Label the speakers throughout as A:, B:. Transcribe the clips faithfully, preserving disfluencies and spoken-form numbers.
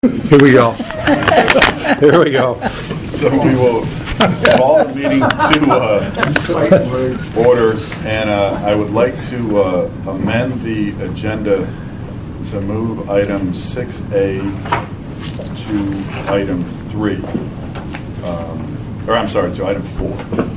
A: Here we go. Here we go.
B: So we will call the meeting to uh, order, and uh, I would like to uh, amend the agenda to move item six A to item three, um, or I'm sorry, to item four.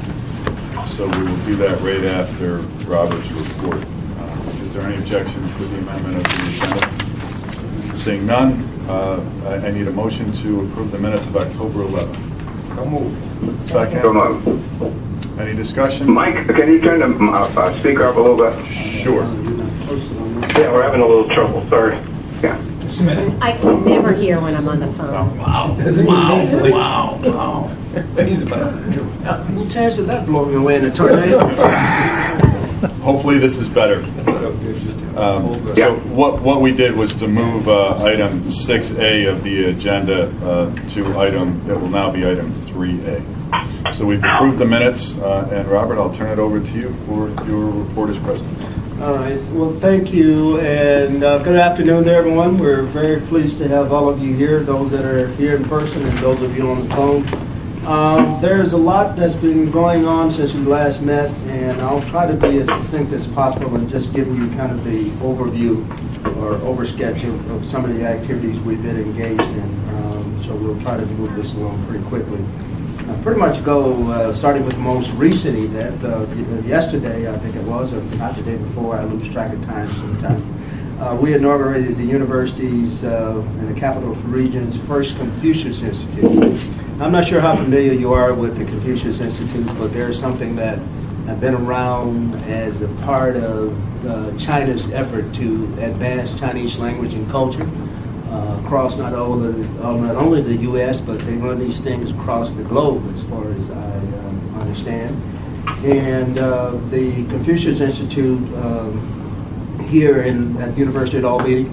B: So we will do that right after Robert's report. Uh, is there any objection to the amendment of the agenda? Seeing none. Uh, I, I need a motion to approve the minutes of October eleventh.
C: So moved.
B: Second.
C: So moved.
B: Any discussion?
C: Mike, can you turn the uh, uh, speaker up a little bit?
B: Sure.
C: Yeah, we're having a little trouble. Sorry. Yeah.
D: I can never hear when I'm on the phone.
E: Wow. Wow. Wow. Wow.
F: What chance would that blow me away in a tornado?
B: Hopefully this is better. Um, so what what we did was to move uh, item six A of the agenda uh, to item that will now be item three A. So we've approved the minutes, uh, and Robert, I'll turn it over to you for your report as president.
F: All right. Well, thank you, and uh, good afternoon to everyone. We're very pleased to have all of you here, those that are here in person and those of you on the phone. Um, there's a lot that's been going on since we last met, and I'll try to be as succinct as possible and just give you kind of the overview or oversketch of, of some of the activities we've been engaged in. Um, so we'll try to move this along pretty quickly. Uh, pretty much go uh, starting with the most recent event. Uh, yesterday, I think it was, or not the day before, I lose track of time sometimes. Uh, we inaugurated the university's uh, and the Capital Region's first Confucius Institute. I'm not sure how familiar you are with the Confucius Institute, but they're something that have been around as a part of uh, China's effort to advance Chinese language and culture uh, across not only, not only the U S, but they run these things across the globe as far as I um, understand. And uh, the Confucius Institute um, here in, at the University of Albany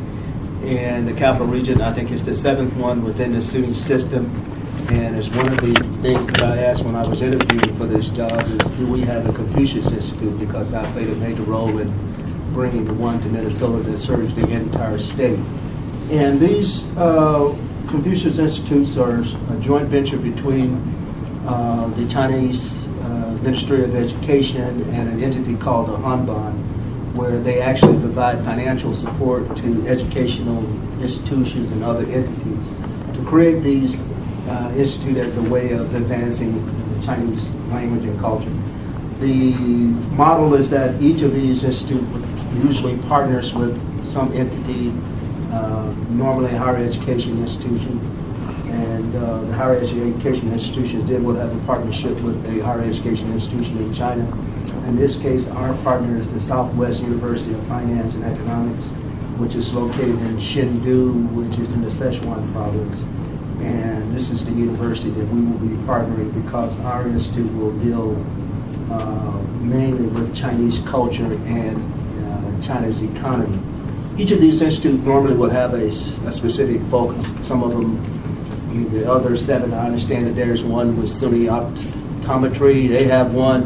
F: and the Capital Region, I think it's the seventh one within the S U N Y system. And it's one of the things that I asked when I was interviewing for this job is, do we have a Confucius Institute? Because I played a major role in bringing the one to Minnesota that serves the entire state. And these uh, Confucius Institutes are a joint venture between uh, the Chinese uh, Ministry of Education and an entity called the Hanban, where they actually provide financial support to educational institutions and other entities to create these uh, institute as a way of advancing the Chinese language and culture. The model is that each of these institutes usually partners with some entity, uh, normally a higher education institution, and uh, the higher education institutions then will have a partnership with a higher education institution in China. In this case, our partner is the Southwest University of Finance and Economics, which is located in Chengdu, which is in the Sichuan province. And this is the university that we will be partnering because our institute will deal uh, mainly with Chinese culture and uh, China's economy. Each of these institutes normally will have a, a specific focus. Some of them, the other seven, I understand that there's one with S U N Y Optometry, they have one.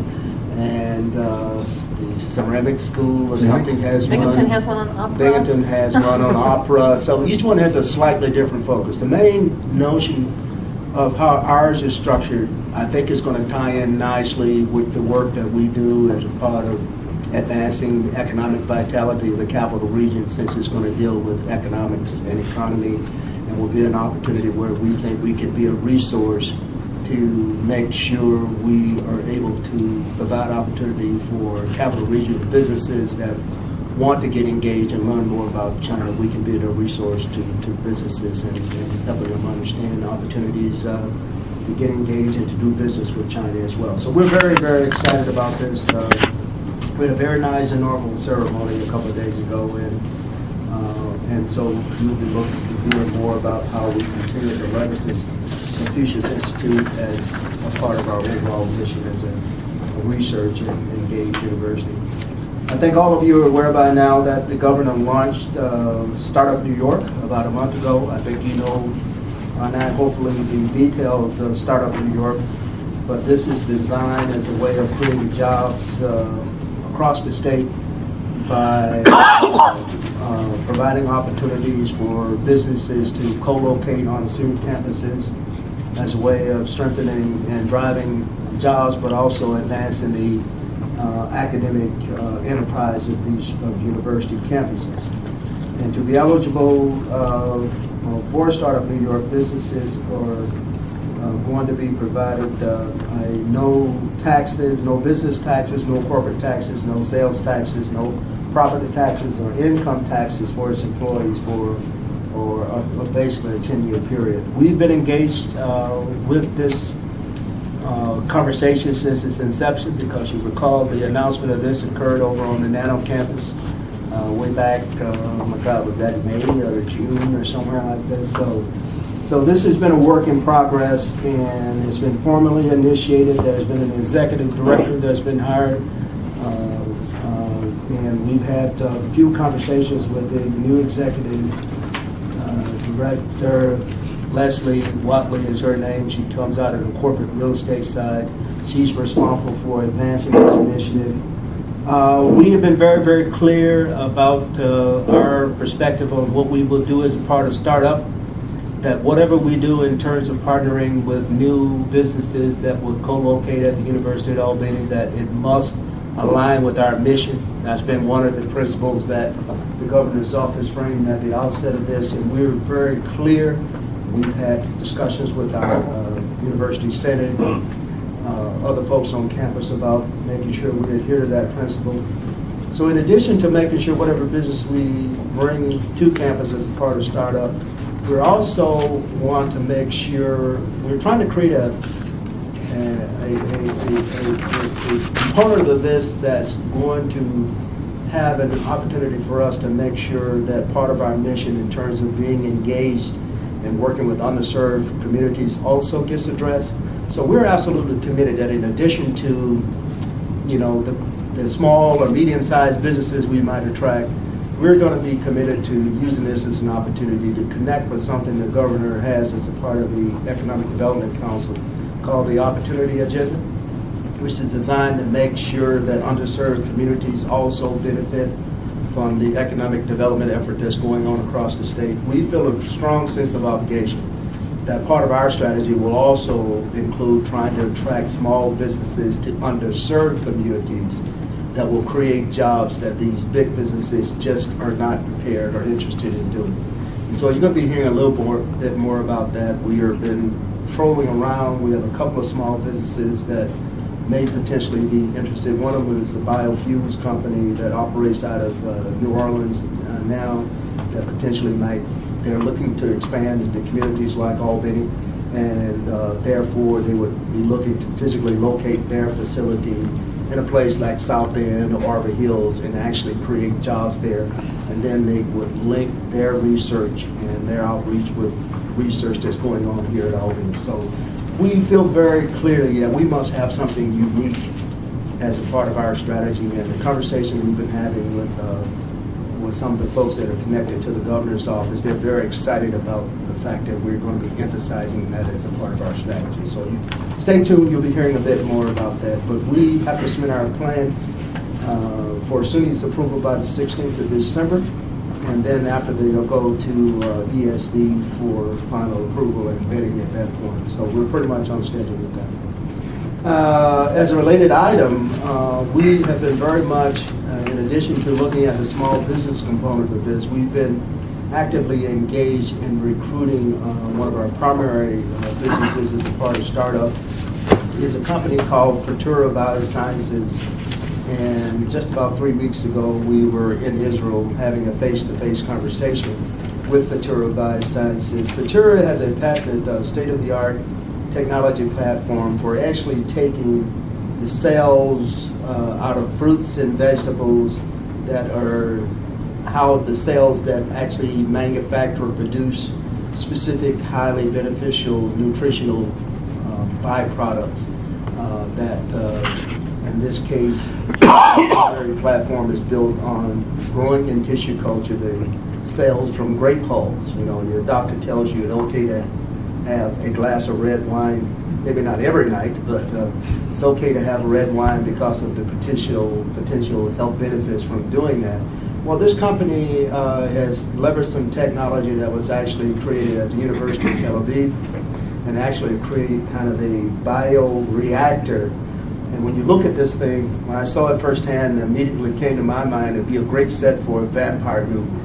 F: And uh, the ceramic school or something has
D: Binghamton
F: one.
D: Binghamton has one on opera.
F: Binghamton has one on opera. So each one has a slightly different focus. The main notion of how ours is structured, I think, is going to tie in nicely with the work that we do as a part of advancing the economic vitality of the Capital Region, since it's going to deal with economics and economy, and will be an opportunity where we think we can be a resource to make sure we are able to provide opportunity for Capital Region businesses that want to get engaged and learn more about China. We can be a resource to, to businesses and, and helping them understand opportunities uh, to get engaged and to do business with China as well. So we're very, very excited about this. Uh, we had a very nice inaugural ceremony a couple of days ago, and uh, and so we'll be looking to hear more about how we continue to leverage this Confucius Institute as a part of our overall mission as a, a research and engaged university. I think all of you are aware by now that the governor launched uh, Startup New York about a month ago. I think you know on that, hopefully, the details of Startup New York. But this is designed as a way of creating jobs uh, across the state by uh, providing opportunities for businesses to co-locate on student campuses as a way of strengthening and driving jobs, but also advancing the uh, academic uh, enterprise of these of university campuses. And to be eligible uh, well, for Startup New York, businesses are uh, going to be provided uh, a no taxes, no business taxes, no corporate taxes, no sales taxes, no property taxes or income taxes for its employees for or uh, basically a ten-year period. We've been engaged uh, with this uh, conversation since its inception, because you recall the announcement of this occurred over on the Nano campus uh, way back, uh, oh my God, was that May or June or somewhere like this? So, so this has been a work in progress, and it's been formally initiated. There's been an executive director that's been hired. Uh, uh, and we've had uh, a few conversations with the new executive Director Leslie Watley is her name. She comes out of the corporate real estate side. She's responsible for advancing this initiative. Uh, we have been very, very clear about uh, our perspective on what we will do as a part of startup, that whatever we do in terms of partnering with new businesses that will co-locate at the University of Albany, that it must align with our mission. That's been one of the principles that the governor's office framed at the outset of this, and we're very clear. We've had discussions with our uh, university senate and uh, other folks on campus about making sure we adhere to that principle. So in addition to making sure whatever business we bring to campus as a part of startup, we also want to make sure we're trying to create a A, a, a, a, a component of this that's going to have an opportunity for us to make sure that part of our mission in terms of being engaged and working with underserved communities also gets addressed. So we're absolutely committed that in addition to, you know, the, the small or medium-sized businesses we might attract, we're going to be committed to using this as an opportunity to connect with something the governor has as a part of the Economic Development Council, called the Opportunity Agenda, which is designed to make sure that underserved communities also benefit from the economic development effort that's going on across the state. We feel a strong sense of obligation that part of our strategy will also include trying to attract small businesses to underserved communities that will create jobs that these big businesses just are not prepared or interested in doing. And so you're going to be hearing a little more, bit more about that. We have been trolling around. We have a couple of small businesses that may potentially be interested. One of them is the biofuels company that operates out of uh, New Orleans uh, now, that potentially might, they're looking to expand into communities like Albany, and uh, therefore they would be looking to physically locate their facility in a place like South End or Arbor Hills and actually create jobs there, and then they would link their research and their outreach with research that's going on here at Albany. So we feel very clearly that we must have something unique as a part of our strategy, and the conversation we've been having with uh, with some of the folks that are connected to the governor's office, they're very excited about the fact that we're going to be emphasizing that as a part of our strategy. So you stay tuned, you'll be hearing a bit more about that. But we have to submit our plan uh, for S U N Y's approval by the sixteenth of December. And then after that, they'll go to uh, E S D for final approval and bidding at that point. So we're pretty much on schedule with that. Uh, as a related item, uh, we have been very much, uh, in addition to looking at the small business component of this, we've been actively engaged in recruiting uh, one of our primary uh, businesses as a part of startup. It's a company called Futura Biosciences. And just about three weeks ago, we were in Israel having a face-to-face conversation with Futura Biosciences. Futura has a patented uh, state-of-the-art technology platform for actually taking the cells uh, out of fruits and vegetables that are how the cells that actually manufacture or produce specific highly beneficial nutritional uh, byproducts uh, that uh, in this case, the platform is built on growing in tissue culture the cells from grape hulls. You know, your doctor tells you, okay, to have a glass of red wine, maybe not every night, but uh, it's okay to have red wine because of the potential potential health benefits from doing that. Well, this company uh, has leveraged some technology that was actually created at the University of Tel Aviv, and actually created kind of a bioreactor. And when you look at this thing, when I saw it firsthand, it immediately came to my mind it'd be a great set for a vampire movie.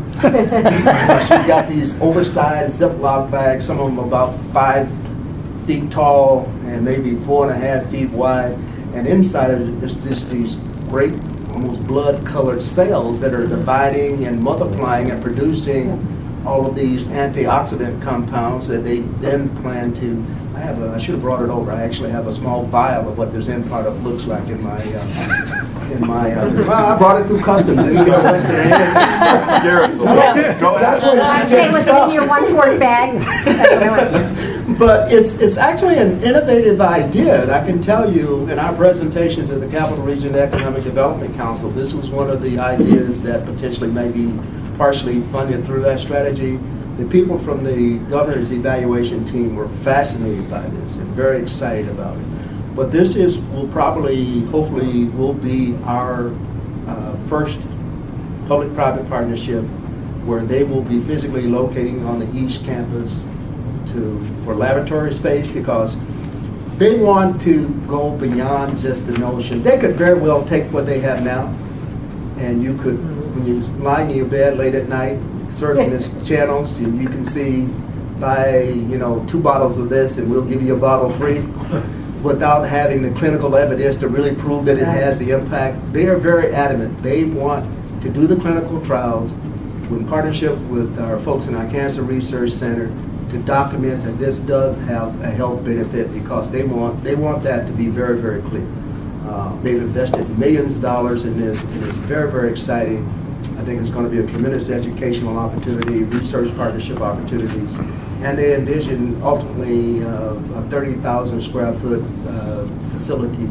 F: She's got these oversized Ziploc bags, some of them about five feet tall and maybe four and a half feet wide. And inside of it, there's just these great, almost blood-colored cells that are dividing and multiplying and producing all of these antioxidant compounds that they then plan to. I have a, I should have brought it over. I actually have a small vial of what this end product looks like in my uh, in my. Uh, well, I brought it through customs. Didn't get arrested or anything.
B: Garrett, so let's- go
F: That's
B: ahead.
F: what
D: I say it was in your one quart bag. That's what I want.
F: But it's it's actually an innovative idea. And I can tell you, in our presentation to the Capital Region Economic Development Council, this was one of the ideas that potentially may be partially funded through that strategy. The people from the governor's evaluation team were fascinated by this and very excited about it. But this is will probably, hopefully, will be our uh, first public-private partnership where they will be physically locating on the East Campus to for laboratory space, because they want to go beyond just the notion. They could very well take what they have now, and you could, when you lie in your bed late at night, surfing this channels, you, you can see, buy, you know, two bottles of this and we'll give you a bottle free, without having the clinical evidence to really prove that it has the impact. They are very adamant. They want to do the clinical trials in partnership with our folks in our Cancer Research Center to document that this does have a health benefit, because they want they want that to be very, very clear. Uh, they've invested millions of dollars in this, and it's very, very exciting. I think it's going to be a tremendous educational opportunity, research partnership opportunities, and they envision ultimately uh, a thirty thousand square foot uh, facility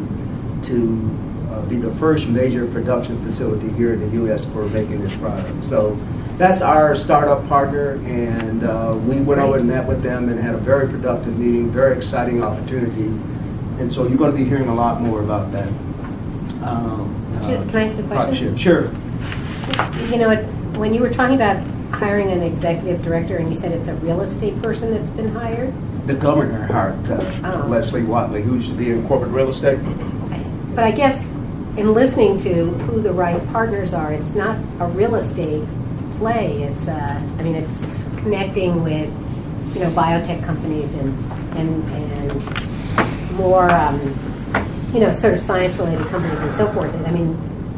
F: to uh, be the first major production facility here in the U S for making this product. So that's our startup partner, and uh, we went over and met with them and had a very productive meeting, very exciting opportunity, and so you're going to be hearing a lot more about that. Um,
D: Should- Can I ask a question?
F: partnership. Sure.
D: You know, it- when you were talking about hiring an executive director and you said it's a real estate person that's been hired,
F: The governor hired uh,
D: Oh.
F: Leslie Watley, who used to be in corporate real estate.
D: but I guess in listening to who the right partners are, it's not a real estate play. It's, uh, I mean, it's connecting with, you know, biotech companies and and, and more, um, you know, sort of science-related companies and so forth. And I mean,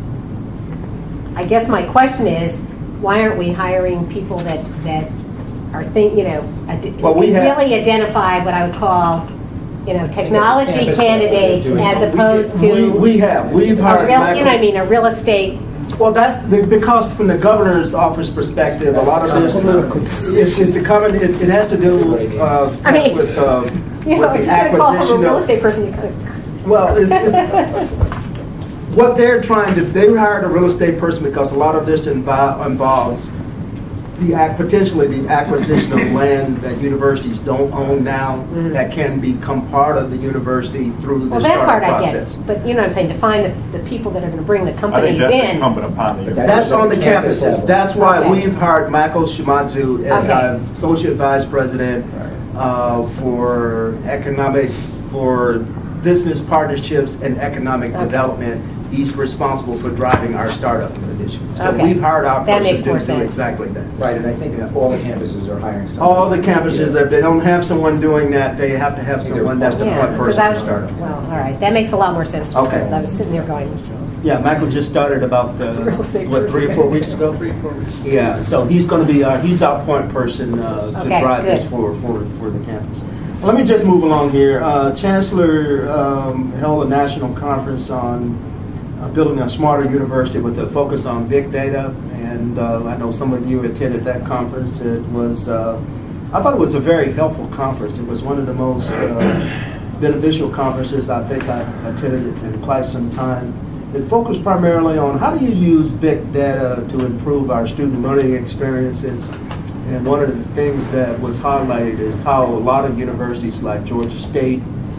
D: I guess my question is, why aren't we hiring people that that are think, you know, ad-
F: Well, we have-
D: really identify what I would call, you know, technology
E: campus level,
D: candidates
E: doing-
D: as opposed to
F: We, we have. We've
D: a
F: hired.
D: real,
F: Michael-
D: you know what I mean, a real estate.
F: Well, that's the, because from the governor's office perspective, a lot of this uh, is, is to come in, it, it has to do uh,
D: I mean,
F: with, uh,
D: You know,
F: with
D: if
F: the
D: you're going to call him a
F: acquisition
D: real
F: of.
D: estate person, you could have.
F: Well, it's, it's, what they're trying to, they hired a real estate person because a lot of this invo- involves the ac- potentially the acquisition of land that universities don't own now, that can become part of the university through the
D: Well, that
F: startup
D: part I get,
F: process.
D: but you know what I'm saying, to find the, the people that are going to bring the
B: I
D: companies
B: think that's
D: in.
B: incumbent upon the.
F: That's on the
E: Campus
F: campuses.
E: level.
F: That's why
D: Okay.
F: we've hired Michael Shimadzu as
D: Okay.
F: our associate vice president uh, for economic, for business partnerships and economic
D: Okay.
F: development. He's responsible for driving our startup initiative. So
D: Okay.
F: we've hired our
D: That
F: person
D: makes
F: to
D: more
F: do
D: sense.
F: exactly that.
E: Right, and I think
F: Yeah.
E: all the campuses are hiring someone.
F: All the campuses, if they don't have someone doing that, they have to have
E: I think
F: someone
E: they're-
F: that's the
D: Yeah,
F: front
D: because
F: person
D: I
F: to
D: was,
F: start.
D: well, all right, that makes a lot more sense to me,
F: Okay.
D: because I was sitting there going,
F: Yeah, Michael just started about, uh,
D: It's a real estate
F: what, three or
D: person.
F: four weeks ago? Three, four weeks. Yeah, so he's going to be, our, he's our point person uh, to
D: Okay,
F: drive this
D: good.
F: for, for, for the campus. Let me just move along here. Uh, Chancellor um, held a national conference on uh, building a smarter university with a focus on big data, and uh, I know some of you attended that conference. It was, uh, I thought it was a very helpful conference. It was one of the most uh, beneficial conferences I think I've attended in quite some time. It focused primarily on how do you use big data to improve our student learning experiences. And one of the things that was highlighted is how a lot of universities like Georgia State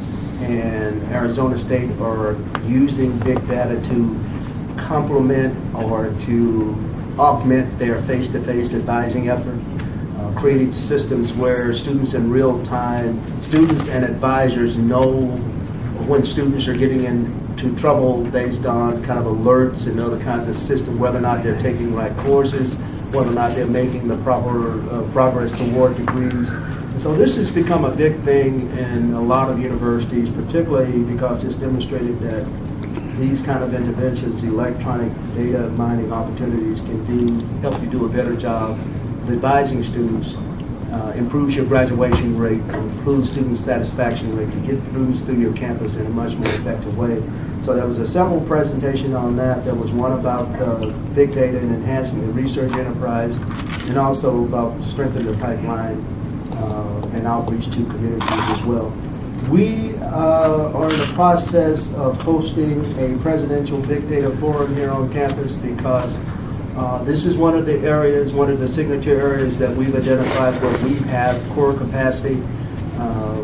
F: and Arizona State are using big data to complement or to augment their face-to-face advising effort, uh, creating systems where students in real time, students and advisors know when students are getting into trouble based on kind of alerts and other kinds of systems, whether or not they're taking right courses, whether or not they're making the proper uh, progress toward degrees. And so this has become a big thing in a lot of universities, particularly because it's demonstrated that these kind of interventions, electronic data mining opportunities, can do help you do a better job of advising students, uh, improves your graduation rate, improves student satisfaction rate, to get through through your campus in a much more effective way. So there was a several presentation on that. There was one about uh, big data and enhancing the research enterprise, and also about strengthening the pipeline uh, and outreach to communities as well. We uh, are in the process of hosting a presidential big data forum here on campus because uh, this is one of the areas, one of the signature areas that we've identified where we have core capacity. Uh,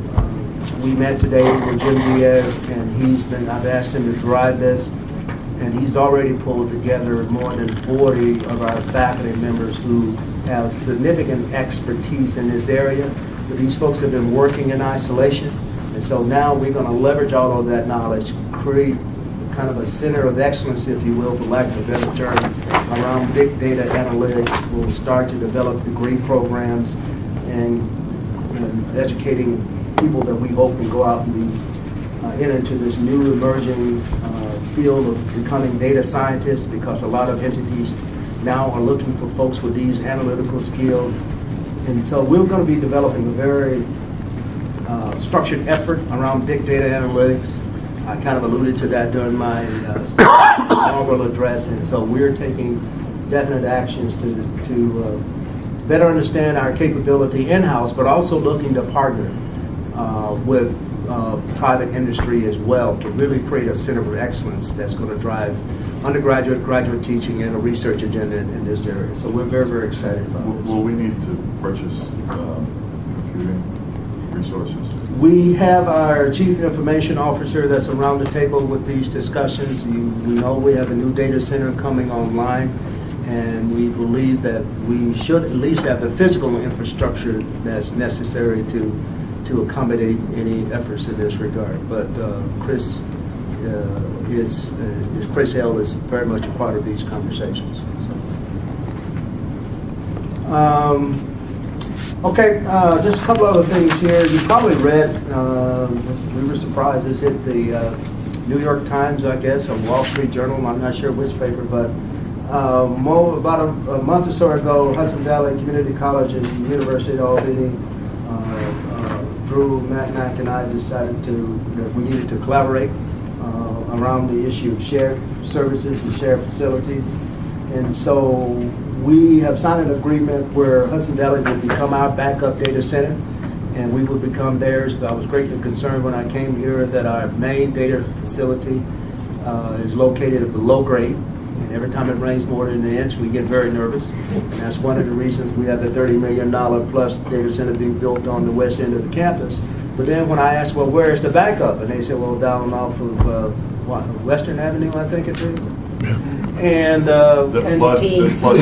F: we met today with Jim Diaz, and he's been, I've asked him to drive this, and he's already pulled together more than forty of our faculty members who have significant expertise in this area. But these folks have been working in isolation, and so now we're going to leverage all of that knowledge, create kind of a center of excellence, if you will, for lack of a better term, around big data analytics. We'll start to develop degree programs and, and educating people that we hope can go out and be, uh, enter into this new emerging uh, field of becoming data scientists, because a lot of entities now are looking for folks with these analytical skills. And so we're going to be developing a very uh, structured effort around big data analytics. I kind of alluded to that during my uh, inaugural address, and so we're taking definite actions to, to uh, better understand our capability in-house, but also looking to partner uh, with uh, private industry as well to really create a center of excellence that's going to drive undergraduate, graduate teaching, and a research agenda in, in this area. So we're very, very excited about
B: Will,
F: this.
B: will we need to purchase um, computing resources?
F: We have our Chief Information Officer that's around the table with these discussions. You, we know we have a new data center coming online, and we believe that we should at least have the physical infrastructure that's necessary to to accommodate any efforts in this regard. But uh, Chris uh, is, uh, is Chris Hill is very much a part of these conversations. So. Um, Okay, uh, just a couple other things here. You probably read, uh, we were surprised, this hit the uh, New York Times, I guess, or Wall Street Journal, I'm not sure which paper, but uh, more, about a, a month or so ago, Hudson Valley Community College and University of Albany, uh, uh, Drew, Matnack, and I decided to, that we needed to collaborate uh, around the issue of shared services and shared facilities. And so we have signed an agreement where Hudson Valley will become our backup data center, and we will become theirs. But I was greatly concerned when I came here that our main data facility uh, is located at the low grade, and every time it rains more than an inch, we get very nervous. And that's one of the reasons we have the thirty million dollars plus data center being built on the west end of the campus. But then when I asked, well, where is the backup? And they said, well, down off of uh, what, Western Avenue, I think it is. Yeah. And, uh,
B: The
F: and
B: floods, the floods.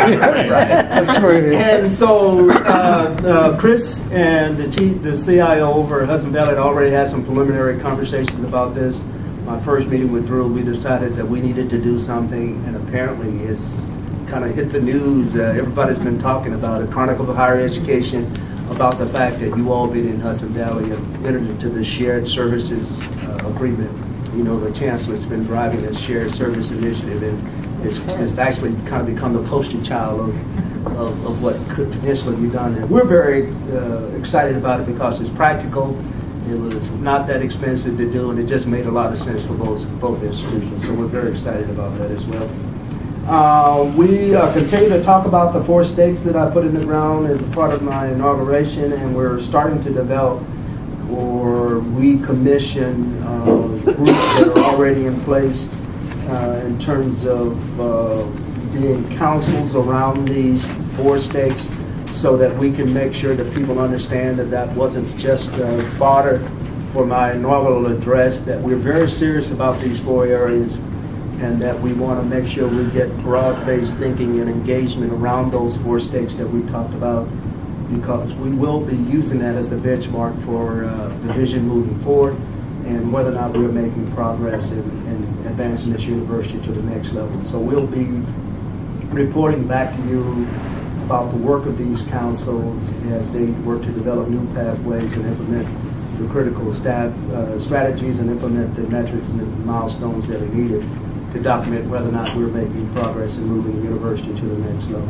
A: That's where it is.
F: and so uh, uh, Chris and the chief, the C I O over at Hudson Valley had already had some preliminary conversations about this. My first meeting with Drew, we decided that we needed to do something, and apparently it's kind of hit the news. Uh, everybody's been talking about it. Chronicle of Higher Education, about the fact that you all been in Hudson Valley have entered into the shared services uh, agreement. You know, the chancellor's been driving this shared service initiative, and it's, it's actually kind of become the poster child of, of, of what could potentially be done. And we're very uh, excited about it because it's practical. It was not that expensive to do, and it just made a lot of sense for both both institutions. So we're very excited about that as well. Uh, we uh, continue to talk about the four stakes that I put in the ground as a part of my inauguration, and we're starting to develop or recommission uh, groups that are already in place uh, in terms of uh, being councils around these four stakes. so that we can make sure that people understand that that wasn't just uh, fodder for my inaugural address, that we're very serious about these four areas, and that we want to make sure we get broad-based thinking and engagement around those four stakes that we talked about, because we will be using that as a benchmark for uh, the vision moving forward, and whether or not we're making progress in, in advancing this university to the next level. So we'll be reporting back to you about the work of these councils as they work to develop new pathways and implement the critical staff, uh, strategies and implement the metrics and the milestones that are needed to document whether or not we're making progress in moving the university to the next level.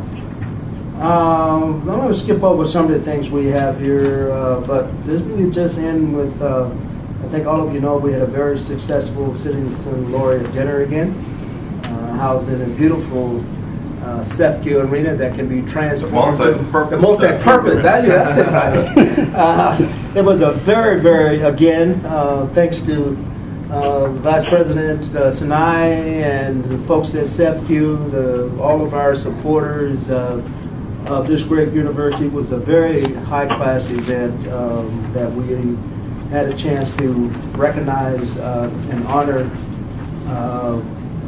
F: Um, I'm going to skip over some of the things we have here, uh, but this will just end with, uh, I think all of you know we had a very successful Citizen Laureate dinner again, uh, housed in a beautiful uh, Sefkiw Arena that can be transformed.
B: Multi-purpose.
F: The multi-purpose. That's it. That's it. Right. Uh, it was a very, very, again, uh, thanks to uh, Vice President uh, Sinai and the folks at Sefkiw, the, all of our supporters uh, of this great university. It was a very high-class event um, that we had a chance to recognize uh, and honor uh,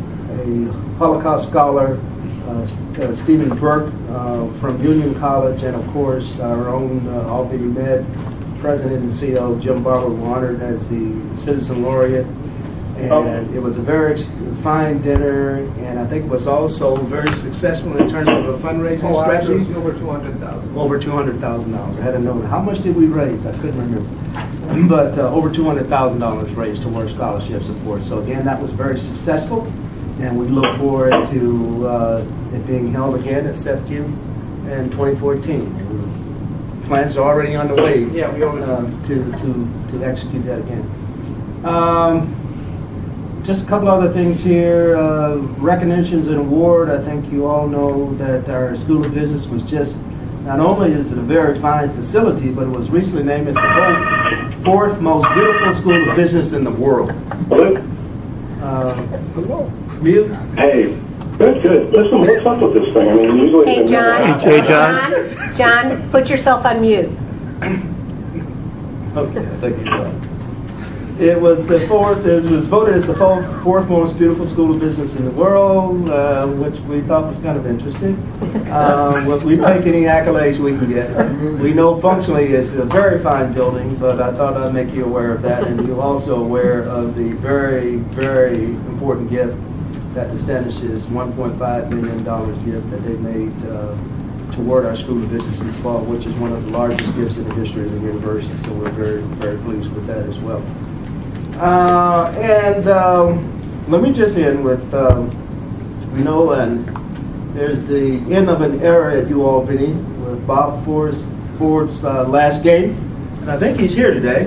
F: a Holocaust scholar, uh, uh, Stephen Burke uh, from Union College, and of course our own uh, Albany Med President and C E O Jim Barlow were honored as the Citizen Laureate. And
C: Oh.
F: it was a very ex- fine dinner, and I think it was also very successful in terms of a fundraising
A: Oh,
F: strategy.
A: actually, over two hundred thousand.
F: Over two hundred thousand dollars. I had to know how much did we raise? I couldn't remember. But uh, over two hundred thousand dollars raised towards scholarship support. So again, that was very successful, and we look forward to uh, it being held again at Sefkiw in twenty fourteen. Plans are already underway
A: Yeah, we already-
F: uh, to, to, to execute that again. Um, Just a couple other things here. Uh, recognitions and award. I think you all know that our School of Business was just, not only is it a very fine facility, but it was recently named as the fourth most beautiful school of business in the world.
C: Luke?
F: Uh, mute.
C: Hey, good, good. Listen, what's up with this thing? I mean, usually...
D: Hey,
C: it never
D: John.
C: happens.
A: Hey, John.
D: John, John, put yourself on mute.
F: Okay, I think you're right. It was the fourth. It was voted as the fourth, fourth most beautiful school of business in the world, uh, which we thought was kind of interesting. Um, well, we take any accolades we can get. We know functionally it's a very fine building, but I thought I'd make you aware of that, and you're also aware of the very, very important gift that the Standish's one point five million dollars gift that they made uh, toward our School of Business this fall, which is one of the largest gifts in the history of the university. So we're very, very pleased with that as well. Uh, and um, let me just end with, um, you know, and there's the end of an era at U Albany with Bob Ford's, Ford's uh, last game, and I think he's here today.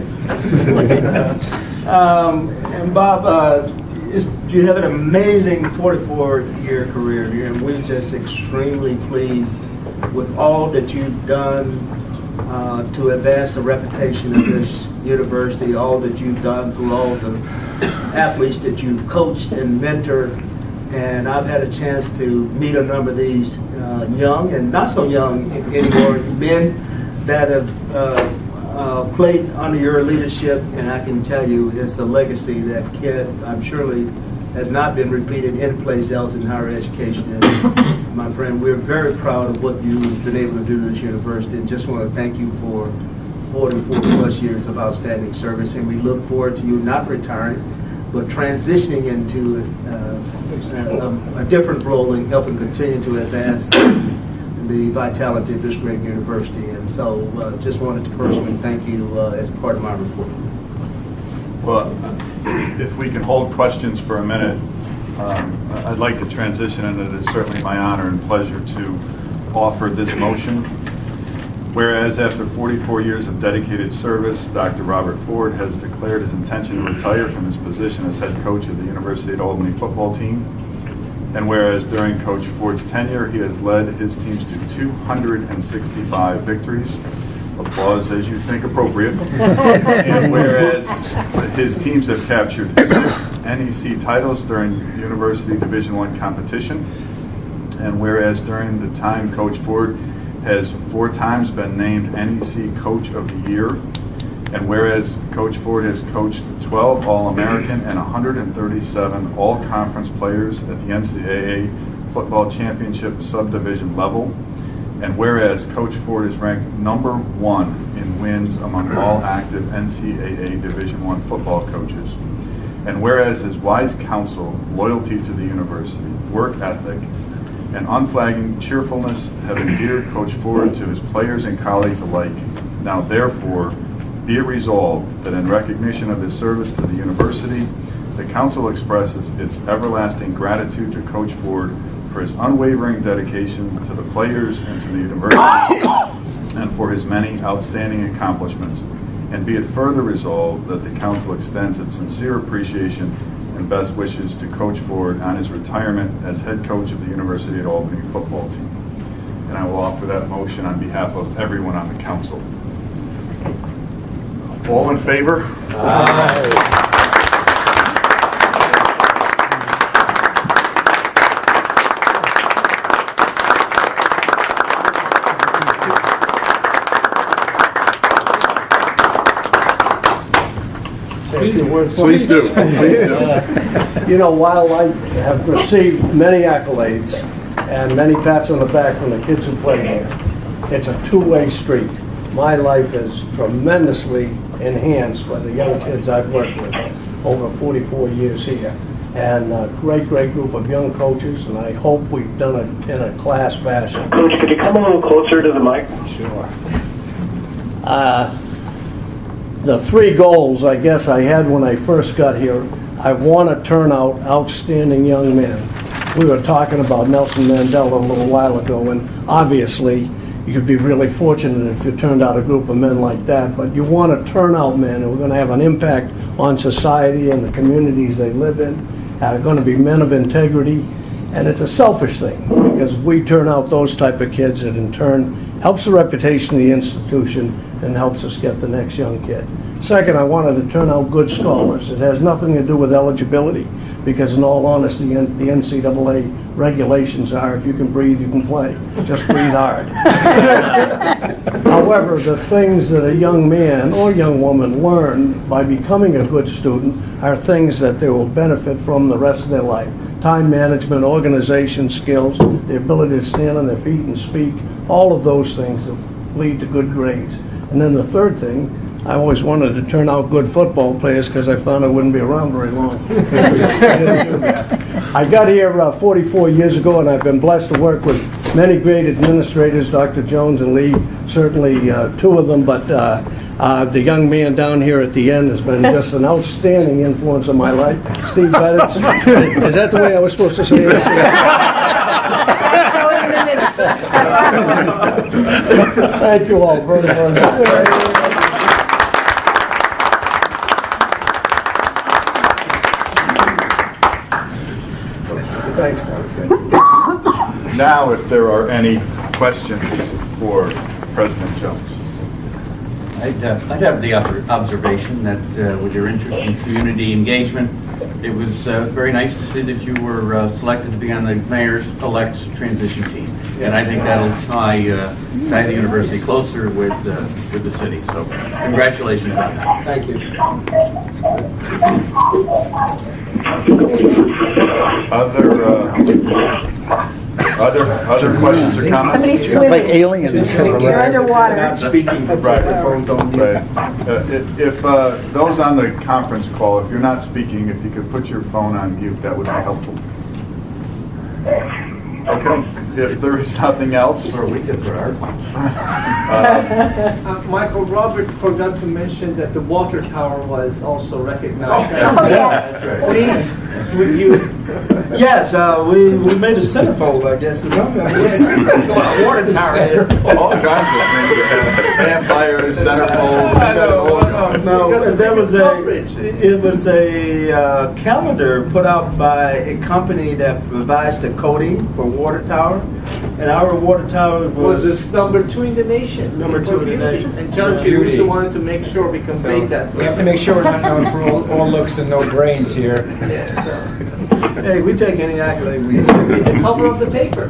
F: um, and Bob, uh, is, you have an amazing forty-four year career here, and we're just extremely pleased with all that you've done uh, to advance the reputation of this university, all that you've done through all the athletes that you've coached and mentored. And I've had a chance to meet a number of these uh, young and not so young anymore men that have uh, uh, played under your leadership, and I can tell you it's a legacy that can, I'm surely has not been repeated any place else in higher education. And my friend, we're very proud of what you've been able to do to this university, and just want to thank you for forty-four plus years of outstanding service, and we look forward to you not retiring, but transitioning into uh, a, a different role in helping continue to advance the vitality of this great university. And so uh, just wanted to personally thank you uh, as part of my report.
B: Well, if we can hold questions for a minute, um, I'd like to transition, and it is certainly my honor and pleasure to offer this motion. Whereas after forty-four years of dedicated service, Doctor Robert Ford has declared his intention to retire from his position as head coach of the University at Albany football team. And whereas during Coach Ford's tenure, he has led his teams to two hundred sixty-five victories. Applause as you think appropriate. And whereas his teams have captured six N E C titles during University Division One competition. And whereas during the time Coach Ford has four times been named N E C Coach of the Year, and whereas Coach Ford has coached twelve All-American and one hundred thirty-seven All-Conference players at the N C double A Football Championship subdivision level, and whereas Coach Ford is ranked number one in wins among all active N C double A Division I football coaches, and whereas his wise counsel, loyalty to the university, work ethic, and unflagging cheerfulness have endeared Coach Ford to his players and colleagues alike, now therefore be it resolved that in recognition of his service to the university, the council expresses its everlasting gratitude to Coach Ford for his unwavering dedication to the players and to the university and for his many outstanding accomplishments, and be it further resolved that the council extends its sincere appreciation and best wishes to Coach Ford on his retirement as head coach of the University at Albany football team. And I will offer that motion on behalf of everyone on the council. All in favor? Aye. Please do. Please do.
G: You know, while I have received many accolades and many pats on the back from the kids who play here, it's a two-way street. My life is tremendously enhanced by the young kids I've worked with over forty-four years here. And a great, great group of young coaches, and I hope we've done it in a class fashion.
C: Coach, could you come a little closer to the mic?
G: Sure. Uh, the three goals I guess I had when I first got here, I want to turn out outstanding young men. We were talking about Nelson Mandela a little while ago, and obviously you could be really fortunate if you turned out a group of men like that, but you want to turn out men who are going to have an impact on society and the communities they live in, are going to be men of integrity, and it's a selfish thing, because if we turn out those type of kids, it in turn helps the reputation of the institution and helps us get the next young kid. Second, I wanted to turn out good scholars. It has nothing to do with eligibility, because in all honesty, the N C double A regulations are if you can breathe, you can play. Just breathe hard. However, the things that a young man or young woman learn by becoming a good student are things that they will benefit from the rest of their life. Time management, organization skills, the ability to stand on their feet and speak, all of those things that lead to good grades. And then the third thing, I always wanted to turn out good football players because I found I wouldn't be around very long. I got here uh, forty-four years ago, and I've been blessed to work with many great administrators, Doctor Jones and Lee, certainly uh, two of them, but uh, uh, the young man down here at the end has been just an outstanding influence on my life. Steve Bennett. Is that the way I was supposed to say it? Thank you all very, very much. Thanks, Mark.
B: Now, if there are any questions for President Jones.
E: I'd, uh, I'd have the ob- observation that uh, with your interest in community engagement, it was uh, very nice to see that you were uh, selected to be on the mayor's-elect's transition team. And I think that'll tie, uh, tie the university closer with, uh, with the city. So congratulations on that.
G: Thank you.
B: Other, uh, other, other questions or comments?
D: Somebody's swimming.
A: Like aliens.
D: You're underwater.
F: Not speaking.
B: Right.
F: Microphones on mute.
B: Right. Uh, if if, uh, those on the conference call, if you're not speaking, if you could put your phone on mute, that would be helpful. Okay. If there is nothing else,
E: Or we could for our
B: uh,
H: Uh, Michael, Robert forgot to mention that the water tower was also recognized.
D: Oh, yes.
H: Please, would you?
F: Yes, uh, we, we made a centerfold, I guess. Water tower.
B: all kinds of things. Vampires, centerfold.
H: I know, I know.
F: No, there was a it was a uh, calendar put out by a company that provides the coating for water tower, and our water tower was,
H: Was this number two in the nation?
F: Number two
H: For
F: in the
H: beauty.
F: nation.
H: And John Chirusa wanted to make sure we conveyed that.
A: We have to make sure we're not going for all, all looks and no brains here.
H: Yeah, so.
F: Hey, we take any accolade we
H: Read the cover of the paper.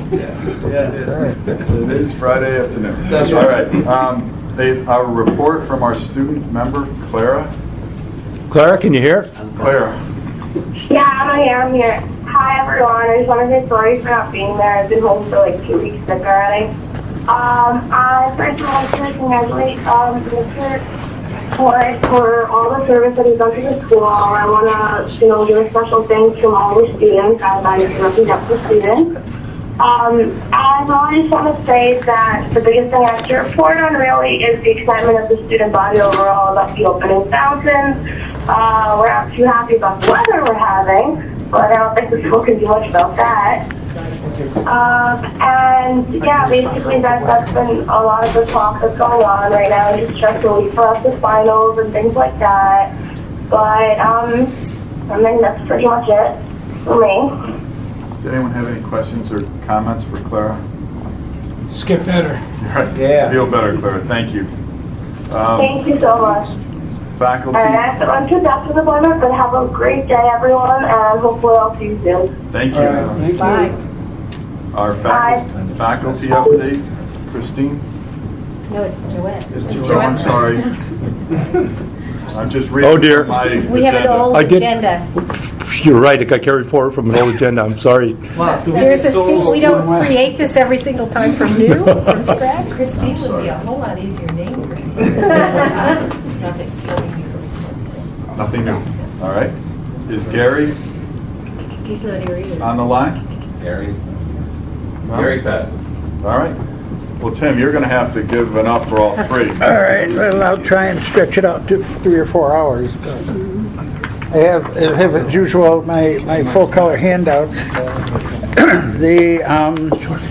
F: Yeah, it is.
B: It is Friday afternoon.
F: That's
B: All
F: right.
B: right. Um, a, our report from our student member, Clara.
A: Clara, can you hear?
B: Clara.
I: Yeah, I'm here. I'm here. Hi, everyone. I just want to say sorry for not being there. I've been home for like two weeks sick already. Um, I first want to congratulate um, Mister Forrest for all the service that he's done to the school. I want to, you know, give a special thanks to all the students as I represent the students. Um, and I just want to say that the biggest thing I have to report on really is the excitement of the student body overall about the opening fountains. Uh, we're not too happy about the weather we're having, but I don't think the school can do much about that. Um, and yeah, basically that, that's been a lot of the talk that's going on right now. It's just stressful week for us with finals and things like that. But um, I think that's pretty much it for me.
B: Does anyone have any questions or comments for Clara?
A: Skip better.
B: Right.
A: Yeah.
B: Feel better, Clara. Thank you. Um,
I: Thank you so much.
B: Faculty.
I: And I have to run to a doctor's appointment, but have a great day, everyone, and hopefully I'll see you soon.
B: Thank you.
F: All right, thank
D: Bye.
F: you.
B: Our faculty, faculty update, Christine.
D: No, it's Joette.
F: It's
B: Oh, I'm sorry. I'm just reading
J: Oh, dear.
B: my
D: We have an
B: agenda.
D: old
J: I did-
D: agenda.
J: You're right, it got carried forward from an old agenda, I'm sorry.
D: There's a seat, we don't create this every single time from new, from scratch.
K: Christine would be a whole lot easier name for you. Nothing.
B: Nothing new. All right. Is Gary
D: He's not here either.
B: on the line?
L: Gary. Gary passes.
B: All right. Well, Tim, you're going to have to give an up for all three.
M: All right, well, I'll try and stretch it out to three or four hours. I have, I have as usual, my, my full color handouts. the, um,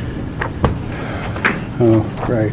M: oh, right.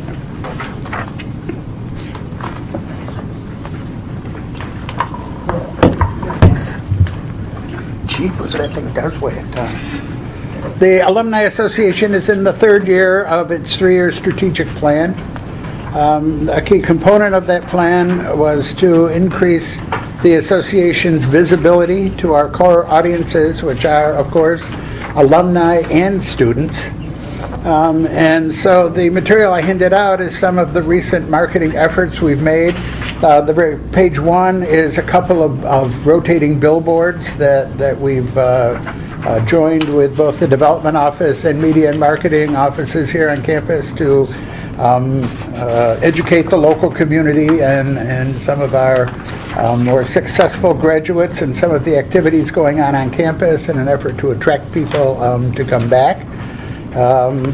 M: Jeepers, that thing does weigh a ton. The Alumni Association is in the third year of its three-year strategic plan. Um, a key component of that plan was to increase the association's visibility to our core audiences, which are, of course, alumni and students. Um, and so the material I handed out is some of the recent marketing efforts we've made. Uh, the very page one is a couple of, of rotating billboards that, that we've uh, uh, joined with both the development office and media and marketing offices here on campus to um, uh, educate the local community and, and some of our um, more successful graduates and some of the activities going on on campus in an effort to attract people um, to come back. Um,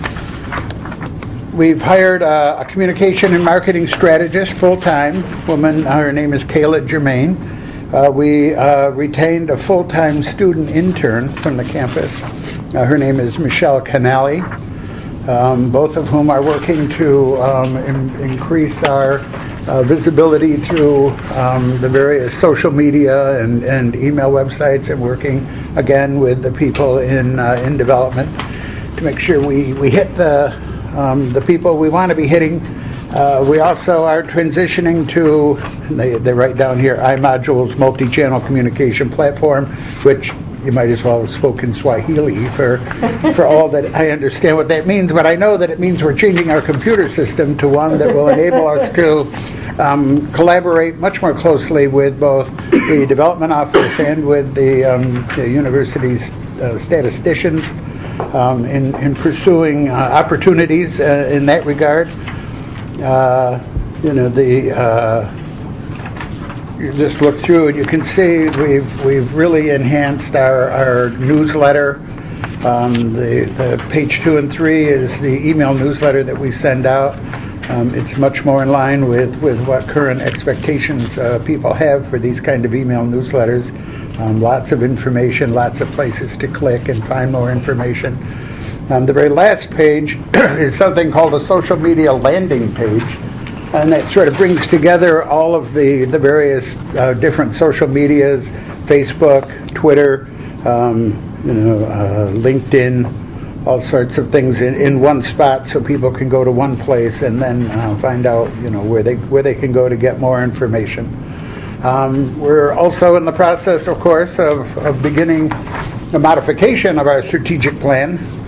M: we've hired a, a communication and marketing strategist full-time woman. Her name is Kayla Germain. Uh, we uh, retained a full-time student intern from the campus. Uh, her name is Michelle Canali, um, both of whom are working to um, in, increase our uh, visibility through um, the various social media and, and email websites, and working again with the people in uh, in development to make sure we, we hit the um, the people we want to be hitting. Uh, we also are transitioning to, they, they write down here, iModule's multi-channel communication platform, which you might as well have spoken Swahili for for all that I understand what that means, but I know that it means we're changing our computer system to one that will enable us to um, collaborate much more closely with both the development office and with the, um, the university's uh, statisticians um, in, in pursuing uh, opportunities uh, in that regard. Uh, you know, the uh, you just look through and you can see we've we've really enhanced our, our newsletter. Um, the the page two and three is the email newsletter that we send out. Um, it's much more in line with, with what current expectations uh, people have for these kind of email newsletters. Um, lots of information, lots of places to click and find more information. Um, the very last page is something called a social media landing page, and that sort of brings together all of the, the various uh, different social medias, Facebook, Twitter, um, you know, uh, LinkedIn, all sorts of things in, in one spot, so people can go to one place and then uh, find out, you know, where they where they can go to get more information. Um, we're also in the process, of course, of, of beginning the modification of our strategic plan.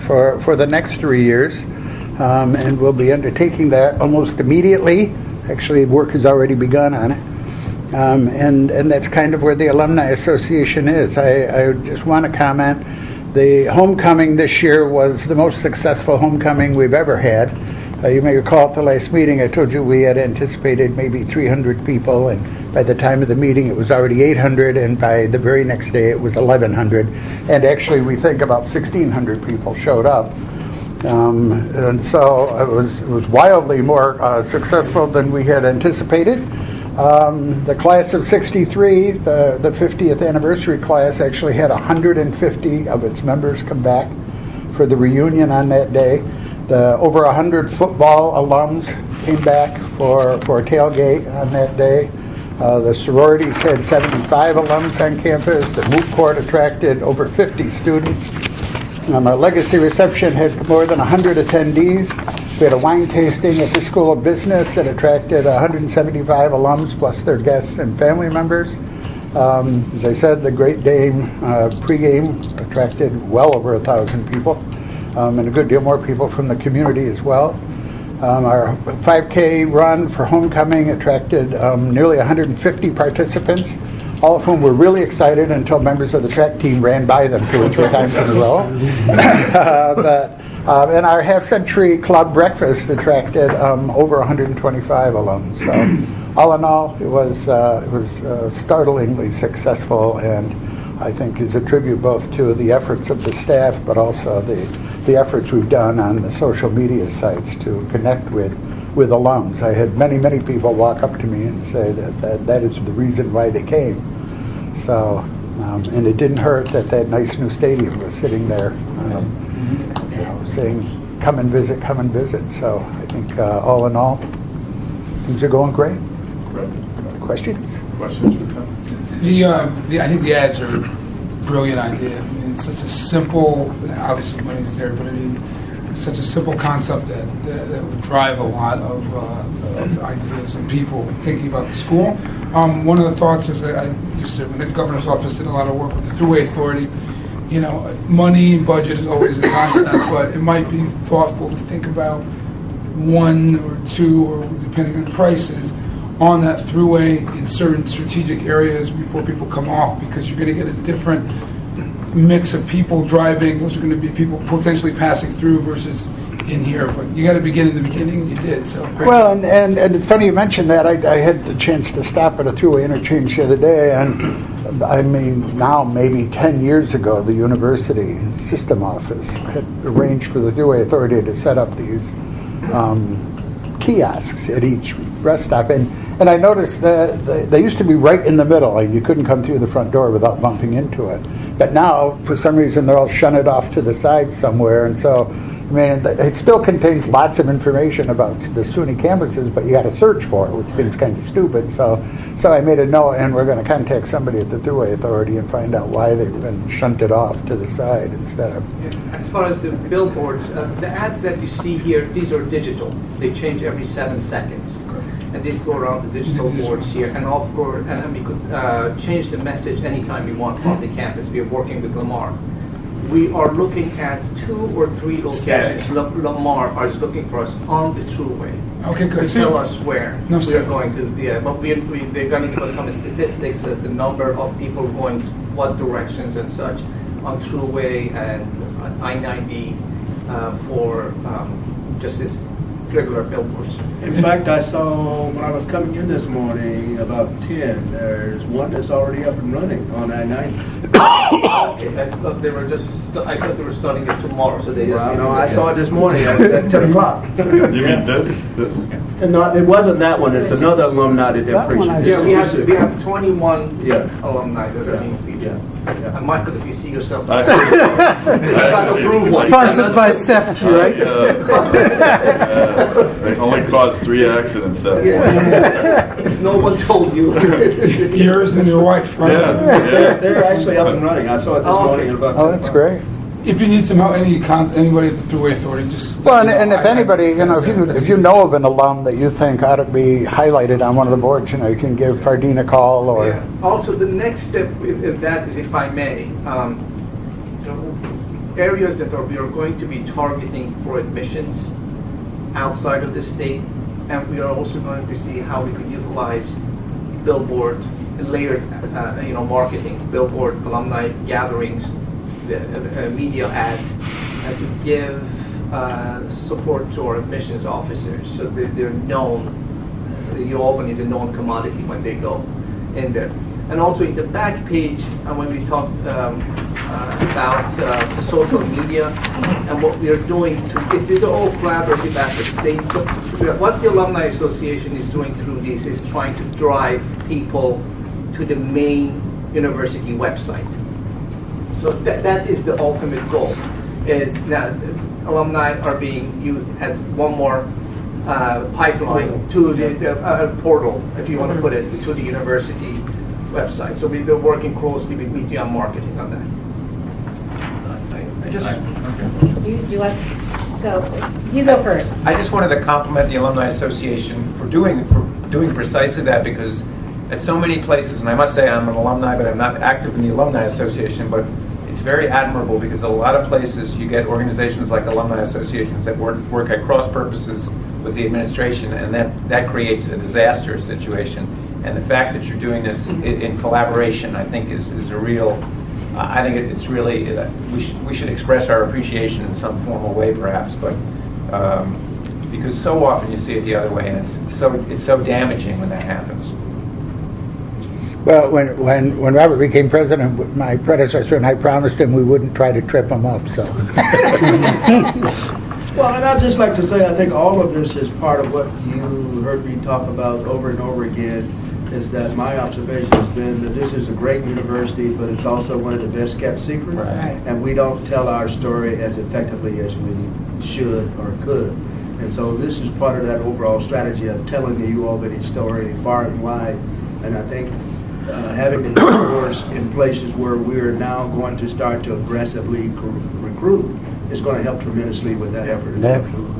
M: for, for the next three years. Um, and we'll be undertaking that almost immediately. Actually, work has already begun on it. Um, and, and that's kind of where the Alumni Association is. I, I just want to comment, the homecoming this year was the most successful homecoming we've ever had. Uh, you may recall at the last meeting I told you we had anticipated maybe three hundred people, and by the time of the meeting it was already eight hundred, and by the very next day it was eleven hundred. And actually we think about sixteen hundred people showed up. Um, and so it was, it was wildly more uh, successful than we had anticipated. Um, the class of sixty-three, the, the fiftieth anniversary class, actually had one hundred fifty of its members come back for the reunion on that day. The over one hundred football alums came back for, for a tailgate on that day. Uh, the sororities had seventy-five alums on campus. The moot court attracted over fifty students. Um, our legacy reception had more than one hundred attendees. We had a wine tasting at the School of Business that attracted one hundred seventy-five alums plus their guests and family members. Um, as I said, the Great Dane uh, pregame attracted well over one thousand people, um, and a good deal more people from the community as well. Um, our five K run for homecoming attracted um, nearly one hundred fifty participants, all of whom were really excited until members of the track team ran by them two or three times in a row. uh, but um, and our half-century club breakfast attracted um, over one hundred twenty-five alums. So, all in all, it was uh, it was uh, startlingly successful, and I think is a tribute both to the efforts of the staff, but also the the efforts we've done on the social media sites to connect with with alums. I had many, many people walk up to me and say that that, that is the reason why they came. So, um, and it didn't hurt that that nice new stadium was sitting there um, you know, saying, come and visit, come and visit. So I think uh, all in all, things are going great.
B: Great.
M: Questions?
B: Questions for Tim?
A: The, uh, the, I think the ads are a brilliant idea. I mean, it's such a simple, obviously money's there, but I mean, it's such a simple concept that, that, that would drive a lot of, uh, of ideas and people thinking about the school. Um, one of the thoughts is that I used to, when the governor's office did a lot of work with the Thruway Authority, you know, money and budget is always a concept, but it might be thoughtful to think about one or two, or depending on prices, on that throughway in certain strategic areas before people come off, because you're going to get a different mix of people driving. Those are going to be people potentially passing through versus in here. But you got to begin in the beginning, and you did. So great.
M: Well, and, and, and it's funny you mentioned that. I, I had the chance to stop at a throughway interchange the other day, and I mean, now maybe ten years ago, the university system office had arranged for the Thruway Authority to set up these um, kiosks at each rest stop, and and I noticed that they, they used to be right in the middle. Like you couldn't come through the front door without bumping into it. But now, for some reason, they're all shunted off to the side somewhere, and so, I mean, it still contains lots of information about the SUNY campuses, but you got to search for it, which seems kind of stupid. So, so I made a note, and we're going to contact somebody at the Thruway Authority and find out why they've been shunted off to the side instead of.
H: As far as the billboards, uh, the ads that you see here, these are digital. They change every seven seconds. And these go around the digital boards here, and of course, and we could uh, change the message anytime we want from the campus. We are working with Lamar. We are looking at two or three locations. La- Lamar is looking for us on the Thruway.
A: Okay, good.
H: To tell us where
A: No,
H: we
A: sir.
H: are going to. Yeah, but we, we, they're going to give us some statistics as the number of people going what directions and such on Thruway and I ninety uh, for um, just this regular billboards.
F: In fact, I saw when I was coming in this morning about ten. There's one that's already up and running on I ninety.
H: Okay, I thought they were just. St- I thought they were starting it tomorrow, so they just.
F: Well, no, I saw it this morning at, at ten o'clock.
B: You mean this? This?
F: And not, it wasn't that one. It's another alumni that they're
M: That one
F: preaching.
M: I
H: Yeah, we have we have twenty-one
F: Yeah.
H: alumni that are being featured.
F: Yeah.
H: And Michael, if you see yourself,
B: I-
H: got approved one.
G: Sponsored by Sefty, right?
B: Uh, They only caused three accidents that
H: Yeah. No one told you.
A: Yours and your wife, right?
B: Yeah.
F: They're, they're actually up and running. I saw it this
H: Oh.
F: morning at about
M: Oh,
F: ten
M: that's
F: o'clock.
M: great.
A: If you need some help, any con- anybody at the Thruway Authority, just.
M: Well, and,
A: let me
M: and
A: know.
M: if
A: I- I-
M: anybody, you know, if you
A: that's
M: if you
A: easy.
M: know of an alum that you think ought to be highlighted on one of the boards, you know, you can give Fardeen a call or.
H: Yeah. Also, the next step in in that is, if I may, um, areas that are, we are going to be targeting for admissions outside of the state, and we are also going to see how we can utilize billboard, layered, uh, you know, marketing, billboard, alumni gatherings, the, uh, media ads, and to give uh, support to our admissions officers so that they're known. U Albany is a known commodity when they go in there. And also in the back page, uh, when we talked um, uh, about uh, social media and what we are doing, to, this is all collaborative at the state. But what the Alumni Association is doing through this is trying to drive people to the main university website. So that, that is the ultimate goal, is that alumni are being used as one more uh, pipeline to the, the uh, portal, if you want to put it, to the university website. So we're working closely with media and marketing on that.
N: I just,
D: You, do you want to go? You go first.
N: I just wanted to compliment the Alumni Association for doing for doing precisely that, because at so many places, and I must say I'm an alumni, but I'm not active in the Alumni Association, but it's very admirable because a lot of places you get organizations like alumni associations that work, work at cross purposes with the administration, and that, that creates a disastrous situation. And the fact that you're doing this in, in collaboration, I think, is, is a real, uh, I think it, it's really, uh, we, sh- we should express our appreciation in some formal way perhaps, but um, because so often you see it the other way, and it's so, it's so damaging when that happens.
M: Well, when, when, when Robert became president, my predecessor and I promised him we wouldn't try to trip him up, so.
F: Well, and I'd just like to say, I think all of this is part of what you heard me talk about over and over again, is that my observation has been that this is a great university, but it's also one of the best kept secrets.
N: Right.
F: And we don't tell our story as effectively as we should or could. And so this is part of that overall strategy of telling the U Albany story far and wide. And I think uh, having the doors in places where we're now going to start to aggressively cr- recruit is going to help tremendously with that effort.
M: Absolutely.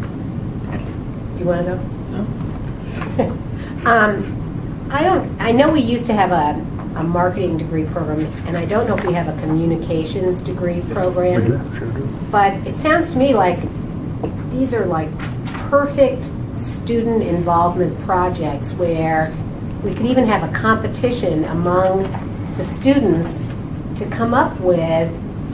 D: Do you want to go? No. um, I don't. I know we used to have a, a marketing degree program, and I don't know if we have a communications degree program.
M: Yeah, sure do.
D: But it sounds to me like these are like perfect student involvement projects where we could even have a competition among the students to come up with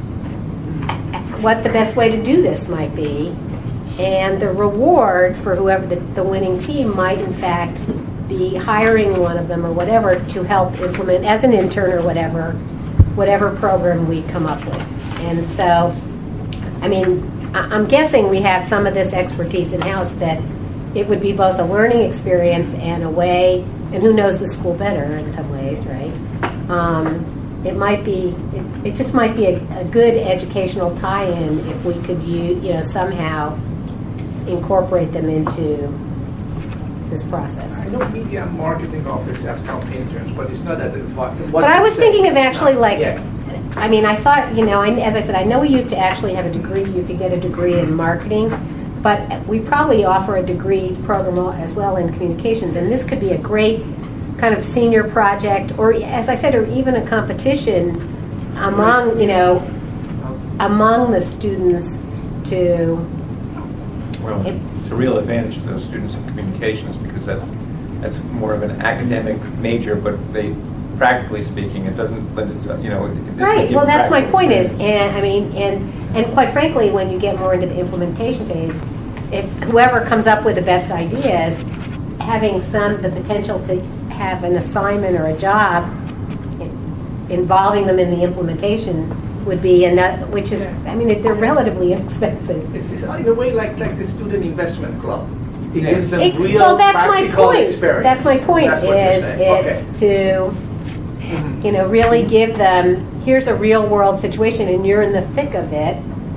D: what the best way to do this might be, and the reward for whoever the, the winning team might in fact be hiring one of them or whatever to help implement as an intern or whatever whatever program we come up with. And so, I mean, I- I'm guessing we have some of this expertise in-house that it would be both a learning experience and a way, and who knows the school better in some ways, right? Um, it might be, it, it just might be a, a good educational tie-in if we could, you, you know, somehow incorporate them into this process.
H: I know media and marketing office have some interns, but it's not as if.
D: But I was thinking of actually like,
H: Yeah.
D: I mean, I thought, you know, I, as I said, I know we used to actually have a degree, you could get a degree in marketing, but we probably offer a degree program as well in communications, and this could be a great kind of senior project, or as I said, or even a competition among, you know, among the students to...
N: Well,
D: it,
N: it's a real advantage to those students in communications because that's that's more of an academic major, but they, practically speaking, it doesn't, but it's, you know, this
D: right,
N: can
D: well,
N: give
D: that's my
N: practical
D: point is,
N: experience.
D: and I mean, and, and quite frankly, when you get more into the implementation phase, if whoever comes up with the best ideas, having some, the potential to have an assignment or a job involving them in the implementation would be another, which is, I mean, they're relatively inexpensive.
H: It's, it's in a way like, like the student investment club. It
N: Yeah.
H: gives them
D: It's-
H: real
D: well, that's my
H: practical
D: point.
H: experience.
D: That's my point.
H: That's what you're
D: Is
H: saying.
D: it's to, you know, really give them, here's a real world situation, and you're in the thick of it.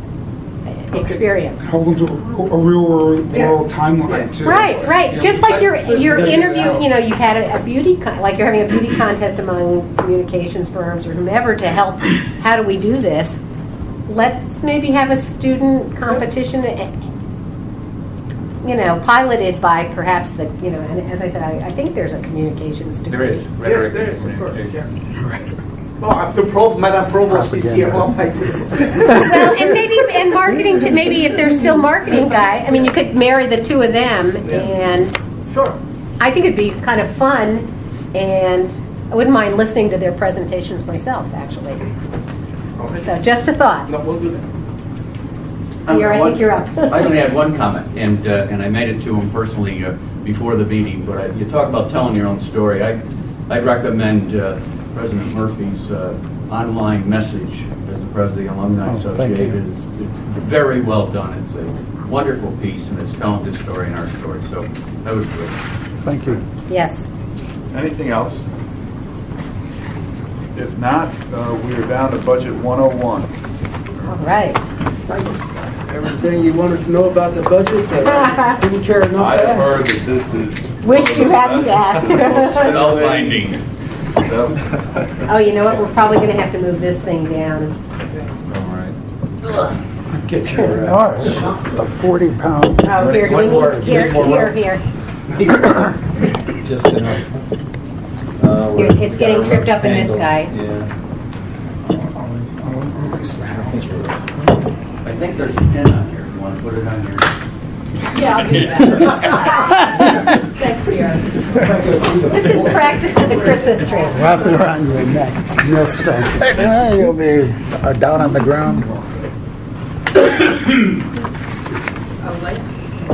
D: Experience.
A: Hold them to a, a real world, world timeline too.
D: Right, right.
A: You know,
D: Just like your
A: so it's
D: your
A: gonna get
D: interview,
A: out.
D: you know, you've had a, a beauty con- like you're having a beauty contest among communications firms or whomever to help. How do we do this? Let's maybe have a student competition, eh, you know, piloted by perhaps the, you know, and as I said, I, I think there's a communications degree.
N: There is.
H: Yes,
N: Rhetoric
H: there
N: and
H: is, of course.
N: communication.
H: Yeah. Oh, the Pro, Madame Provost is here. Oh, I do.
D: Well, and maybe, and marketing, to maybe if there's still marketing guy, I mean, you could marry the two of them, and
H: Sure.
D: I think it'd be kind of fun, and I wouldn't mind listening to their presentations myself, actually. So just a thought.
H: No, we'll do that.
D: You're, I think you're up.
E: I only had one comment, and uh, and I made it to him personally uh, before the meeting. But I, you talk about telling your own story. I I recommend uh, President Murphy's uh, online message as the president of the Alumni
M: Oh, thank you.
E: Association. It's, it's very well done. It's a wonderful piece, and it's telling his story and our story. So that was good.
M: Thank you.
D: Yes.
B: Anything else? If not, uh, we are down to budget one oh one.
D: All right.
F: Everything you wanted to know about the budget, but didn't care enough
B: I
F: to
B: have
F: ask.
B: heard that this is.
D: Wish you hadn't asked.
E: Spellbinding.
D: Oh, you know what? We're probably going to have to move this thing down.
B: All right.
F: Get your, uh,
M: Oh, it's a forty pound.
D: Oh, here, do we
N: One more.
D: need, here,
N: Give me
D: here,
N: one
D: here.
N: Just enough. Uh,
D: Here, it's getting tripped up in this guy.
N: Yeah.
E: I think there's a pen on here. You want to put it on here?
K: Yeah, I'll do that.
D: Thanks, Pierre. This is practice for the Christmas tree.
M: Wrap it around your neck. It's millstone. Yeah, you'll be uh, down on the ground.
K: Oh, lights?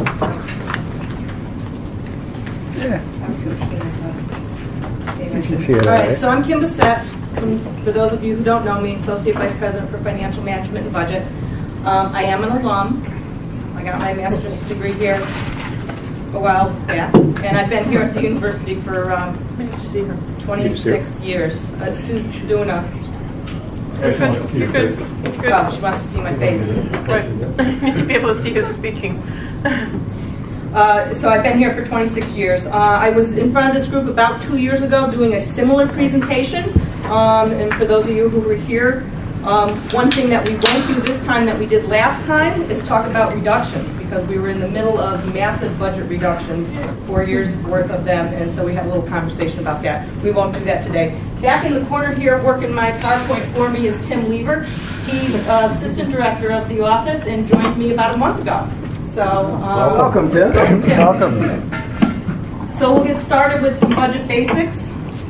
M: Yeah.
K: I was going to stand up.
M: You can see it,
K: All
M: all
K: right,
M: right?
K: so I'm Kim Bissett. Um, For those of you who don't know me, Associate Vice President for Financial Management and Budget. Um, I am an alum. I got my master's degree here a while back, and I've been here at the university for um, twenty-six years. Uh, Sue's doing a.
O: You're good. Good.
K: Oh, she wants to see my face.
O: Right. You'd be able to see who's speaking.
K: Uh, so I've been here for twenty-six years. Uh, I was in front of this group about two years ago doing a similar presentation. Um, and for those of you who were here, um, one thing that we won't do this time that we did last time is talk about reductions, because we were in the middle of massive budget reductions, four years worth of them, and so we had a little conversation about that. We won't do that today. Back in the corner here, working my PowerPoint for me, is Tim Lever. He's uh, Assistant Director of the office and joined me about a month ago. So, um,
F: welcome, Tim.
K: Welcome, Tim.
M: Welcome.
K: So we'll get started with some budget basics.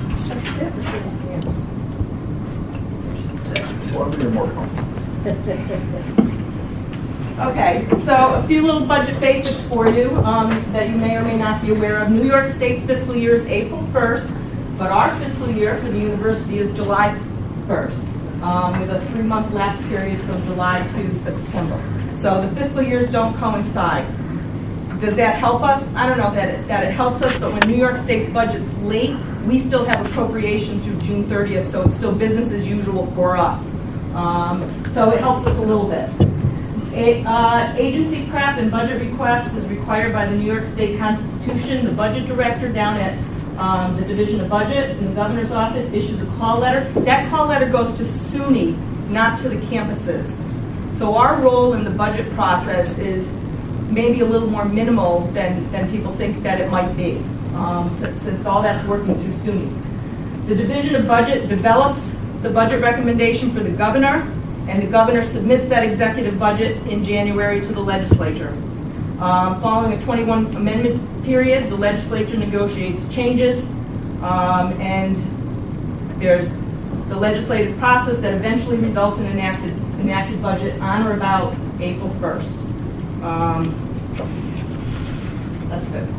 K: Okay, so a few little budget basics for you um, that you may or may not be aware of. New York State's fiscal year is April first, but our fiscal year for the university is July first, um, with a three-month lapse period from July to September. So the fiscal years don't coincide. Does that help us? I don't know that it, that it helps us, but when New York State's budget's late, we still have appropriation through June thirtieth, so it's still business as usual for us. Um, so it helps us a little bit. A, uh, agency prep and budget request is required by the New York State Constitution. The budget director down at um, the Division of Budget in the governor's office issues a call letter. That call letter goes to SUNY, not to the campuses. So our role in the budget process is maybe a little more minimal than, than people think that it might be, um, since, since all that's working through SUNY. The Division of Budget develops the budget recommendation for the governor, and the governor submits that executive budget in January to the legislature. Um, following a twenty-one amendment period, the legislature negotiates changes, um, and there's the legislative process that eventually results in an enacted, enacted budget on or about April first. Um, that's good.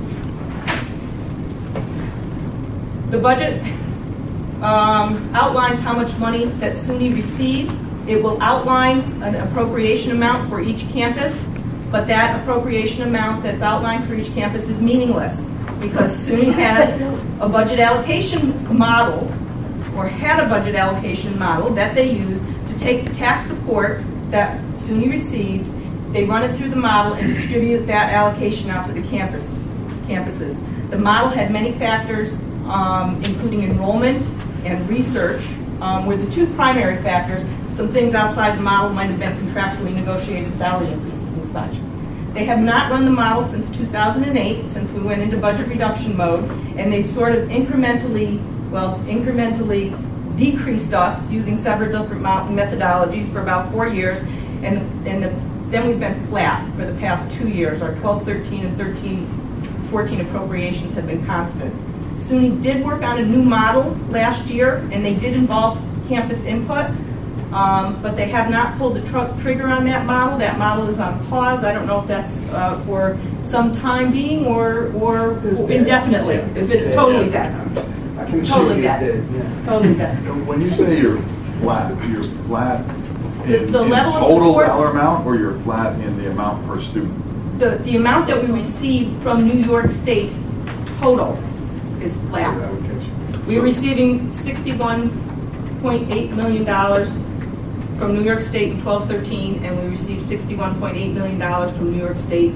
K: The budget um, outlines how much money that SUNY receives. It will outline an appropriation amount for each campus, but that appropriation amount that's outlined for each campus is meaningless because SUNY has a budget allocation model, or had a budget allocation model that they use to take the tax support that SUNY received. They run it through the model and distribute that allocation out to the campus campuses. The model had many factors, um, including enrollment and research, um, were the two primary factors. Some things outside the model might have been contractually negotiated salary increases and such. They have not run the model since two thousand eight, since we went into budget reduction mode, and they've sort of incrementally, well, incrementally decreased us using several different mo- methodologies for about four years, and, and the, then we've been flat for the past two years. Our twelve thirteen and thirteen fourteen appropriations have been constant. SUNY did work on a new model last year, and they did involve campus input, um, but they have not pulled the tr- trigger on that model. That model is on pause. I don't know if that's uh, for some time being or or indefinitely. If it's totally dead. Totally dead. Totally dead.
B: When you say you're flat, you're flat in,
K: The- the
B: in
K: level of
B: total
K: support-
B: dollar amount, or you're flat in the amount per student?
K: The, the amount that we receive from New York State total is flat. We're receiving sixty-one point eight million dollars from New York State in twelve thirteen, and we received sixty-one point eight million dollars from New York State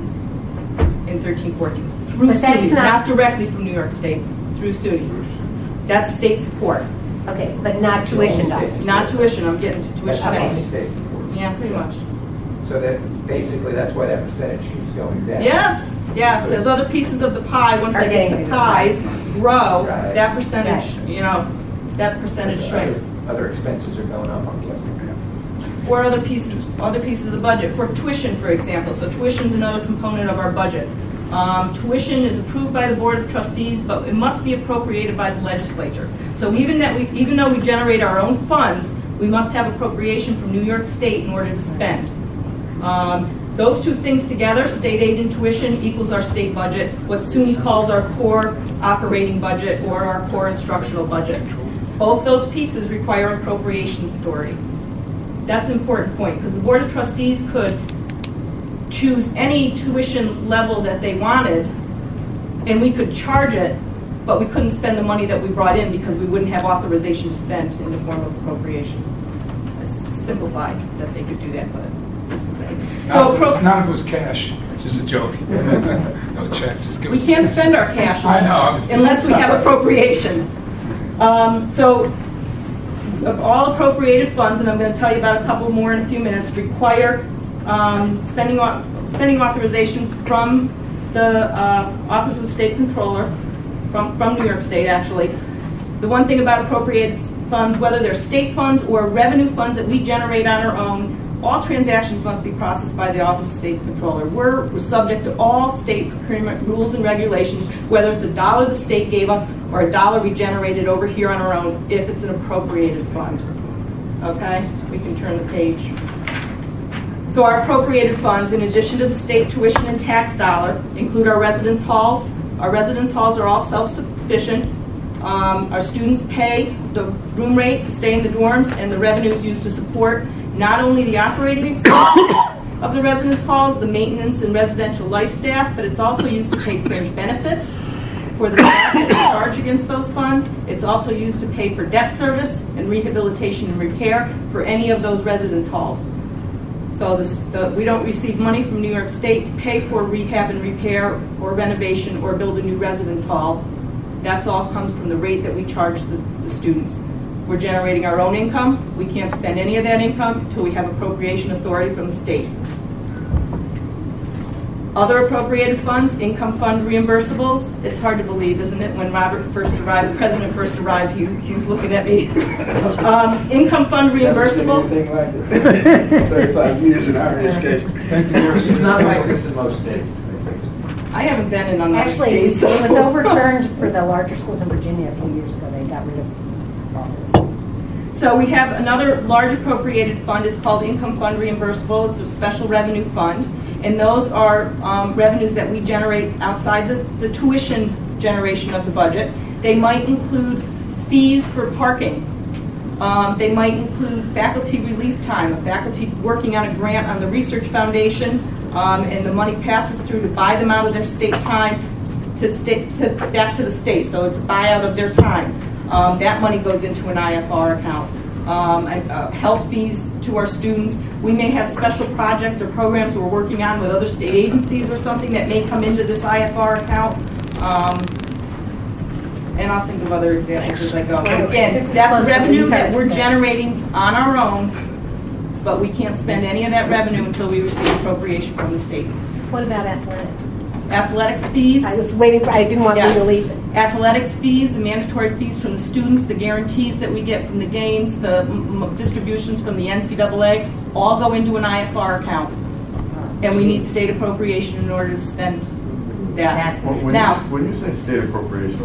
K: in thirteen fourteen. Through
D: But that's
K: SUNY,
D: not-
K: not directly from New York State, through SUNY. That's state support.
D: Okay, but not tuition dollars.
K: Not tuition, I'm getting to tuition
N: That's
K: next.
N: only state support.
K: Yeah, pretty much.
N: So that, basically, that's why that percentage keeps going down.
K: Yes, yes, as other pieces of the pie, once
D: Are
K: I get
D: getting
K: to pies, grow,
N: Right.
K: that percentage, you know, that percentage shrinks.
N: Other expenses are going up, I'm guessing.
K: Or other pieces, other pieces of the budget, for tuition, for example. So tuition is another component of our budget. Um, tuition is approved by the Board of Trustees, but it must be appropriated by the legislature. So even that we, even though we generate our own funds, we must have appropriation from New York State in order to spend. Um, those two things together, state aid and tuition, equals our state budget, what SUNY calls our core operating budget or our core instructional budget. Both those pieces require appropriation authority. That's an important point, because the Board of Trustees could choose any tuition level that they wanted, and we could charge it, but we couldn't spend the money that we brought in because we wouldn't have authorization to spend in the form of appropriation. It's simplified that they could do that, but it's the same.
A: Not if it
K: So
A: was- not if it was cash. It's just a joke. No checks. Just give
K: we
A: us
K: can't
A: cash.
K: spend our cash
A: I know, I'm
K: unless,
A: just-
K: unless we have appropriation. Um, so, of all appropriated funds, and I'm going to tell you about a couple more in a few minutes, require um, spending au- spending authorization from the uh, Office of the State Controller, from from New York State actually. The one thing about appropriated funds, whether they're state funds or revenue funds that we generate on our own, all transactions must be processed by the Office of State Controller. We're, we're subject to all state procurement rules and regulations, whether it's a dollar the state gave us or a dollar we generated over here on our own, if it's an appropriated fund. Okay? We can turn the page. So our appropriated funds, in addition to the state tuition and tax dollar, include our residence halls. Our residence halls are all self-sufficient. Um, our students pay the room rate to stay in the dorms, and the revenue is used to support not only the operating expenses of the residence halls, the maintenance and residential life staff, but it's also used to pay fringe benefits for the staff that we charge against those funds. It's also used to pay for debt service and rehabilitation and repair for any of those residence halls. So this, the, we don't receive money from New York State to pay for rehab and repair or renovation or build a new residence hall. That's all comes from the rate that we charge the, the students. We're generating our own income. We can't spend any of that income until we have appropriation authority from the state. Other appropriated funds, income fund reimbursables. It's hard to believe, isn't it? When Robert first arrived, the president first arrived, he, he's looking at me. um, income fund reimbursable.
F: Never seen anything like it. thirty-five years in our education.
A: Thank you.
N: It's not like this in most states.
K: I haven't been in another
D: Actually,
K: state. So.
D: it was overturned for the larger schools in Virginia a few years ago. They got rid of all this.
K: So we have another large appropriated fund. It's called Income Fund Reimbursable. It's a special revenue fund. And those are um, revenues that we generate outside the, the tuition generation of the budget. They might include fees for parking. Um, they might include faculty release time, a faculty working on a grant on the Research Foundation, um, and the money passes through to buy them out of their state time to, sta- to back to the state. So it's a buyout of their time. Um, that money goes into an I F R account. Um, and, uh, health fees to our students. We may have special projects or programs we're working on with other state agencies or something that may come into this I F R account. Um, and I'll think of other examples as I go. But again, that's revenue that we're generating on our own, but we can't spend any of that revenue until we receive appropriation from the state.
D: What about athletics?
K: Athletics fees.
D: I was waiting for, I didn't want
K: Yes.
D: you to leave it.
K: Athletics fees, the mandatory fees from the students, the guarantees that we get from the games, the m- m- distributions from the N C double A, all go into an I F R account. And we need state appropriation in order to spend that.
B: Well, when,
K: Now,
B: you, when you say state appropriation,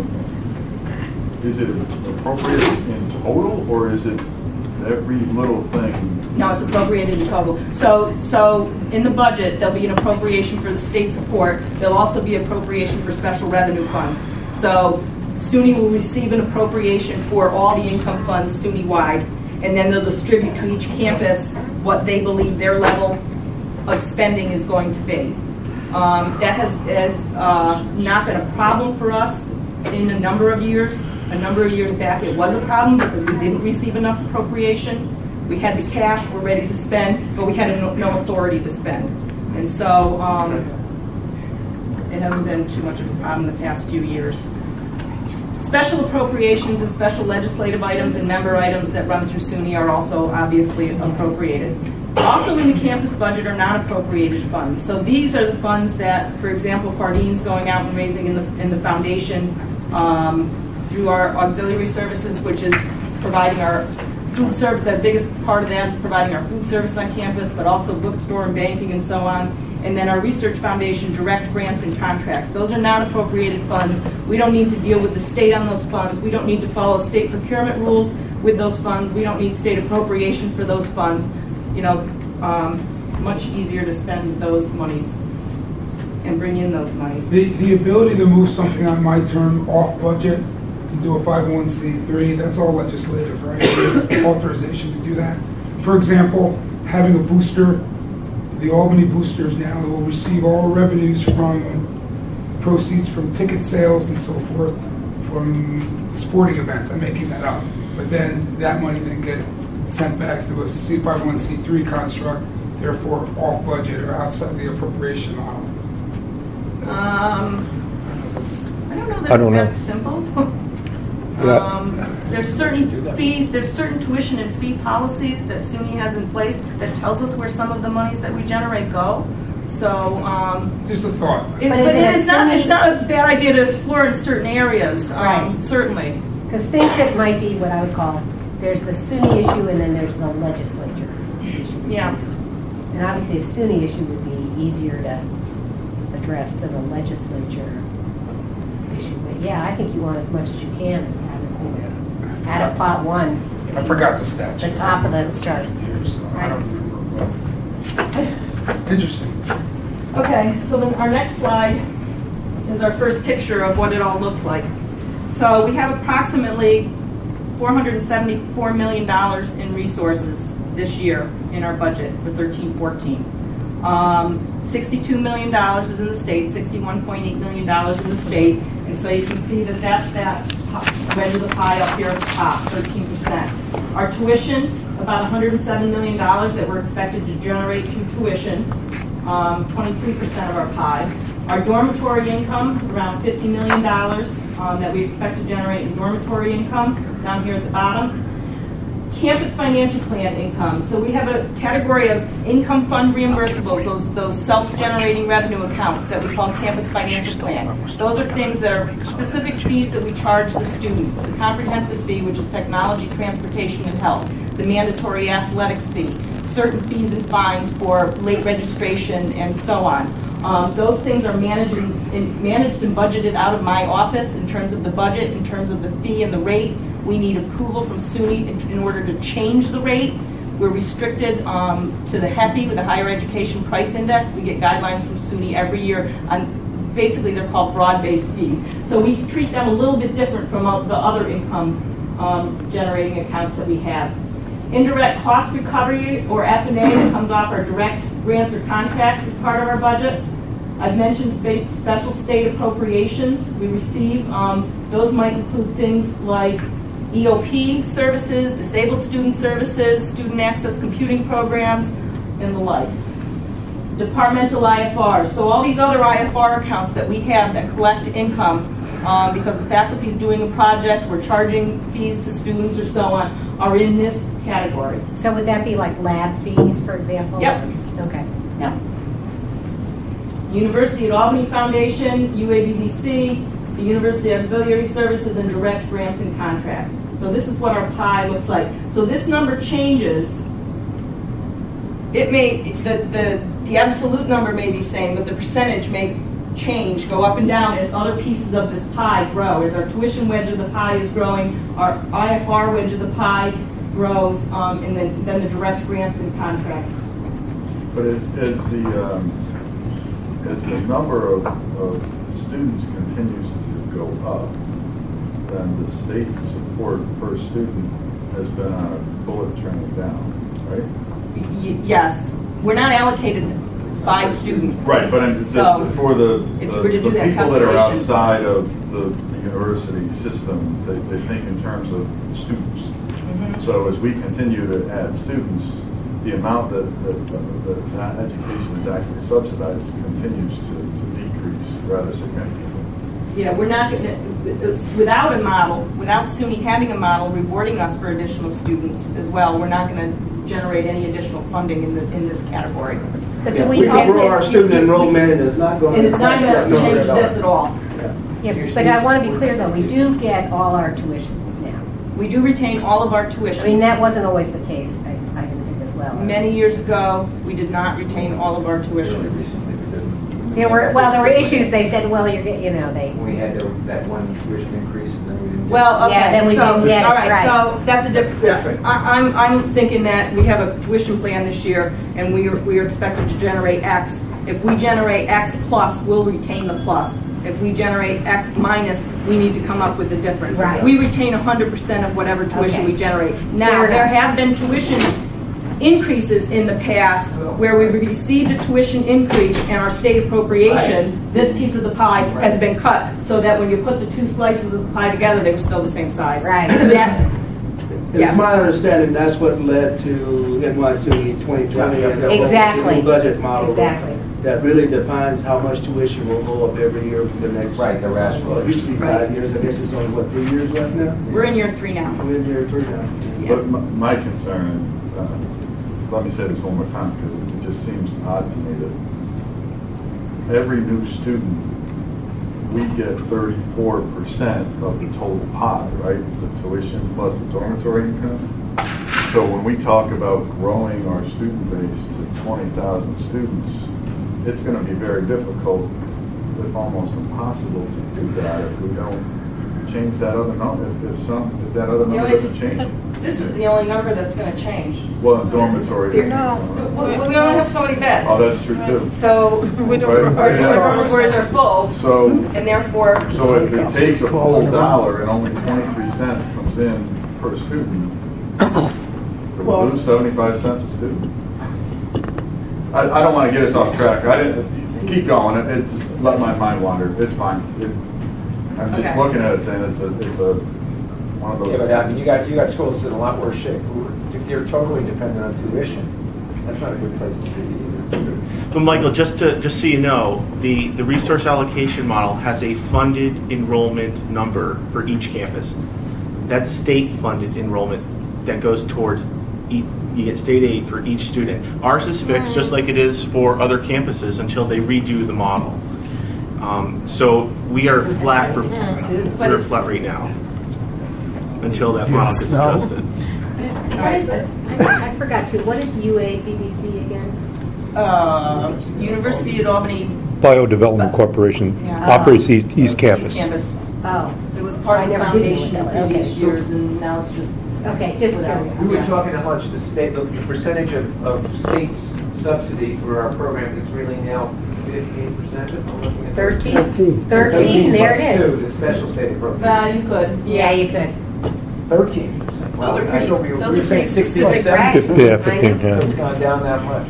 B: is it appropriated in total, or is it every little thing?
K: no, it's appropriated in total. So, so in the budget, there'll be an appropriation for the state support. There'll also be appropriation for special revenue funds. So SUNY will receive an appropriation for all the income funds SUNY-wide, and then they'll distribute to each campus what they believe their level of spending is going to be. Um, that has, has uh, not been a problem for us in a number of years. A number of years back it was a problem because we didn't receive enough appropriation. We had the cash, we're ready to spend, but we had no, no authority to spend. And so um, it hasn't been too much of a problem in the past few years. Special appropriations and special legislative items and member items that run through SUNY are also obviously appropriated. Also in the campus budget are non-appropriated funds. So these are the funds that, for example, Fardine's going out and raising in the, in the foundation um, through our auxiliary services, which is providing our food service. The biggest part of that is providing our food service on campus, but also bookstore and banking and so on. And then our research foundation, direct grants and contracts. Those are non-appropriated funds. We don't need to deal with the state on those funds. We don't need to follow state procurement rules with those funds. We don't need state appropriation for those funds. You know, um, much easier to spend those monies and bring in those monies.
A: The, the ability to move something on my term off budget to do a five oh one c three, that's all legislative, right? Authorization to do that. For example, having a booster, the Albany boosters now will receive all revenues from proceeds from ticket sales and so forth from sporting events. I'm making that up. But then that money then get sent back through a five oh one c three construct, therefore off budget or outside the appropriation model.
K: Um, I don't know that
J: I don't
K: it's
J: know.
K: that simple.
J: Yeah.
K: Um, there's certain fee, there's certain tuition and fee policies that SUNY has in place that tells us where some of the monies that we generate go. So, um,
A: just a thought.
K: It,
D: But
K: but
D: is it
K: it is not.
D: SUNY
K: It's not a bad idea to explore in certain areas. Um,
D: Right.
K: Certainly.
D: Because things that might be what I would call, there's the SUNY issue and then there's the legislature issue.
K: Yeah.
D: And obviously a SUNY issue would be easier to address than a legislature issue. But yeah, I think you want as much as you can out of, out of pot one.
A: I forgot the statute.
D: The top of the chart.
A: Years, so I don't remember. But interesting.
K: Okay, so then our next slide is our first picture of what it all looks like. So we have approximately four hundred seventy-four million dollars in resources this year in our budget for thirteen fourteen. Um, sixty-two million dollars is in the state, sixty-one point eight million dollars in the state, and so you can see that that's that wedge of the pie up here at the top, thirteen percent. Our tuition, about one hundred seven million dollars that we're expected to generate through tuition, um, twenty-three percent of our pie. Our dormitory income, around fifty million dollars um, that we expect to generate in dormitory income, down here at the bottom. Campus financial plan income. So we have a category of income fund reimbursables, those, those self-generating revenue accounts that we call campus financial plan. Those are things that are specific fees that we charge the students. The comprehensive fee, which is technology, transportation, and health. The mandatory athletics fee. Certain fees and fines for late registration and so on. Um, those things are managed and, and managed and budgeted out of my office in terms of the budget, in terms of the fee and the rate. We need approval from SUNY in, in order to change the rate. We're restricted um, to the H E P I with the Higher Education Price Index. We get guidelines from SUNY every year on, basically they're called broad-based fees. So we treat them a little bit different from all the other income um, generating accounts that we have. Indirect cost recovery, or F and A, that comes off our direct grants or contracts as part of our budget. I've mentioned spe- special state appropriations we receive. Um, those might include things like E O P services, disabled student services, student access computing programs, and the like. Departmental I F Rs. So all these other I F R accounts that we have that collect income um, because the faculty is doing a project, we're charging fees to students or so on, are in this category.
D: So would that be like lab fees, for example?
K: Yep.
D: Okay.
K: Yep. University at Albany Foundation, U A B D C, the University Auxiliary Services, and direct grants and contracts. So this is what our pie looks like. So this number changes. It may, the, the, the absolute number may be same, but the percentage may change, go up and down as other pieces of this pie grow. As our tuition wedge of the pie is growing, our I F R wedge of the pie grows, um, and then, then the direct grants and contracts.
B: But as, as the um, as the number of, of students continues to go up, then the state support per student has been on a bullet trend down, right?
K: Y- yes, we're not allocated by student.
B: Right, but I'm,
K: So,
B: for the,
K: if you
B: the,
K: were to do
B: the
K: that
B: people that are
K: calculation-
B: outside of the, the university system, they, they think in terms of students.
K: Mhm.
B: So as we continue to add students, the amount that, that, that, that education is actually subsidized continues to, to decrease rather significantly.
K: Yeah, we're not going to, without a model, without SUNY having a model rewarding us for additional students as well, we're not going to generate any additional funding in the, in this category.
D: But
F: Yeah,
D: do
F: we
D: we
F: can grow
D: have
F: our
D: to-
F: student enrollment, and it's not going
K: And
F: to
K: it's not
F: affect
K: going
F: that
K: to
F: number
K: change
F: at all.
K: this at all.
D: Yeah, but I want to be clear though, we do get all our tuition now.
K: We do retain all of our tuition.
D: I mean, that wasn't always the case, I, I didn't think as well.
K: Many years ago, we did not retain all of our tuition.
D: There were, well, there were issues, they said, well, you're, get- you know, they.
N: We had to- that one tuition increase, and then we didn't.
K: Well, okay,
D: Yeah, then we
K: so,
D: didn't get it,
K: all right,
D: right.
K: so that's a different,
N: Different.
K: I, I'm, I'm thinking that we have a tuition plan this year, and we are, we are expected to generate X. If we generate X plus, we'll retain the plus. If we generate X minus, we need to come up with the difference.
D: Right.
K: We retain one hundred percent of whatever tuition
D: Okay.
K: we generate.
D: Fair
K: Now, there
D: enough.
K: have been tuition increases in the past where we received a tuition increase and our state appropriation, this piece of the pie has been cut so that when you put the two slices of the pie together, they were still the same size.
D: Right.
K: That-
F: It's
K: Yes.
F: my understanding that's what led to N Y C twenty twenty and the whole-
D: Exactly.
F: the new budget model.
D: Exactly.
F: That really defines how much tuition will go up every year for the next.
N: Right, the rational.
F: Well, it used to be five years, I guess it's only, what, three years left now?
K: We're in year three now.
F: We're in year three now.
B: But my, my concern, uh, let me say this one more time, because it just seems odd to me that every new student, we get thirty-four percent of the total pie, right? The tuition plus the dormitory income. So when we talk about growing our student base to twenty thousand students, it's going to be very difficult, if almost impossible, to do that if we don't change that other number, if, if some, if that other
K: The
B: number
K: only-
B: doesn't change.
K: This is the only number that's going to change.
B: Well, in dormitory.
K: No. We we only have so many beds.
B: Oh, that's true too.
K: So we don't, our
B: Right.
K: dormitories are full,
B: So,
K: and therefore,
B: so if it takes a full dollar and only twenty-three cents comes in per student, do we lose seventy-five cents a student? I, I don't want to get us off track. I didn't, keep going. It, it just let my mind wander. It's fine. It, I'm just
K: Okay.
B: looking at it saying it's a, it's a, one of
N: Yeah,
B: those.
N: but I mean, you got, you got schools in a lot worse shape. If you're totally dependent on tuition, that's not a good place to be either.
P: But Michael, just to just so you know, the, the resource allocation model has a funded enrollment number for each campus. That's state-funded enrollment that goes towards each, you get state aid for each student. Ours is fixed just like it is for other campuses until they redo the model. Um, so we are flat for we're flat right now until that model gets adjusted.
D: What is it? I I forgot to, what is U A B B C again?
K: uh, University at Albany
J: Biodevelopment Corporation
K: Yeah.
J: operates East, East Campus.
K: campus.
D: Oh.
K: It was part
D: I
K: of the
D: never did know
K: foundation in
D: that. Okay.
K: previous years, and now it's just.
D: Okay, just curious.
N: We were talking at lunch, the state, the the percentage of, of state subsidy for our program is really now fifteen percent.
D: Thirteen. Thirteen, there it
N: Two,
D: is.
N: the special state program.
K: Well, you could.
D: Yeah, you could.
N: Thirteen percent.
K: Those are
N: I
K: pretty-
N: thought we were,
K: those
N: we
K: are
N: were saying
K: pretty
N: sixteen or
K: specific, right?
N: seventeen.
J: Yeah, fifteen, yeah.
N: It's gone down that much.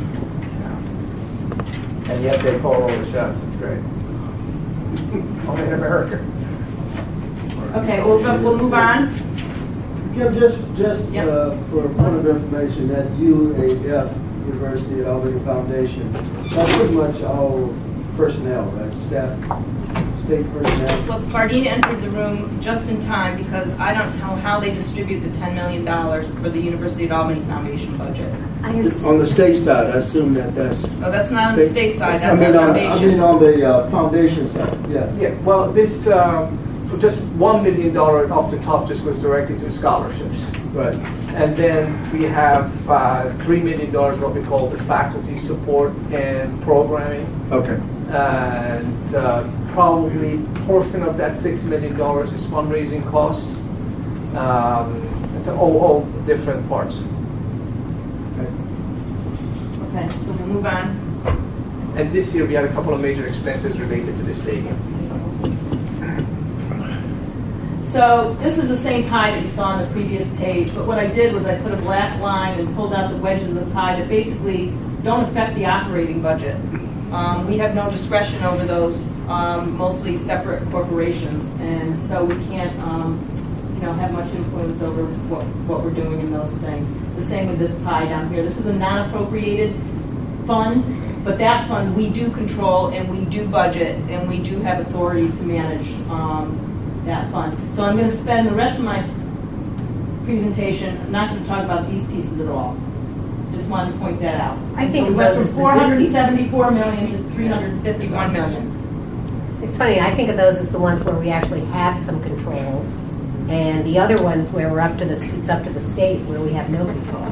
N: And yet they call all the shots, it's great. Only in America.
K: Okay, we'll, we'll move on.
F: Kim, just, just
K: Yep.
F: uh, for a point of information, that U A F, University at Albany Foundation, that's pretty much all personnel, right? Staff, state personnel.
K: Well, Pardina entered the room just in time because I don't know how they distribute the ten million dollars for the University of Albany Foundation budget.
F: On the state side, I assume that that's.
K: Oh, that's not on the state side,
F: I
K: that's
F: mean,
K: the
F: on, I
K: foundation.
F: mean, on the uh, foundation side, yeah.
H: Yeah, well, this, um, so just one million dollars off the top just goes directly to scholarships.
F: Right.
H: And then we have uh, three million dollars what we call the faculty support and programming.
F: Okay.
H: And uh, probably a portion of that six million dollars is fundraising costs. Um, it's all, all different parts.
K: Okay, so we'll move on.
H: And this year we had a couple of major expenses related to the stadium.
K: So this is the same pie that you saw on the previous page, but what I did was I put a black line and pulled out the wedges of the pie that basically don't affect the operating budget. Um, we have no discretion over those, um, mostly separate corporations, and so we can't, um, you know, have much influence over what, what we're doing in those things. The same with this pie down here. This is a non-appropriated fund, but that fund we do control and we do budget and we do have authority to manage um, that fund. So I'm going to spend the rest of my presentation, I'm not going to talk about these pieces at all. Just wanted to point that out.
D: I think
K: so we
D: of
K: went
D: those
K: from
D: as the
K: four hundred
D: good
K: seventy-four million to three hundred fifty-one million.
D: It's funny, I think of those as the ones where we actually have some control, and the other ones where we're up to the, it's up to the state where we have no control.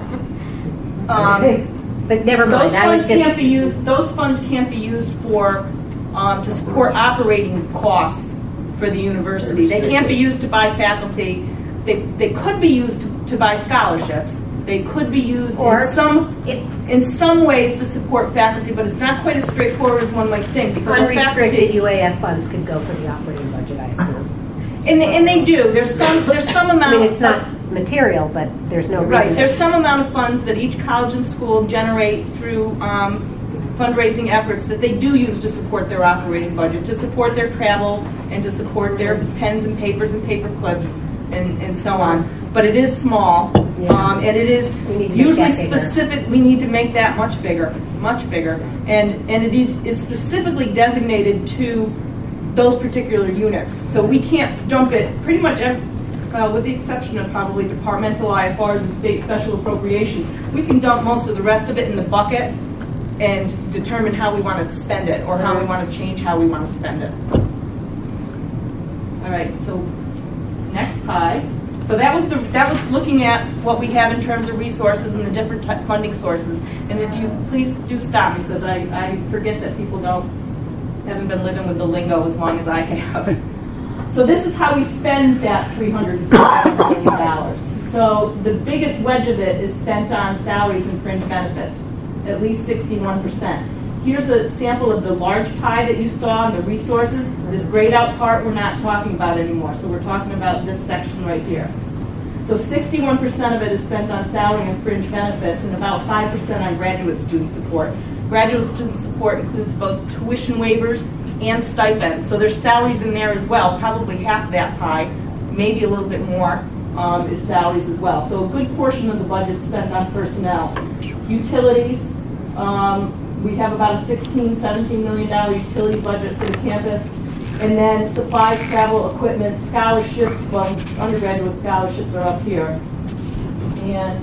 K: Um,
D: But never mind,
K: Those
D: I was
K: funds
D: just.
K: can't be used, those funds can't be used for, um, to support operating costs for the university. They can't be used to buy faculty. They, they could be used to, to buy scholarships. They could be used
D: Or
K: in some, in some ways to support faculty, but it's not quite as straightforward as one might think. Because our
D: Unrestricted
K: faculty,
D: U A F funds could go for the operating budget, I assume.
K: and they, and they do. There's some, there's some amount.
D: I mean, it's
K: of-
D: not material, but there's no reason.
K: Right, there's
D: that-
K: some amount of funds that each college and school generate through um, fundraising efforts that they do use to support their operating budget, to support their travel, and to support their pens and papers and paper clips, and, and so on. But it is small,
D: Yeah.
K: um, and it is
D: We need to make
K: usually
D: that bigger.
K: specific. We need to make that much bigger, much bigger, and and it is, is specifically designated to those particular units. So we can't dump it pretty much every, uh, with the exception of probably departmental I F Rs and state special appropriations. We can dump most of the rest of it in the bucket and determine how we want to spend it or how we want to change how we want to spend it. All right, so next pie. So that was the that was looking at what we have in terms of resources and the different type funding sources. And if you please do stop me because I, I forget that people don't haven't been living with the lingo as long as I have. So this is how we spend that three hundred fifty million dollars. So the biggest wedge of it is spent on salaries and fringe benefits, at least sixty-one percent. Here's a sample of the large pie that you saw in the resources. This grayed out part we're not talking about anymore, so we're talking about this section right here. So sixty-one percent of it is spent on salary and fringe benefits and about five percent on graduate student support. Graduate student support includes both tuition waivers and stipends, so there's salaries in there as well, probably half that pie, maybe a little bit more um, is salaries as well. So a good portion of the budget is spent on personnel. Utilities, um, we have about a sixteen, seventeen million dollar utility budget for the campus. And then supplies, travel, equipment, scholarships, well, undergraduate scholarships are up here. And,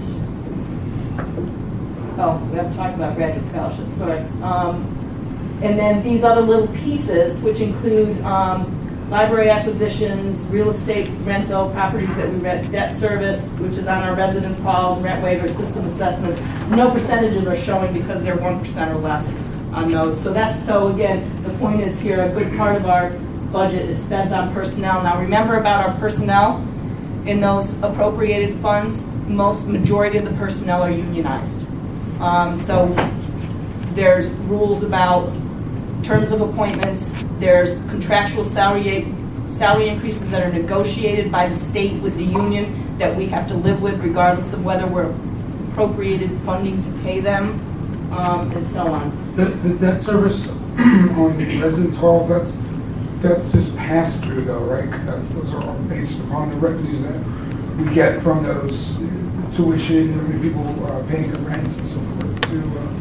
K: oh, we haven't talked about graduate scholarships, sorry. Um, and then these other little pieces, which include um, library acquisitions, real estate rental, properties that we rent, debt service, which is on our residence halls, rent waivers, system assessment. No percentages are showing because they're one percent or less on those. So that's, so again, the point is here, a good part of our budget is spent on personnel. Now remember about our personnel in those appropriated funds, most majority of the personnel are unionized. Um, so there's rules about terms of appointments, there's contractual salary salary increases that are negotiated by the state with the union that we have to live with regardless of whether we're appropriated funding to pay them, um, and so on.
A: The, the debt service on residence halls, that's that's just passed through though, right? That's, those are all based upon the revenues that we get from those tuition, I mean, people uh, paying the rents and so forth to uh,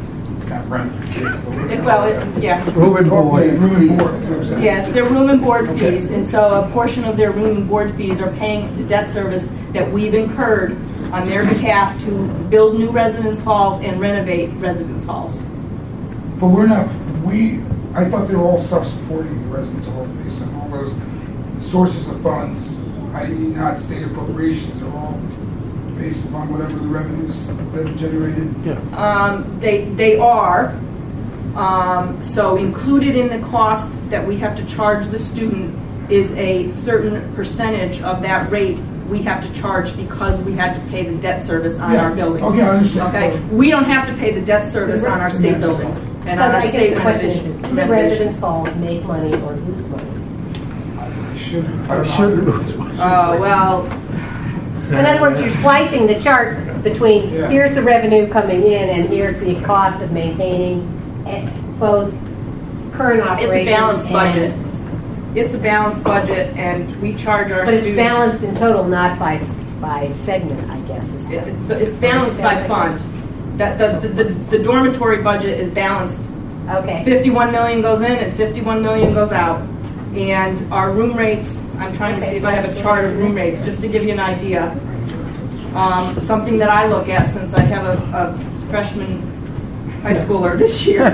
A: It's not rent for kids. but
K: It- Well, it- yeah.
A: Room and board. Room and board, that's what I'm saying.
K: Yeah, it's their room and board fees, and so a portion of their room and board fees are paying the debt service that we've incurred on their behalf to build new residence halls and renovate residence halls.
A: But we're not, we, I thought they were all self-supporting, the residents hall, based on all those sources of funds, that is not state appropriations, are all based upon whatever the revenues that are generated.
K: Um, they, they are, um, so included in the cost that we have to charge the student is a certain percentage of that rate we have to charge because we had to pay the debt service on
A: Yeah.
K: our buildings.
A: Okay, I understand.
K: Okay,
A: So-
K: we don't have to pay the debt service on our state buildings and
D: So
K: on
D: I
K: our
D: guess
K: state
D: the question is,
K: renovations.
D: do the residence halls make money or lose money?
A: Should,
M: I should lose money.
K: Oh, well,
D: In other words, you're slicing the chart between,
A: Yeah.
D: here's the revenue coming in and here's the cost of maintaining eh, both current
K: it's
D: operations.
K: a balanced
D: and-
K: budget. It's a balanced budget, and we charge our
D: But
K: students.
D: it's balanced in total, not by, s- by segment, I guess. is
K: It-
D: the-
K: It's balanced by fund. That, the, the, the dormitory budget is balanced.
D: Okay.
K: fifty-one million goes in and fifty-one million goes out. And our room rates, I'm trying to see if I have a chart of room rates, just to give you an idea. Um, something that I look at since I have a, a freshman high schooler this year.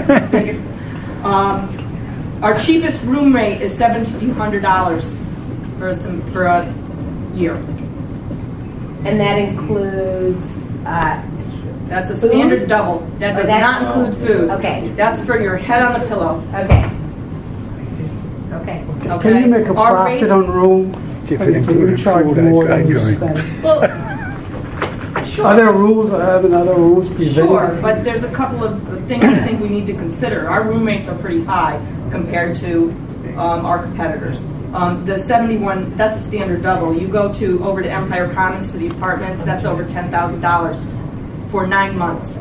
K: um, our cheapest room rate is seventeen hundred dollars for some for a year.
D: And that includes, uh,
K: That's a
D: food?
K: standard double. That
D: Oh,
K: does
D: that's-
K: not include food.
D: Okay.
K: That's for your head on the pillow.
D: Okay. Okay.
K: Okay.
Q: Can you make a
K: Our
Q: profit
K: rates-
Q: on room?
M: If it
Q: Can you
M: included
Q: charge
M: food,
Q: more
M: I'd-
Q: than you
M: I'd join.
Q: spend?
K: Well, sure.
Q: Are there rules, or having other rules preventing?
K: Sure, but there's a couple of things I think we need to consider. Our room rates are pretty high compared to um, our competitors. Um, the seventy-one, that's a standard double. You go to over to Empire Commons to the apartments, that's over ten thousand dollars for nine months.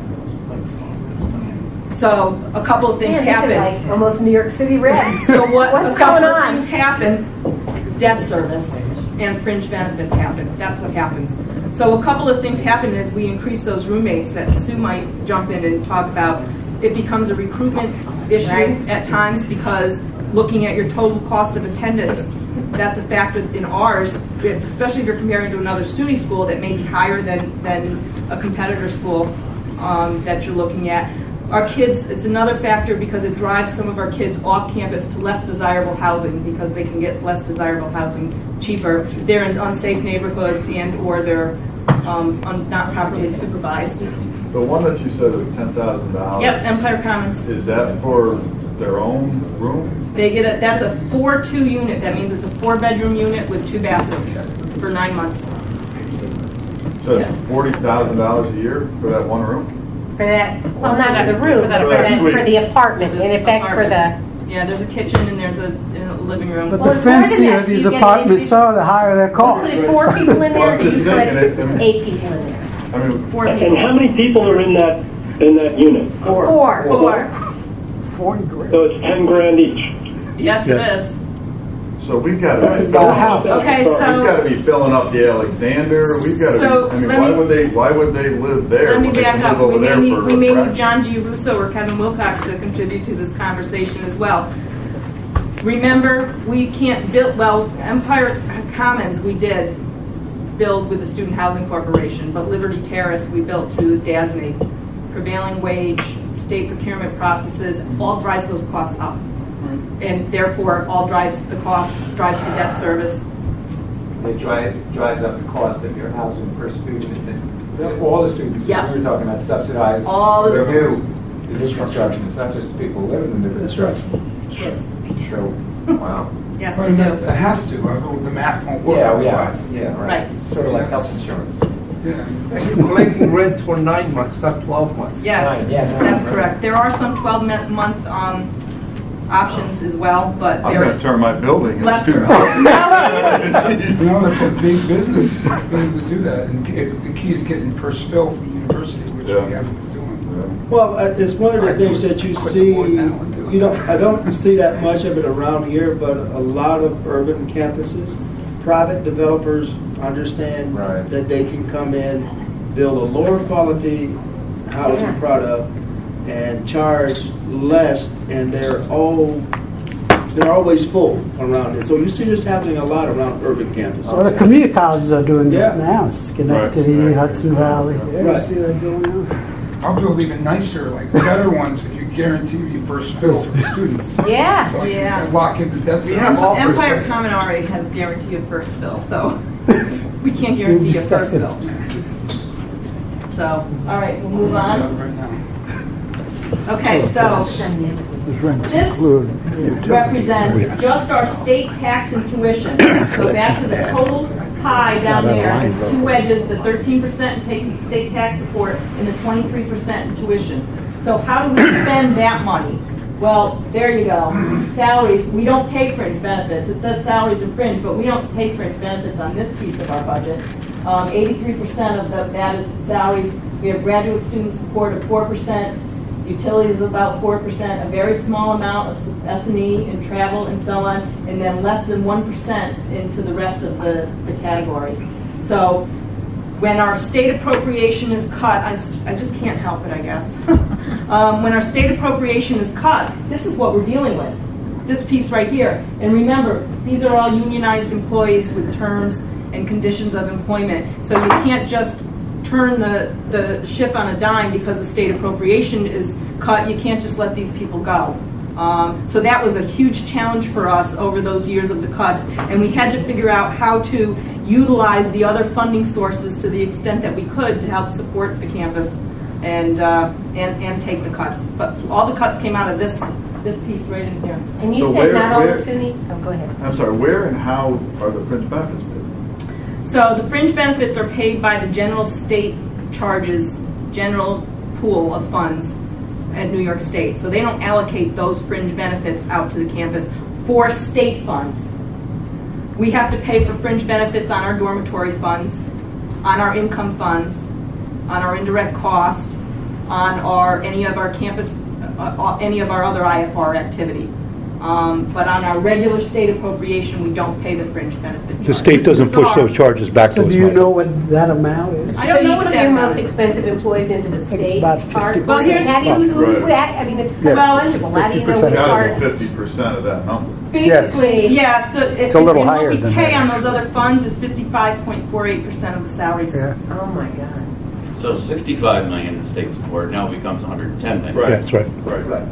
K: So a couple of things
D: Man, these are
K: happen.
D: like almost New York City reds.
K: So what?
D: What's
K: a couple
D: going
K: of
D: on?
K: things happen. Debt service and fringe benefits happen. That's what happens. So a couple of things happen as we increase those room rates that Sue might jump in and talk about. It becomes a recruitment issue
D: Right.
K: at times because looking at your total cost of attendance, that's a factor in ours, especially if you're comparing to another SUNY school that may be higher than, than a competitor school um, that you're looking at. Our kids, it's another factor because it drives some of our kids off campus to less desirable housing because they can get less desirable housing cheaper. They're in unsafe neighborhoods and or they're um, un, not properly supervised.
B: The one that you said was ten thousand dollars.
K: Yep, Empire Commons.
B: Is that for their own room?
K: They get a, that's a four two unit. That means it's a four bedroom unit with two bathrooms for nine months.
B: So it's forty thousand dollars a year for that one room?
D: For that, well,
K: For
D: not
K: that-
D: for the room,
K: for
D: but
K: that
D: for the,
B: suite.
D: for the apartment, in effect for the,
K: Yeah, there's a kitchen and there's a, and a living room.
Q: But
D: Well,
Q: the
D: it's more than
Q: fancier
D: that.
Q: these
D: You get an
Q: apartments are, the higher their
D: you
Q: cost.
D: put four people in there,
B: Well,
D: or
B: I'm
D: do you
B: just
D: put
B: thinking it- I mean-
D: eight people in there?
B: I mean,
K: Four
R: And
K: people.
R: how many people are in that, in that unit?
D: Four.
K: Four.
Q: Forty grand.
R: So it's ten grand each.
K: Yes, it is.
B: so we've got to be,
Q: Buy a house.
K: Okay,
B: we've
K: so
B: got to be filling up the Alexander. We've got to
K: So,
B: be, I mean,
K: let
B: why
K: me-
B: would they, why would they live there
K: let me
B: when they
K: back
B: can
K: up.
B: live over
K: We may
B: there
K: need,
B: for
K: we
B: a
K: may need
B: fraction?
K: John G. Russo or Kevin Wilcox to contribute to this conversation as well. Remember, we can't build, well, Empire Commons we did build with the Student Housing Corporation, but Liberty Terrace we built through the D A S N Y. Prevailing wage, state procurement processes, all drives those costs up. And therefore, all drives the cost, drives the debt service.
N: It drive, drives up the cost of your housing per student. And all the students,
K: Yeah.
N: we were talking about subsidized.
K: All the-
N: new, the new construction. It's not just people living in the construction.
K: Yes.
N: So, wow.
K: Yes,
A: But
K: they do.
A: it has to, although the math won't work
N: Yeah, yeah,
A: otherwise.
N: yeah,
K: Right.
N: right. Sort of like health
A: That's-
N: insurance.
A: Yeah.
H: You're collecting rents for nine months, not twelve months.
K: Yes,
N: Right, yeah, no,
K: that's
N: right.
K: correct. There are some twelve-month um, options as well, but
B: I'm
K: they're
B: going to turn my building into
K: lesser.
B: student.
A: No, that's a big business thing to do that, and it- the key is getting first fill from the university, which
B: Yeah.
A: we haven't been doing.
F: Well, uh, it's one of the things that you
A: Quit
F: see,
A: more now and do it.
F: you know, I don't see that much of it around here, but a lot of urban campuses, private developers understand
N: Right.
F: that they can come in, build a lower quality housing
D: Yeah.
F: product, and charge less, and they're all, they're always full around it. So you see this happening a lot around urban campuses.
Q: Well, the community colleges are doing
F: Yeah.
Q: that now. Schenectady,
F: Right.
Q: Hudson Valley. You
F: Right.
Q: see that going on?
A: I'll build even nicer, like better ones if you guarantee you first fill for the students.
D: Yeah.
A: So like
K: Yeah.
A: you lock in the debt
K: We have
A: service.
K: Empire Common already has guarantee of first fill, so we can't guarantee a first fill. So, all right, we'll move on.
A: Right now.
K: Okay, so
Q: Those rents
K: this
Q: include utilities.
K: represents just our state tax and tuition. So back to the total pie down there, there's two wedges, the thirteen percent in taking state tax support and the twenty-three percent in tuition. So how do we spend that money? Well, there you go. Salaries, we don't pay fringe benefits. It says salaries and fringe, but we don't pay fringe benefits on this piece of our budget. Um, eighty-three percent of the, that is salaries. We have graduate student support of four percent, utilities of about four percent, a very small amount of S and E and travel and so on, and then less than one percent into the rest of the, the categories. So when our state appropriation is cut, I, s- I just can't help it, I guess. um, when our state appropriation is cut, this is what we're dealing with, this piece right here. And remember, these are all unionized employees with terms and conditions of employment. So you can't just turn the, the ship on a dime because the state appropriation is cut. You can't just let these people go. Um, so that was a huge challenge for us over those years of the cuts, and we had to figure out how to utilize the other funding sources to the extent that we could to help support the campus and uh, and, and take the cuts. But all the cuts came out of this this piece right in here.
D: And you
B: So
D: said
B: where-
D: not all the
B: where-
D: SUNYs? Oh, go ahead.
B: I'm sorry, where and how are the fringe benefits paid?
K: So the fringe benefits are paid by the general state charges, general pool of funds at New York State. So they don't allocate those fringe benefits out to the campus for state funds. We have to pay for fringe benefits on our dormitory funds, on our income funds, on our indirect cost, on our any of our campus, uh, uh, any of our other I F R activity. Um, but on our regular state appropriation, we don't pay the fringe benefit.
J: The state doesn't push those charges back to
Q: So
J: us.
Q: do you
J: Mike.
Q: know what that amount is?
K: I don't know
D: so
K: what
D: you put
K: that
D: your
K: amount
D: most
K: is.
D: expensive employees into the
Q: think it's
D: state
Q: about
D: part.
Q: fifty
D: Well,
K: percent.
D: how do you, who's,
B: Right.
D: who act- I mean, it's
J: Yes.
D: well eligible. How do you know which
B: Gotta
D: part?
B: be fifty percent of that number.
K: Basically, yes. The,
M: It's a little
K: and
M: higher
K: what we
M: than
K: pay
M: that.
K: on those other funds is fifty-five point four eight percent of the salaries.
M: Yeah.
D: Oh, my God.
L: So sixty-five million in state support now becomes one hundred ten million.
B: Right.
J: That's right.
B: Right, right.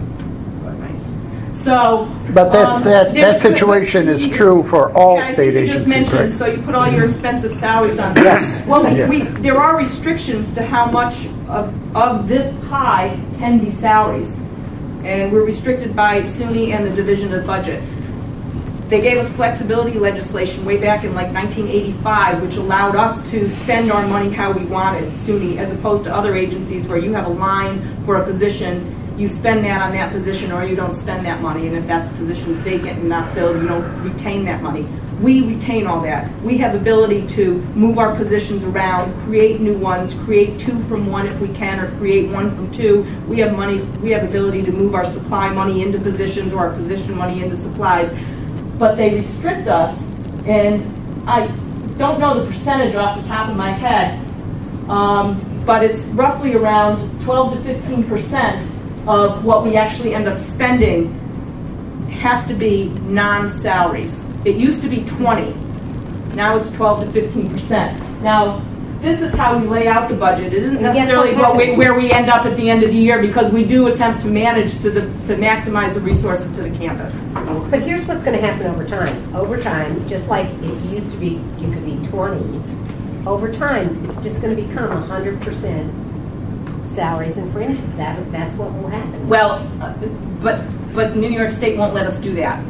K: So,
M: But that's,
K: um,
M: that, that
K: there's-
M: situation is true for all
K: Yeah, I think
M: state
K: you
M: agencies,
K: just mentioned,
M: right?
K: so you put all your expensive salaries on.
M: Yes.
K: Well,
M: Yeah.
K: we, there are restrictions to how much of, of this pie can be salaries. And we're restricted by SUNY and the Division of Budget. They gave us flexibility legislation way back in like nineteen eighty-five, which allowed us to spend our money how we wanted, SUNY, as opposed to other agencies where you have a line for a position, you spend that on that position, or you don't spend that money, and if that position is vacant and not filled, you don't retain that money. We retain all that. We have ability to move our positions around, create new ones, create two from one if we can, or create one from two. We have money, we have ability to move our supply money into positions or our position money into supplies. But they restrict us, and I don't know the percentage off the top of my head, um, but it's roughly around twelve to fifteen percent of what we actually end up spending has to be non-salaries. It used to be twenty, now it's twelve to fifteen percent. Now, this is how we lay out the budget. It isn't
D: And guess
K: necessarily
D: what
K: what we,
D: happens?
K: where we end up at the end of the year, because we do attempt to manage to the to maximize the resources to the campus.
D: But here's what's going to happen over time. Over time, just like it used to be, you could be twenty. Over time, it's just going to become one hundred percent salaries and fringes. That that's what will happen.
K: Well, uh, but but New York State won't let us do that.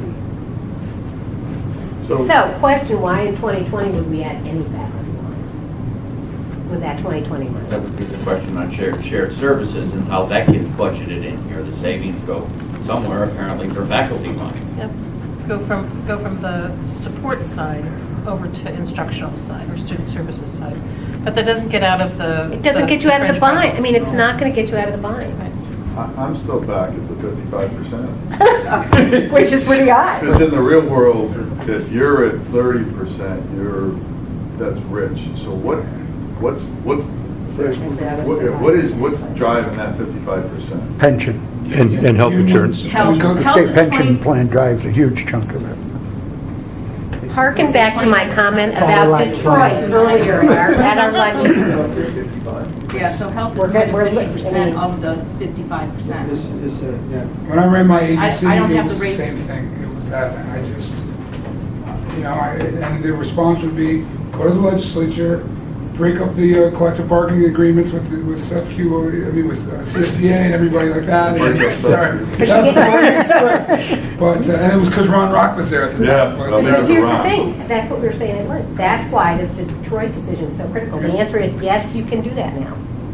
B: So,
D: So, question: why in twenty twenty would we add any faculty lines with that twenty twenty money?
L: That would be the question on shared shared services and how that gets budgeted in here. The savings go somewhere apparently for faculty lines.
O: Yep. Go from, go from the support side over to instructional side or student services side. But that doesn't get out of the...
D: It doesn't
O: the-
D: get you out of the
O: fringe
D: bind.
O: budget.
D: I mean, it's not going to get you out of the bind,
B: I, I'm still back at the fifty-five percent.
D: which is pretty high.
B: Because in the real world, if you're at thirty percent, you're, that's rich. So what, what's, what's What what is, what's driving that fifty-five percent?
M: Pension.
J: And, and health insurance.
K: Health-
M: The
K: health
M: state
K: is
M: pension
K: twenty
M: plan drives a huge chunk of it.
D: Harken back to my comment about Detroit earlier at our luncheon.
K: Yeah, so health is
D: We're
K: kind
D: good, we're
K: of
D: good.
K: fifty percent of the fifty-five percent.
F: This is, uh, yeah.
A: When I ran my agency,
K: I don't
A: it
K: have
A: was
K: the
A: the
K: rates.
A: same thing. It was that, and I just, you know, I, and the response would be, go to the legislature, break up the uh, collective bargaining agreements with with S F Q, I mean, with uh, C S D A and everybody like that.
B: Break up
A: Sorry. That was the But, uh, and it was because Ron Rock was there at the
B: Yeah,
A: time. But,
B: well,
A: uh,
D: But here's the thing, that's what we were saying at lunch. That's why this Detroit decision is so critical. The answer is yes, you can do that now.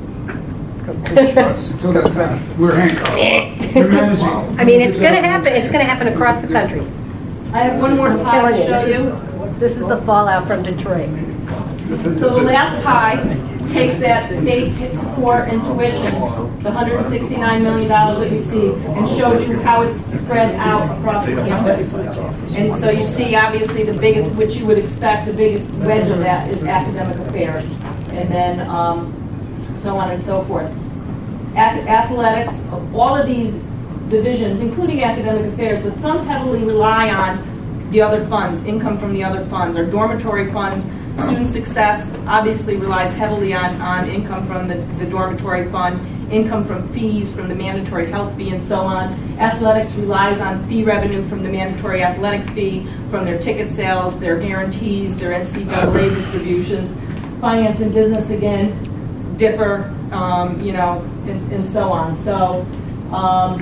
A: Until that time, we're handcuffed. We're managing.
D: I mean, it's going to happen. It's going to happen across the country.
K: I have one more
D: I'm
K: pie
D: telling
K: to
D: you,
K: show
D: this
K: you.
D: is, this is the fallout from Detroit.
K: So the last pie takes that state support and tuition, the one hundred sixty-nine million dollars that you see, and shows you how it's spread out across the campus. And so you see, obviously, the biggest, which you would expect, the biggest wedge of that is academic affairs. And then um, so on and so forth. Ath- athletics, all of these divisions, including academic affairs, but some heavily rely on the other funds, income from the other funds, or dormitory funds. Student success obviously relies heavily on, on income from the, the dormitory fund, income from fees from the mandatory health fee, and so on. Athletics relies on fee revenue from the mandatory athletic fee, from their ticket sales, their guarantees, their N C double A distributions. Finance and business, again, differ, um, you know, and, and so on. So um,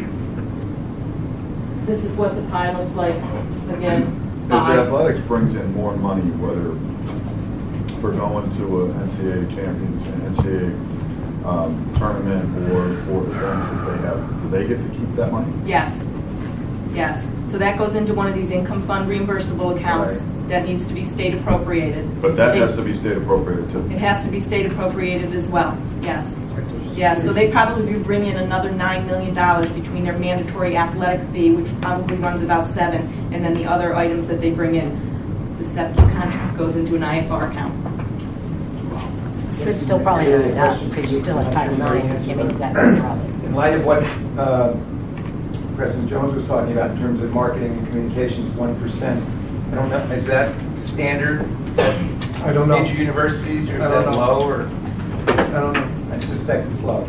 K: this is what the pie looks like. Again,
B: Because
K: pie.
B: athletics brings in more money, whether for going to an N C double A championship, N C double A um, tournament, or for events that they have. Do they get to keep that money?
K: Yes, yes. So that goes into one of these income fund reimbursable accounts
B: Right.
K: that needs to be state appropriated.
B: But that
K: They-
B: has to be state appropriated too.
K: It has to be state appropriated as well, yes. Yeah, so they probably bring in another nine million dollars between their mandatory athletic fee, which probably runs about seven, and then the other items that they bring in. The S E P Q contract goes into an I F R account.
D: It's still probably not enough because you still have Title nine. I mean, you've got some problems.
N: In light of what uh, President Jones was talking about in terms of marketing and communications, one percent, I don't know, is that standard
F: I don't know.
N: major universities, or is
F: I don't
N: that
F: know.
N: low, or?
F: I don't know.
N: I suspect it's low.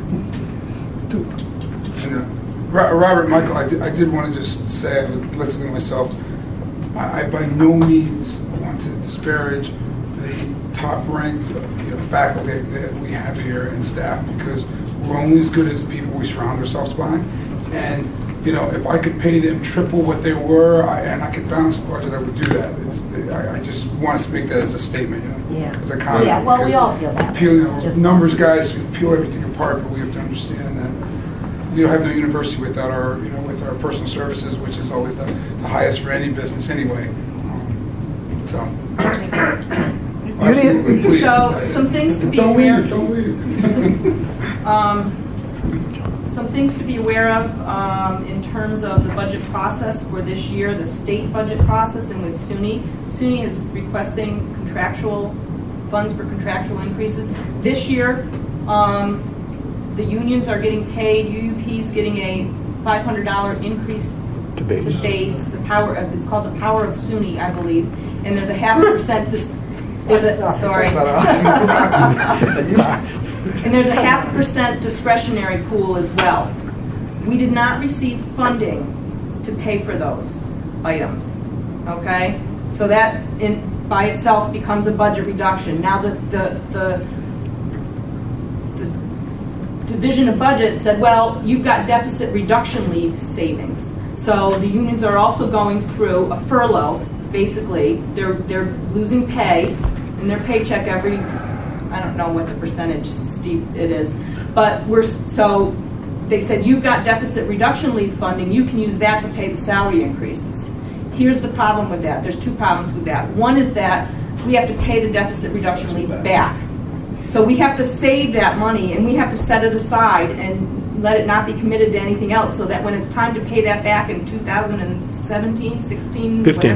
A: And, uh, Ro- Robert, Michael, I did, I did want to just say, I was listening to myself, I, I by no means want to disparage the top-ranked you know, faculty that we have here and staff, because we're only as good as the people we surround ourselves by. And, you know, if I could pay them triple what they were, I, and I could balance the budget, I would do that. It's, I, I just want to speak that as a statement, you know,
D: Yeah.
A: as a comment.
D: Yeah, well, we
A: because
D: all feel that.
A: Peel, you
D: It's
A: know,
D: just-
A: numbers guys peel everything apart, but we have to understand that we don't have no university without our, you know, with our personal services, which is always the, the highest for any business anyway. Um, so, absolutely, please.
K: So, some things to be
A: Don't
K: aware
A: leave, don't leave.
K: Um, some things to be aware of um, in terms of the budget process for this year, the state budget process, and with SUNY. SUNY is requesting contractual funds for contractual increases. This year, um, the unions are getting paid, U U P is getting a five hundred dollars increase
J: To base.
K: to base. The power of, it's called the power of SUNY, I believe. And there's a half a percent, dis- there's a, sorry. And there's a half a percent discretionary pool as well. We did not receive funding to pay for those items, okay? So that in, by itself becomes a budget reduction. Now the, the, the, the Division of Budget said, well, you've got deficit reduction leave savings. So the unions are also going through a furlough, basically. They're, they're losing pay in their paycheck every, I don't know what the percentage, Steve, it is. But we're, so they said, you've got deficit reduction leave funding, you can use that to pay the salary increases. Here's the problem with that. There's two problems with that. One is that we have to pay the deficit reduction leave back. So we have to save that money, and we have to set it aside and let it not be committed to anything else, so that when it's time to pay that back in two thousand seventeen, sixteen,
J: fifteen.
K: whatever,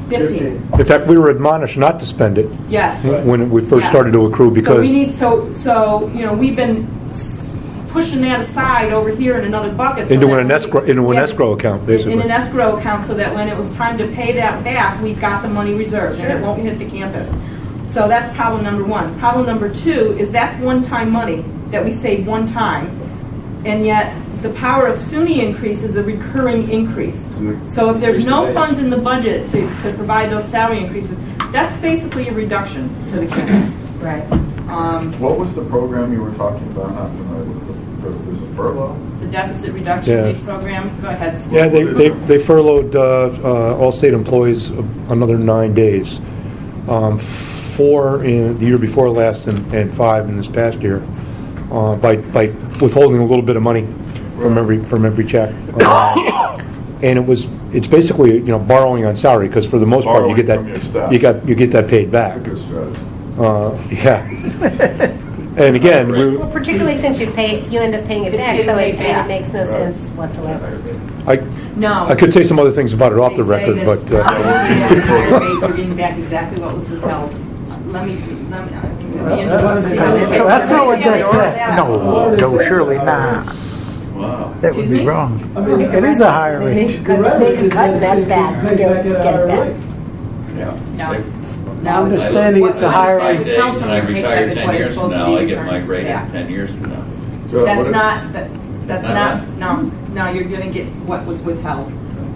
K: fifty.
J: In fact, we were admonished not to spend it.
K: Yes.
J: When we first
K: Yes.
J: started to accrue
K: So
J: because.
K: we need, so, so, you know, we've been s- pushing that aside over here in another bucket. so
J: Into
K: that
J: an
K: when
J: escrow,
K: we-
J: into an
K: Yeah.
J: escrow account,
K: In
J: basically.
K: an escrow account, so that when it was time to pay that back, we've got the money reserved, and it won't hit the campus. So that's problem number one. Problem number two is that's one-time money that we save one time, and yet the power of SUNY increase is a recurring increase. So if there's no funds in the budget to, to provide those salary increases, that's basically a reduction to the campus.
D: Right.
K: Um,
B: What was the program you were talking about? Not familiar with the, there was a furlough?
K: the deficit reduction
J: Yeah.
K: aid program, go ahead, Steve.
J: Yeah, they, they, they furloughed uh, uh, all state employees another nine days. Um, four in the year before last and, and five in this past year uh, by, by withholding a little bit of money from every from every check. Uh, and it was it's basically you know borrowing on salary because for the most part you get
B: Borrowing from your
J: that
B: staff.
J: you got you get that paid back.
B: That's a good strategy.
J: Uh, yeah. And again, we,
D: Well, particularly since you pay, you end up paying it
K: It's
D: back,
K: getting
D: so it,
K: paid back.
D: it makes no sense whatsoever.
J: I
K: No.
J: I could say some other things about it off the
K: They say
J: record,
K: that
J: but
K: it's not
J: uh,
K: only at a higher rate, you're getting back exactly what was withheld. Let me, let me, I think it'd be interesting to see how this-
Q: That's not what they
K: everybody
Q: said.
K: see how
Q: No, no, surely not.
L: Wow.
Q: That would
K: Excuse
Q: be
K: me?
Q: wrong. It is a higher rate.
D: Make a cut, make a cut, that's that. You don't get it back.
L: Yeah.
K: No.
Q: Understanding it's a higher
L: Five
Q: rate.
L: days,
K: Tell
L: and I
K: someone
L: retire
K: paycheck is
L: ten
K: what it's
L: years from
K: supposed to
L: now,
K: be
L: I get my
K: returned.
L: rate
K: Yeah.
L: ten years from now.
B: So
K: That's
B: what-
K: not, that- that's
L: Not
K: not,
L: right?
K: no, no, you're gonna get what was withheld.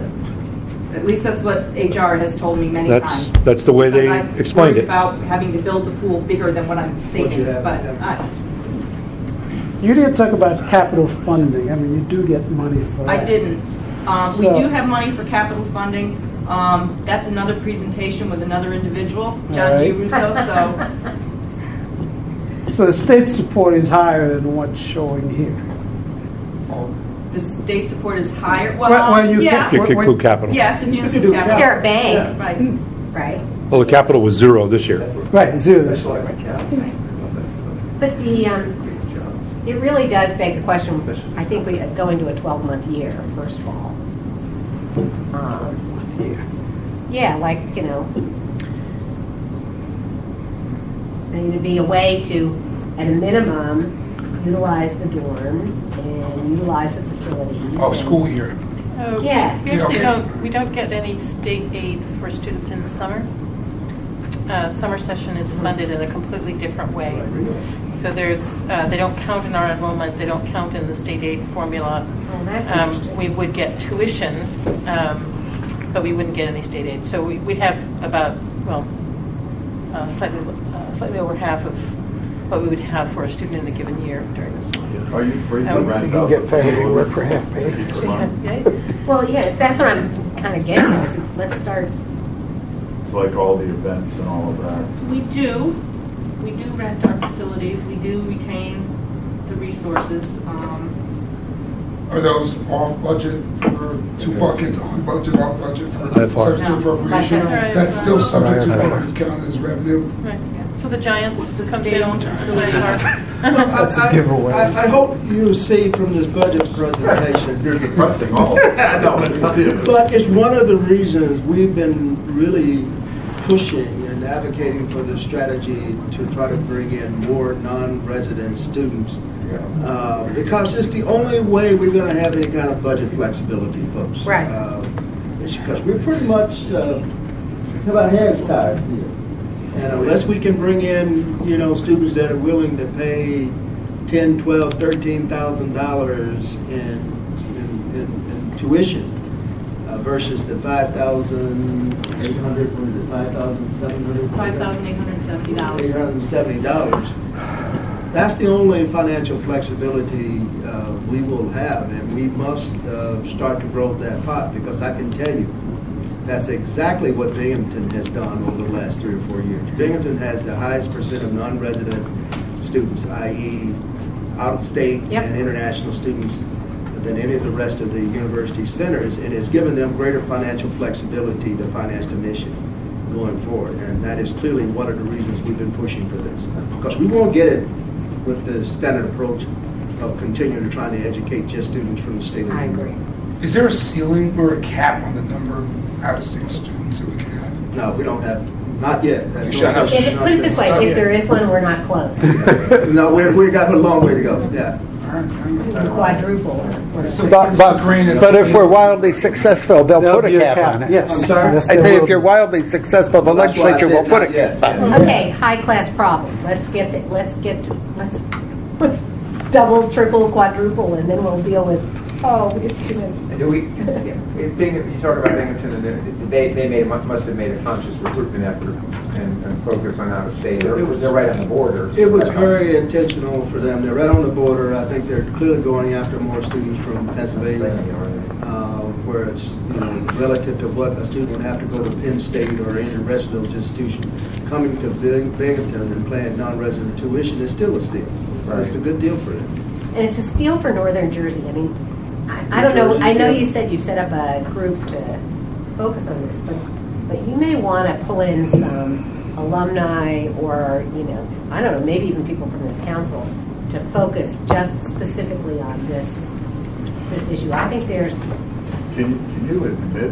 K: At least that's what H R has told me many
J: That's-
K: times.
J: that's the way they
K: Because I'm
J: explained
K: worried
J: it.
K: about having to build the pool bigger than what I'm saving,
F: you have,
K: but
F: yeah.
K: I,
Q: You didn't talk about capital funding. I mean, you do get money for that.
K: I didn't. Um, we
Q: So-
K: do have money for capital funding. Um, that's another presentation with another individual, John G.
Q: All right.
K: Russo, so
Q: So the state support is higher than what's showing here.
K: the state support is higher. Well,
Q: Well, well, you
K: yeah.
J: you could include capital.
K: Yes, if you
Q: You could
K: include
Q: do
K: capital.
D: They're a bank,
K: Right.
D: right?
J: well, the capital was zero this year.
Q: Right, zero this year.
D: But the, um, it really does beg the question, I think we go into a twelve-month year, first of all. Um,
Q: Yeah.
D: Yeah, like, you know, there need to be a way to, at a minimum, utilize the dorms and utilize the facilities.
A: Oh,
D: and-
A: school year.
O: Uh, we-
D: Yeah.
O: We actually
A: Yeah, okay.
O: don't, we don't get any state aid for students in the summer. Uh, Summer session is funded in a completely different way. So there's, uh, they don't count in our enrollment, they don't count in the state aid formula.
D: Oh, that's
O: Um,
D: interesting.
O: We would get tuition, um, but we wouldn't get any state aid. So we- we'd have about, well, uh, slightly, uh, slightly over half of what we would have for a student in a given year during the summer.
B: Are you free to
O: Um,
B: rent
Q: You can
B: out
Q: get
B: the
Q: faculty
B: facility
Q: work for half pay.
B: to keep the money?
O: Okay?
D: Well, yes, that's what I'm kind of getting at. is Let's start,
B: It's like all the events and all of that.
K: We do. We do rent our facilities. We do retain the resources. Um,
A: Are those off budget or two buckets, on budget, off budget for
J: By far.
A: subject to
K: No.
A: appropriation?
O: Right.
A: That's still subject to
J: Right.
A: what is counted as revenue?
O: Right. So the Giants
K: The
O: comes in.
K: state-owned facility.
Q: That's a giveaway.
F: I, I hope you see from this budget presentation.
B: You're depressing all of us.
F: No, but it's one of the reasons we've been really pushing and advocating for the strategy to try to bring in more non-resident students. Uh, because it's the only way we're going to have any kind of budget flexibility, folks.
D: Right.
F: Uh, it's because we're pretty much uh, have our hands tied here. And unless we can bring in, you know, students that are willing to pay ten, twelve, thirteen thousand dollars in, in, in, in tuition uh, versus the five thousand eight hundred, what is it, five thousand seven hundred?
K: five thousand eight hundred seventy
F: Eight
K: dollars.
F: hundred and seventy dollars. That's the only financial flexibility uh, we will have, and we must uh, start to grow that pot, because I can tell you, that's exactly what Binghamton has done over the last three or four years. Binghamton has the highest percent of non-resident students, that is out-of-state
D: Yep.
F: and international students, than any of the rest of the university centers, and it's given them greater financial flexibility to finance the mission going forward. And that is clearly one of the reasons we've been pushing for this. Because we won't get it with the standard approach of continuing to try to educate just students from the state of New York.
D: I agree.
A: Is there a ceiling or a cap on the number of out-of-state students that we can have?
F: No, we don't have, not yet. That's no such-
D: If-
F: no
D: Put it this
F: such-
D: way, if there is one, we're not close.
F: No, we we got a long way to go, yeah.
D: Quadruple.
M: But, but, but if we're wildly successful, they'll
Q: There'll
M: put a
Q: be a
M: cap
Q: cap,
M: on it.
Q: yes.
F: I'm sorry?
Q: Yes,
M: I
Q: there
M: say
Q: will
M: if you're
Q: be.
M: wildly successful, the
F: That's why I
M: legislature
F: said
M: will put
F: not
M: a
F: yet.
M: cap on it.
D: Okay, high class problem. Let's get, the- let's get, to let's, let's double, triple, quadruple, and then we'll deal with, oh, it's too many.
N: Do we, it being, you talk about Binghamton, and they, they made, must must have made a conscious recruitment effort and, and focus on out of state. They're, they're right on the border.
F: It was very intentional for them. They're right on the border. I think they're clearly going after more students from Pennsylvania, uh, where it's, you know, relative to what a student would have to go to Penn State or any rest of those institutions. Coming to Bing- Binghamton and paying non-resident tuition is still a steal. So it's a good deal for them.
D: And it's a steal for Northern Jersey. I mean, I, I don't know, I know you said you set up a group to focus on this, but, but you may want to pull in some alumni or, you know, I don't know, maybe even people from this council to focus just specifically on this, this issue. I think there's,
B: Can you, can you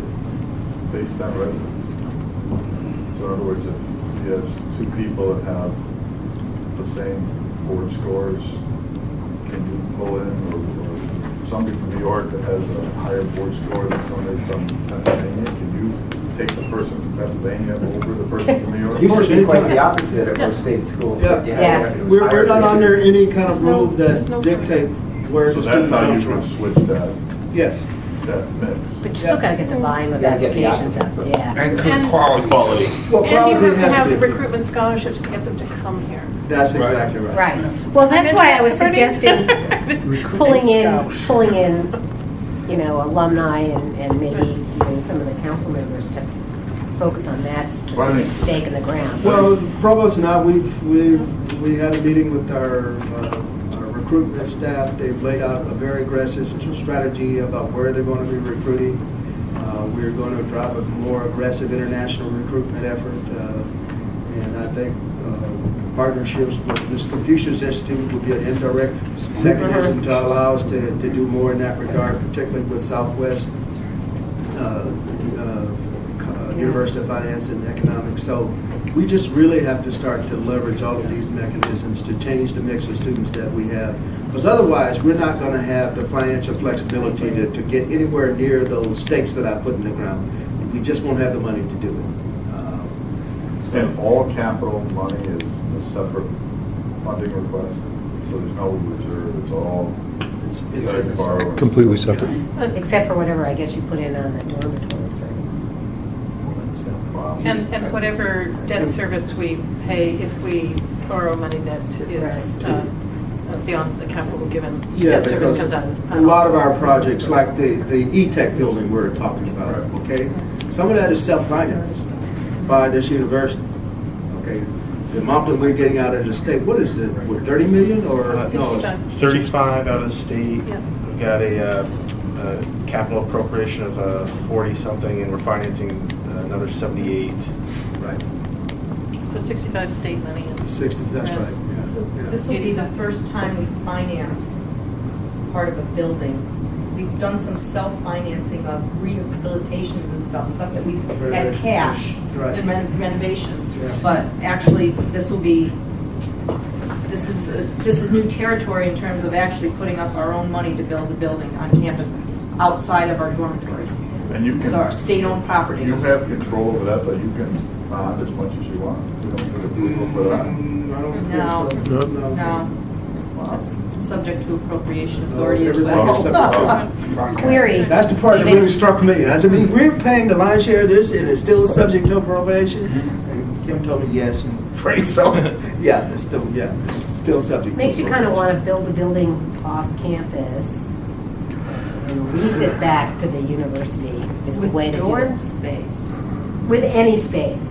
B: admit based on residence? So in other words, if you have two people that have the same board scores, can you pull in, or, or somebody from New York that has a higher board score than somebody from Pennsylvania, can you take the person from Pennsylvania over the person from New York?
N: It used to be quite the opposite at most state schools.
F: Yeah,
D: Yeah.
F: We're, we're not under any kind of rules that dictate where
B: So
F: the
B: that's
F: student
B: how
F: comes
B: you
F: from.
B: would switch that,
F: Yes.
B: that mix.
D: but you still got to get the volume of
N: You gotta get the
D: applications up, yeah.
A: And good
O: And-
A: quality.
J: Quality.
F: Well,
O: And you
F: quality
O: have to
F: has
O: have
F: to
O: the
F: be.
O: recruitment scholarships to get them to come here.
F: That's
A: Right.
F: exactly right.
D: Right. Well, that's why I was suggesting pulling in,
Q: Scouts.
D: pulling in, you know, alumni and, and maybe even some of the council members to focus on that specific
B: Right.
D: stake in the ground.
F: Well, Provost and I, we've, we've, we had a meeting with our, uh, our recruitment staff. They've laid out a very aggressive strategy about where they're going to be recruiting. Uh, we're going to drive a more aggressive international recruitment effort. Uh, and I think uh, partnerships with this Confucius Institute will be an indirect mechanism to allow us to, to do more in that regard, particularly with Southwest uh, uh, University of Finance and Economics. So we just really have to start to leverage all of these mechanisms to change the mix of students that we have. Because otherwise, we're not going to have the financial flexibility to, to get anywhere near those stakes that I put in the ground. We just won't have the money to do it. Uh,
B: And all capital money is a separate funding request, so there's no reserve, it's all,
F: It's,
B: you
F: it's,
B: gotta borrow.
J: Completely separate.
D: Except for whatever I guess you put in on the dormitories, right?
B: Wow.
O: And, and whatever debt service we pay if we borrow money that is uh, beyond the capital given,
F: Yeah,
O: debt service
F: because
O: comes out of this
F: a
O: pile.
F: lot of our projects, like the, the E-Tech building we're talking about, okay? Some of that is self-financed by this university, okay? The amount that we're getting out of the state, what is it, what, thirty million or, no? it's-
P: thirty-five out of the state.
O: Yep.
P: We've got a, uh, uh capital appropriation of uh, forty-something, and we're financing uh, another seventy-eight.
F: Right,
O: Put sixty-five state money in.
F: sixty, that's
O: Yes.
F: right.
K: So
F: yeah, yeah.
K: this will be the first time we financed part of a building. We've done some self-financing of rehabilitations and stuff, stuff that we've had cash
F: Right.
K: in ren- renovations.
F: Yeah.
K: But actually, this will be, this is, uh, this is new territory in terms of actually putting up our own money to build a building on campus outside of our dormitories.
B: And you
K: So our
B: can,
K: state-owned property.
B: you have control over that, but you can bond as much as you want. You don't need approval for that.
F: Mm, I don't
K: No.
F: think so. No.
K: No,
B: Wow.
K: that's subject to appropriation
F: No,
K: authority as
F: everything
K: well.
F: is subject to-
D: Query.
F: That's the part that really struck me. I said, we're paying the lion's share of this, and it's still subject to appropriation? And Kim told me yes, and pray so. Yeah, it's still, yeah, it's still subject to
D: Makes you kind of
F: appropriation.
D: want to build a building off campus and lease it back to the university is the way to do it.
O: space.
D: With any space.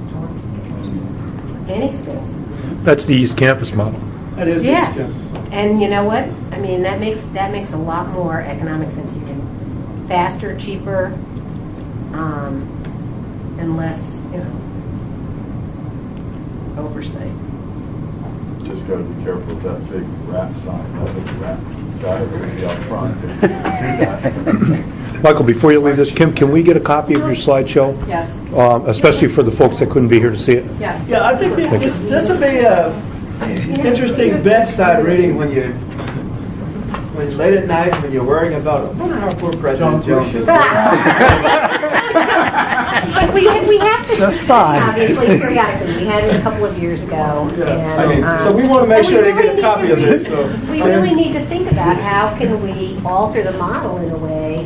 D: Any space.
J: That's the East Campus model.
F: That is the
D: Yeah.
F: East
D: And you know what? I mean, that makes, that makes a lot more economic sense. You can, faster, cheaper, um, and less, you know, oversight.
B: Just gotta be careful with that big rat sign, that big rat guy will be out front. If you do that,
J: Michael, before you leave this, Kim, can we get a copy of your slideshow?
K: Yes.
J: Um, especially for the folks that couldn't be here to see it.
K: Yes.
F: Yeah, I think
J: Thank you.
F: this, this would be a interesting bedside reading when you, when late at night when you're worrying about, I wonder how poor President Jones is.
D: But we, we have to.
F: That's fine.
D: Obviously, periodically. We had it a couple of years ago. And, um,
F: So we want to make
D: and we
F: sure they
D: really
F: get a
D: need
F: copy
D: to-
F: of this. So.
D: We really need to think about how can we alter the model in a way,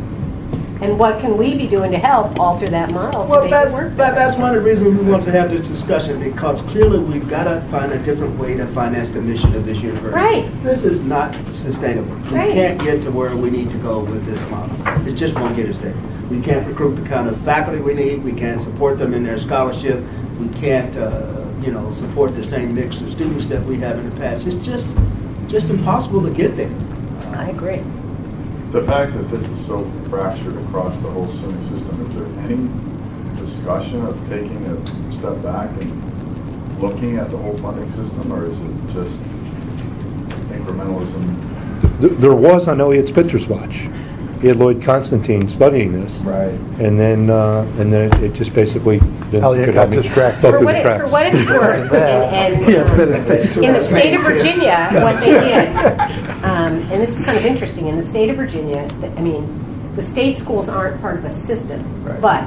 D: and what can we be doing to help alter that model to
F: Well,
D: make
F: that's,
D: it work?
F: that, that's one of the reasons we wanted to have this discussion, because clearly we've got to find a different way to finance the mission of this university.
D: Right.
F: This is not sustainable. We
D: Right.
F: can't get to where we need to go with this model. It just won't get us there. We can't recruit the kind of faculty we need. We can't support them in their scholarship. We can't, uh, you know, support the same mix of students that we have in the past. It's just, just impossible to get there.
D: I agree.
B: The fact that this is so fractured across the whole SUNY system, is there any discussion of taking a step back and looking at the whole funding system, or is it just incrementalism?
J: Th- There was on Elliot Spitzer's watch. He had Lloyd Constantine studying this.
B: Right.
J: And then, uh, and then it- it just basically.
M: Elliot
J: could
M: got
J: have me-
M: distracted.
J: fell
D: For
J: through
D: what,
J: the
D: it,
J: cracks.
D: for what it's worth, and, and
M: Yeah, but
D: um,
M: it's-
D: in the state of Virginia, what they did, um, and this is kind of interesting, in the state of Virginia, th- I mean, the state schools aren't part of a system,
B: Right.
D: but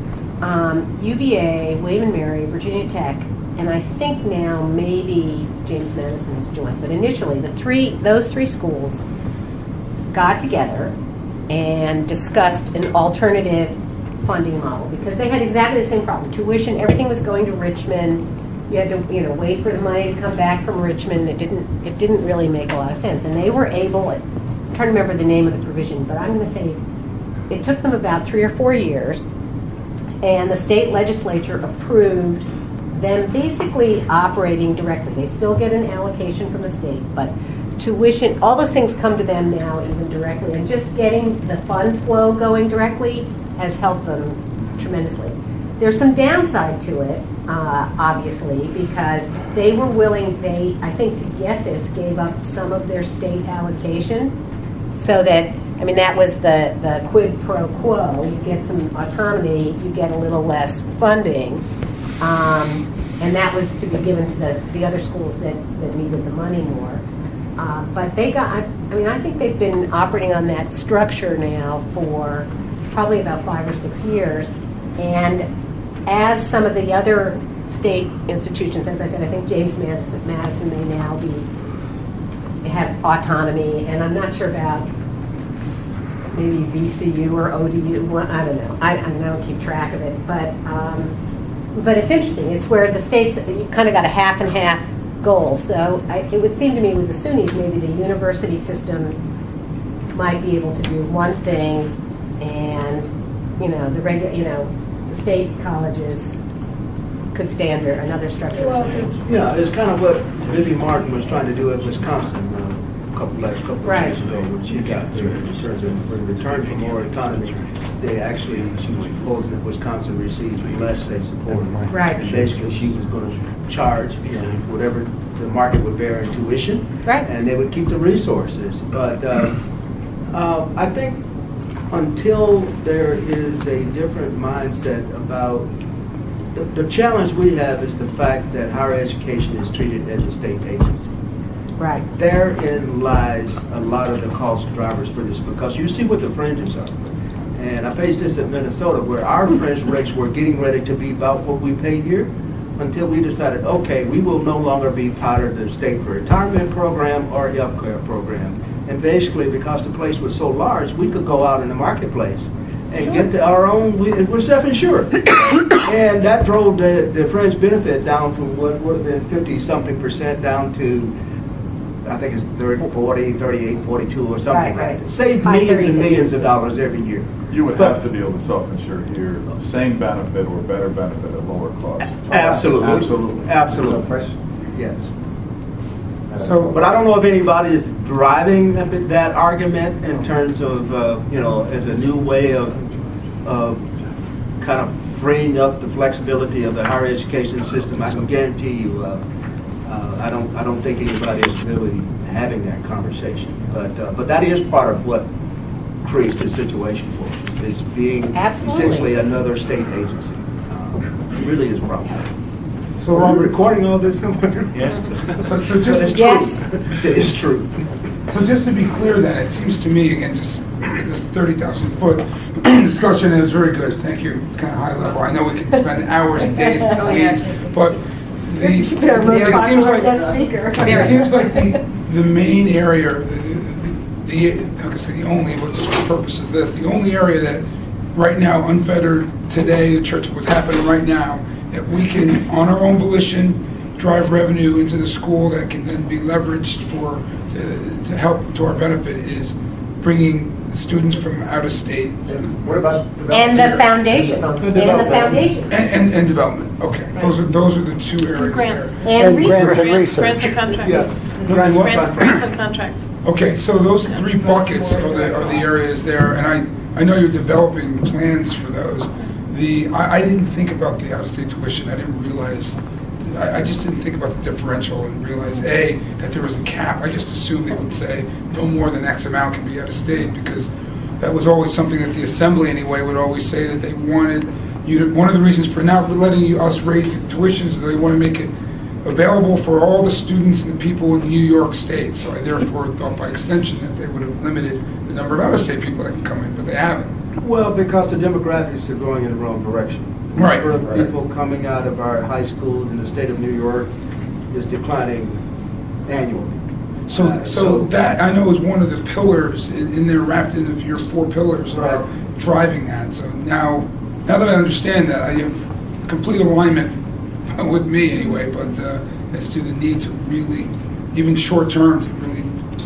D: um, U V A, William and Mary, Virginia Tech, and I think now maybe James Madison has joined, but initially the three, those three schools got together and discussed an alternative funding model, because they had exactly the same problem. Tuition, everything was going to Richmond. You had to, you know, wait for the money to come back from Richmond. It didn't, it didn't really make a lot of sense. And they were able, I'm trying to remember the name of the provision, but I'm going to say it took them about three or four years, and the state legislature approved them basically operating directly. They still get an allocation from the state, but tuition, all those things come to them now even directly, and just getting the funds flow going directly has helped them tremendously. There's some downside to it, uh, obviously, because they were willing, they, I think to get this, gave up some of their state allocation, so that, I mean, that was the, the quid pro quo. You get some autonomy, you get a little less funding, um, and that was to be given to the, the other schools that, that needed the money more. Uh, but they got, I mean, I think they've been operating on that structure now for probably about five or six years. And as some of the other state institutions, as I said, I think James Madison, Madison may now be, have autonomy, and I'm not sure about maybe V C U or O D U, well, I don't know. I, I don't keep track of it. But, um, but it's interesting. It's where the states, you kind of got a half and half goal. So I, it would seem to me with the SUNYs, maybe the university systems might be able to do one thing, and you know the regular, you know, the state colleges could stay under another structure.
F: Well,
D: or something.
F: yeah, it's kind of what Vivi Martin was trying to do at Wisconsin uh, a couple last couple of
D: Right.
F: years ago when she got there. In terms of in return for more autonomy, they actually, she was proposing that Wisconsin received less state support.
D: Right.
F: And basically, she was going to charge, you know, whatever the market would bear in tuition.
D: Right.
F: And they would keep the resources. But uh, uh, I think until there is a different mindset about the, the challenge we have is the fact that higher education is treated as a state agency.
D: Right.
F: Therein lies a lot of the cost drivers for this, because you see what the fringes are. And I faced this in Minnesota, where our fringe rates were getting ready to be about what we pay here, until we decided, okay, we will no longer be part of the state retirement program or health care program. And basically, because the place was so large, we could go out in the marketplace and get to our own, we, we're self-insured. And that drove the, the fringe benefit down from what would have been fifty-something percent down to, I think it's thirty, forty, thirty-eight, forty-two or something
D: Right,
F: like
D: right.
F: that. Save
D: High
F: millions and
D: thirties.
F: millions of dollars every year.
B: You would
F: But-
B: have to be able to self-insure here, same benefit or better benefit at lower cost.
F: Absolutely.
B: Absolutely.
F: Absolutely. Yes.
A: So,
F: But I don't know if anybody is driving that, that argument in terms of, uh, you know, as a new way of, of kind of freeing up the flexibility of the higher education system. I can guarantee you, uh, uh, I don't, I don't think anybody is really having that conversation. But, uh, but that is part of what
S: creates this situation for us. It's being
D: Absolutely.
S: essentially another state agency. Uh, it really is problematic.
A: So
S: Are
A: Robert,
S: we recording all this somewhere?
A: Yeah. So, so
S: But it's
A: just,
S: true.
D: Yes.
S: It is true.
A: So just to be clear then, it seems to me, again, just this thirty thousand foot discussion is very good. Thank you, kind of high level. I know we can spend hours and days in the
D: Oh, yeah.
A: weeds, but the,
D: You better move
A: it
D: on
A: seems
D: to our
A: like,
D: guest speaker.
A: it seems like the, the main area, the, the, the, like I say, the only, what's the purpose of this, the only area that right now, unfettered today, the church, what's happening right now, that we can, on our own volition, drive revenue into the school that can then be leveraged for, uh, to help to our benefit is bringing students from out of state.
N: And what about
D: And the foundation. And the foundation.
A: And, and, and development, okay. Those are, those are the two areas
O: Grants.
A: there.
D: And
M: And grants and
D: research.
O: Grants
M: research.
O: and contracts.
N: Yeah.
O: Grants
N: Grants.
O: grants and contracts.
A: Okay, so those three buckets are the, are the areas there, and I, I know you're developing plans for those. The, I, I didn't think about the out-of-state tuition, I didn't realize, I, I just didn't think about the differential and realize, A, that there was a cap. I just assumed they would say no more than X amount can be out-of-state, because that was always something that the assembly anyway would always say that they wanted you to, one of the reasons for now for letting you, us raise tuitions is they want to make it available for all the students and the people in New York State. So I therefore thought by extension that they would have limited the number of out-of-state people that can come in, but they haven't.
F: Well, because the demographics are going in the wrong direction. The
A: Right.
F: number of people coming out of our high schools in the state of New York is declining annually.
A: So,
F: Uh,
A: so that I know is one of the pillars in, in there, wrapped into your four pillars are driving that. So now, now that I understand that, I have complete alignment with me anyway, but uh, as to the need to really, even short term, to really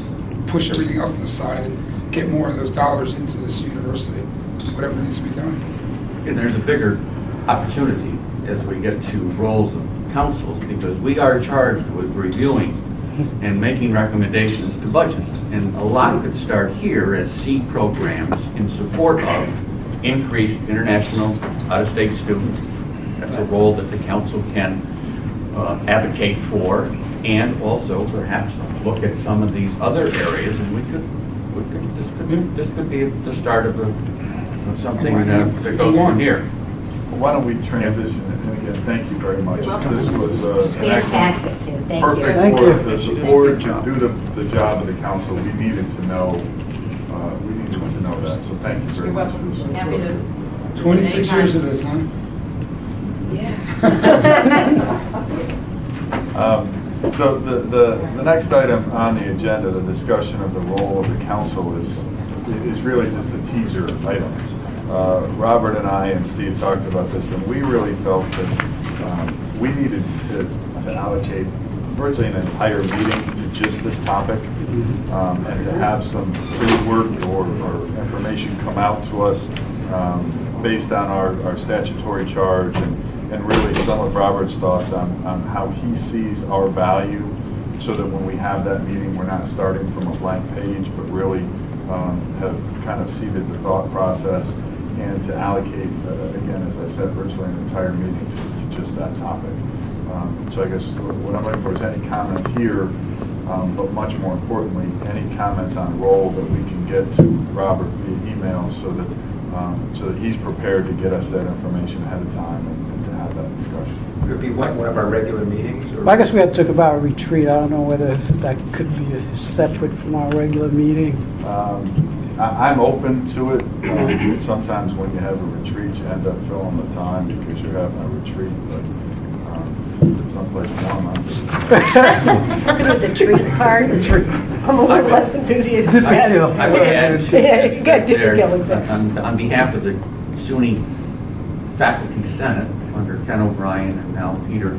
A: push everything else to the side and get more of those dollars into this university, whatever needs to be done.
E: And there's a bigger opportunity as we get to roles of councils, because we are charged with reviewing and making recommendations to budgets. And a lot could start here as seed programs in support of increased international out-of-state students. That's a role that the council can uh, advocate for, and also perhaps look at some of these other areas, and we could, we could this could be, this could be the start of, a, of something uh, that goes from here.
B: Well, why don't we transition, and again, thank you very much. This was uh, an
D: Fantastic,
B: excellent,
D: Ken. Thank you.
B: perfect
D: Thank
B: for
D: you.
B: the- the board to do the, the job of the council. We needed to know, uh, we needed to know that, so thank you very much for this.
O: Happy to.
A: twenty-six years of this, huh?
B: Um, So the, the, the next item on the agenda, the discussion of the role of the council, is, is really just a teaser item. Uh, Robert and I and Steve talked about this, and we really felt that um, we needed to, to allocate virtually an entire meeting to just this topic, um, and to have some pre-work or, or information come out to us um, based on our, our statutory charge, and, and really some of Robert's thoughts on, on how he sees our value, so that when we have that meeting, we're not starting from a blank page, but really um, have kind of seeded the thought process, and to allocate, uh, again, as I said, virtually an entire meeting to, to just that topic. Um, so I guess what I'm looking for is any comments here, um, but much more importantly, any comments on role that we can get to Robert via email, so that um, so that he's prepared to get us that information ahead of time, and, and to have that discussion.
N: Could it be like one of our regular meetings? Or?
Q: Well, I guess we had to talk about a retreat. I don't know whether that could be separate from our regular meeting.
B: Um, I, I'm open to it. Um, sometimes when you have a retreat, you end up filling the time because you're having a retreat, but um, it's someplace warm. I'm just
D: The treat part. I'm a little less enthusiastic.
E: I would add
D: Yeah, you got to
E: there,
D: kill it.
E: on, on behalf of the SUNY Faculty Senate, under Ken O'Brien and now Peter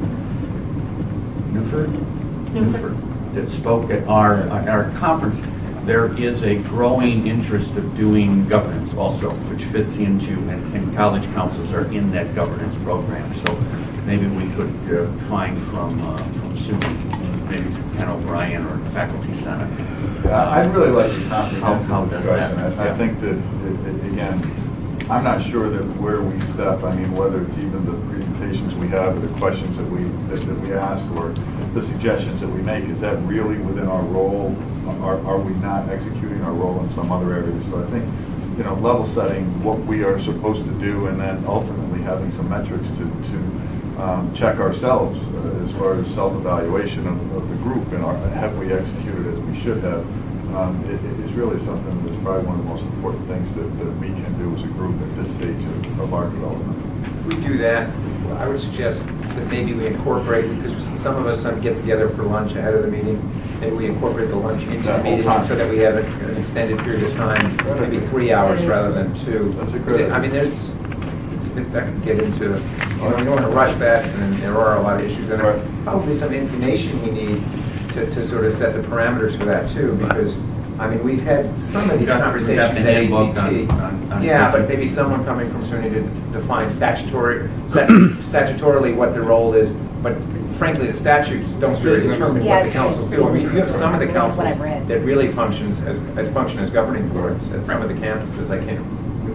E: Newford, Newford, that spoke at our, at our conference, there is a growing interest of doing governance also, which fits into, and, and college councils are in that governance program. So maybe we could uh, find from, uh, from SUNY, maybe Ken O'Brien or Faculty Senate.
B: Yeah, I'd really like to
E: How- how
B: comprehensive
E: does that-
B: discussion. I, I
E: yeah.
B: think that, it, it, again, I'm not sure that where we step, I mean, whether it's even the presentations we have, or the questions that we, that, that we ask, or the suggestions that we make, is that really within our role? Are, are we not executing our role in some other areas? So I think you know, level setting what we are supposed to do, and then ultimately having some metrics to, to um, check ourselves uh, as far as self-evaluation of, of the group, and our, have we executed as we should have. Um, it, it is really something that's probably one of the most important things that, that we can do as a group at this stage of, of our development.
N: If we do that, I would suggest that maybe we incorporate, because some of us get together for lunch ahead of the meeting, maybe we incorporate the lunch into the meeting so that we have a, an extended period of time, maybe three hours rather than two.
B: That's a great
N: I mean, there's, it's, it, that could get into, you know, we don't want to rush that, and there are a lot of issues, and there probably some information we need to, to sort of set the parameters for that too, because I mean, we've had some of these conversations at A C T.
E: On, on, on
N: yeah, but maybe someone coming from SUNY to define statutory, stat, statutorily what the role is. But frankly, the statutes don't really determine
D: yeah,
N: what the councils do. I mean, you have some of the councils
D: what I've read.
N: that really functions as, as function as governing boards at some of the campuses. I can't.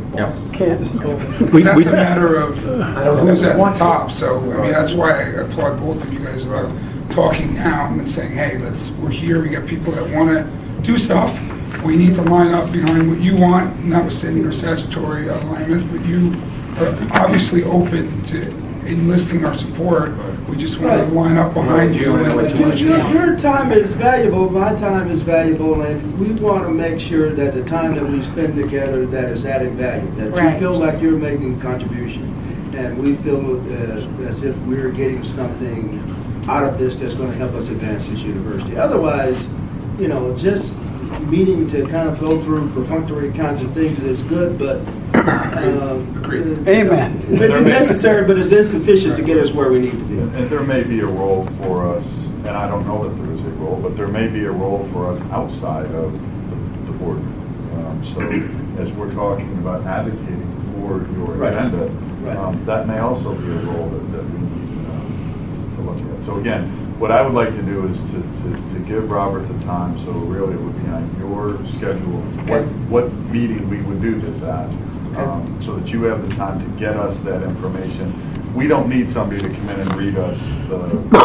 D: Can't.
A: We, that's a matter of who's at
N: want
A: the top. So I mean, that's why I applaud both of you guys about talking now and saying, "Hey, let's. We're here. We got people that want to do stuff. We need to line up behind what you want, notwithstanding our statutory alignment. But you are obviously open to enlisting our support. We just want
F: Right.
A: to line up behind you and let you what you
F: Your,
A: want."
F: your time is valuable, my time is valuable, and we want to make sure that the time that we spend together, that is adding value, that
D: Right.
F: you feel like you're making a contribution, and we feel uh, as if we're getting something out of this that's going to help us advance this university. Otherwise, you know, just meeting to kind of go through perfunctory kinds of things is good, but um,
M: Amen.
F: It may be necessary, but it's insufficient to get us where we need to be.
B: And there may be a role for us, and I don't know that there is a role, but there may be a role for us outside of the, the board. Um, so as we're talking about advocating for your
F: Right.
B: agenda,
F: Right.
B: Um, that may also be a role that, that we need um, to look at. So again, what I would like to do is to, to, to give Robert the time, so really it would be on your schedule, what, what meeting we would do this at, um, so that you have the time to get us that information. We don't need somebody to come in and read us the,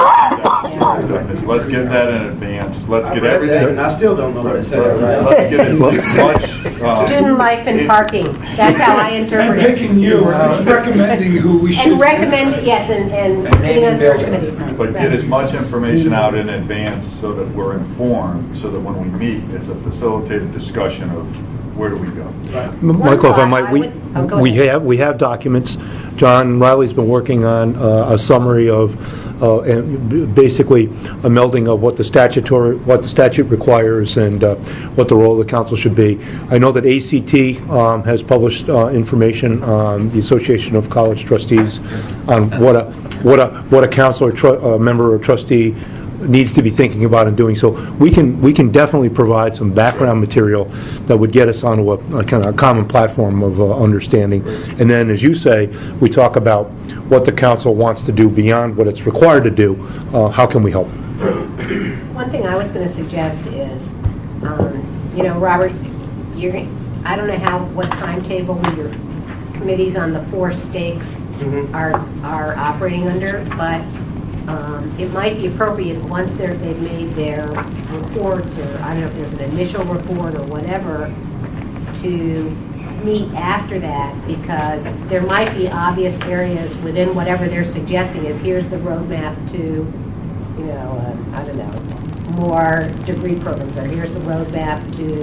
B: the let's get that in advance. Let's
F: I
B: get
F: read
B: everything.
F: that, and I still don't know what it said.
B: Right. Let's get as much. Um,
D: Student life and parking. That's how I interpret
A: And
D: it.
A: picking you, or at least recommending who we should.
D: And recommend, yes, and, and sitting on search committees.
B: But get as much information out in advance so that we're informed, so that when we meet, it's a facilitated discussion of where do we go.
J: M- Michael, if I might,
D: I
J: we,
D: would- oh, go
J: we
D: ahead.
J: have, we have documents. John Riley's been working on uh, a summary of, uh, and b- basically a melding of what the statutory, what the statute requires and uh, what the role of the council should be. I know that A C T um, has published uh, information on the Association of College Trustees on what a, what a, what a council or tru- uh, member or trustee needs to be thinking about and doing. So we can we can definitely provide some background material that would get us onto a, a kind of a common platform of uh, understanding. And then, as you say, we talk about what the council wants to do beyond what it's required to do. Uh, how can we help?
D: One thing I was going to suggest is, um, you know, Robert, you're, I don't know how, what timetable your committees on the four stakes
F: Mhm.
D: are, are operating under, but um, it might be appropriate once they're, they've made their reports, or I don't know if there's an initial report or whatever, to meet after that, because there might be obvious areas within whatever they're suggesting is here's the roadmap to, you know, uh, I don't know, more degree programs, or here's the roadmap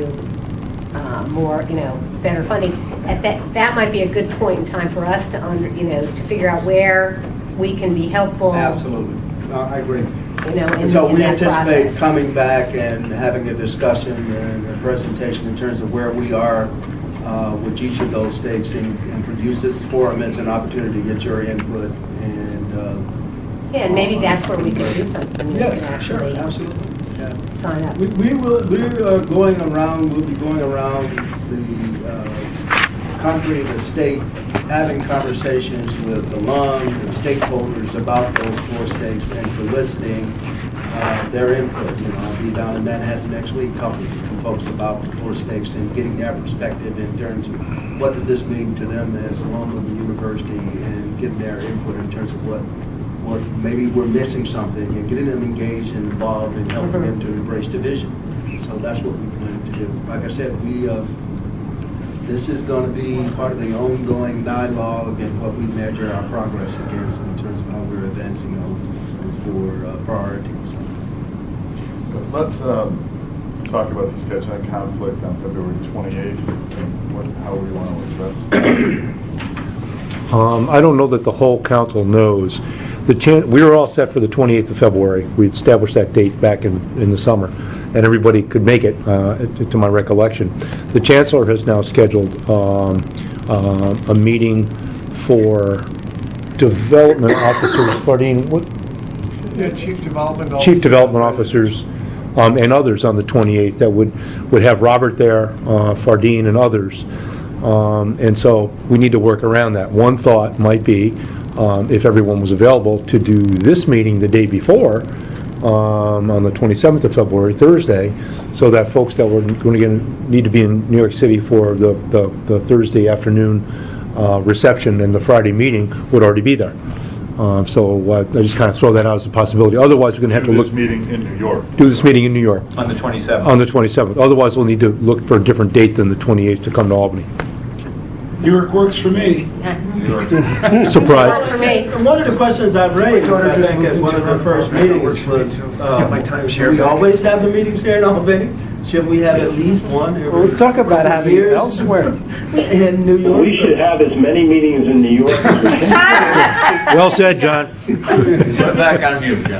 D: to uh, more, you know, better funding. At that, that might be a good point in time for us to, under, you know, to figure out where we can be helpful.
F: Absolutely. No, I agree.
D: You know, in,
F: And so
D: in
F: we
D: that
F: anticipate
D: process.
F: coming back and having a discussion and a presentation in terms of where we are uh, with each of those stakes, and, and use this forum as an opportunity to get your input. And uh,
D: Yeah, and maybe that's where we can do something. We
F: Yeah,
D: can actually
F: sure, absolutely. Yeah.
D: sign up.
F: We, we will. We are going around. We'll be going around the uh, country, the state, having conversations with alum and stakeholders about those four stakes and soliciting uh, their input. You know, I'll be down in Manhattan next week talking to some folks about the four stakes and getting their perspective in terms of what does this mean to them as alum of the university, and getting their input in terms of what what maybe we're missing something, and getting them engaged and involved and helping them to embrace the vision. So that's what we plan to do. Like I said, we uh, this is going to be part of the ongoing dialogue and what we measure our progress against in terms of how we're advancing those, those four uh, priorities.
B: Let's um, talk about the scheduling conflict on February twenty-eighth and what, how we want to address.
J: Um, I don't know that the whole council knows. The chan- we were all set for the twenty-eighth of February. We established that date back in, in the summer, and everybody could make it, uh, to my recollection. The chancellor has now scheduled um, uh, a meeting for development officers. Fardeen, what?
A: Yeah, Chief Development Officer.
J: Chief Development Officers um, and others on the twenty-eighth that would, would have Robert there, uh, Fardeen, and others. Um, and so we need to work around that. One thought might be, um, if everyone was available, to do this meeting the day before, um, on the twenty-seventh of February, Thursday, so that folks that were going to need to be in New York City for the, the, the Thursday afternoon uh, reception and the Friday meeting would already be there. Uh, so uh, I just kind of throw that out as a possibility. Otherwise, we're going to have to
B: Do
J: look.
B: this meeting in New York.
J: Do this meeting in New York.
N: On the twenty-seventh.
J: On the twenty-seventh. Otherwise, we'll need to look for a different date than the twenty-eighth to come to Albany.
A: New York works for me.
J: Surprise.
D: For me.
F: And one of the questions I've raised, I think, at one of the first meetings was, uh, should we always have the meetings here in Albany? Should we have at least one every
Q: We'll talk about having it
F: years
Q: elsewhere.
F: in New York?
R: We should have as many meetings in New York as we can.
J: Well said, John.
E: Put back on mute, John.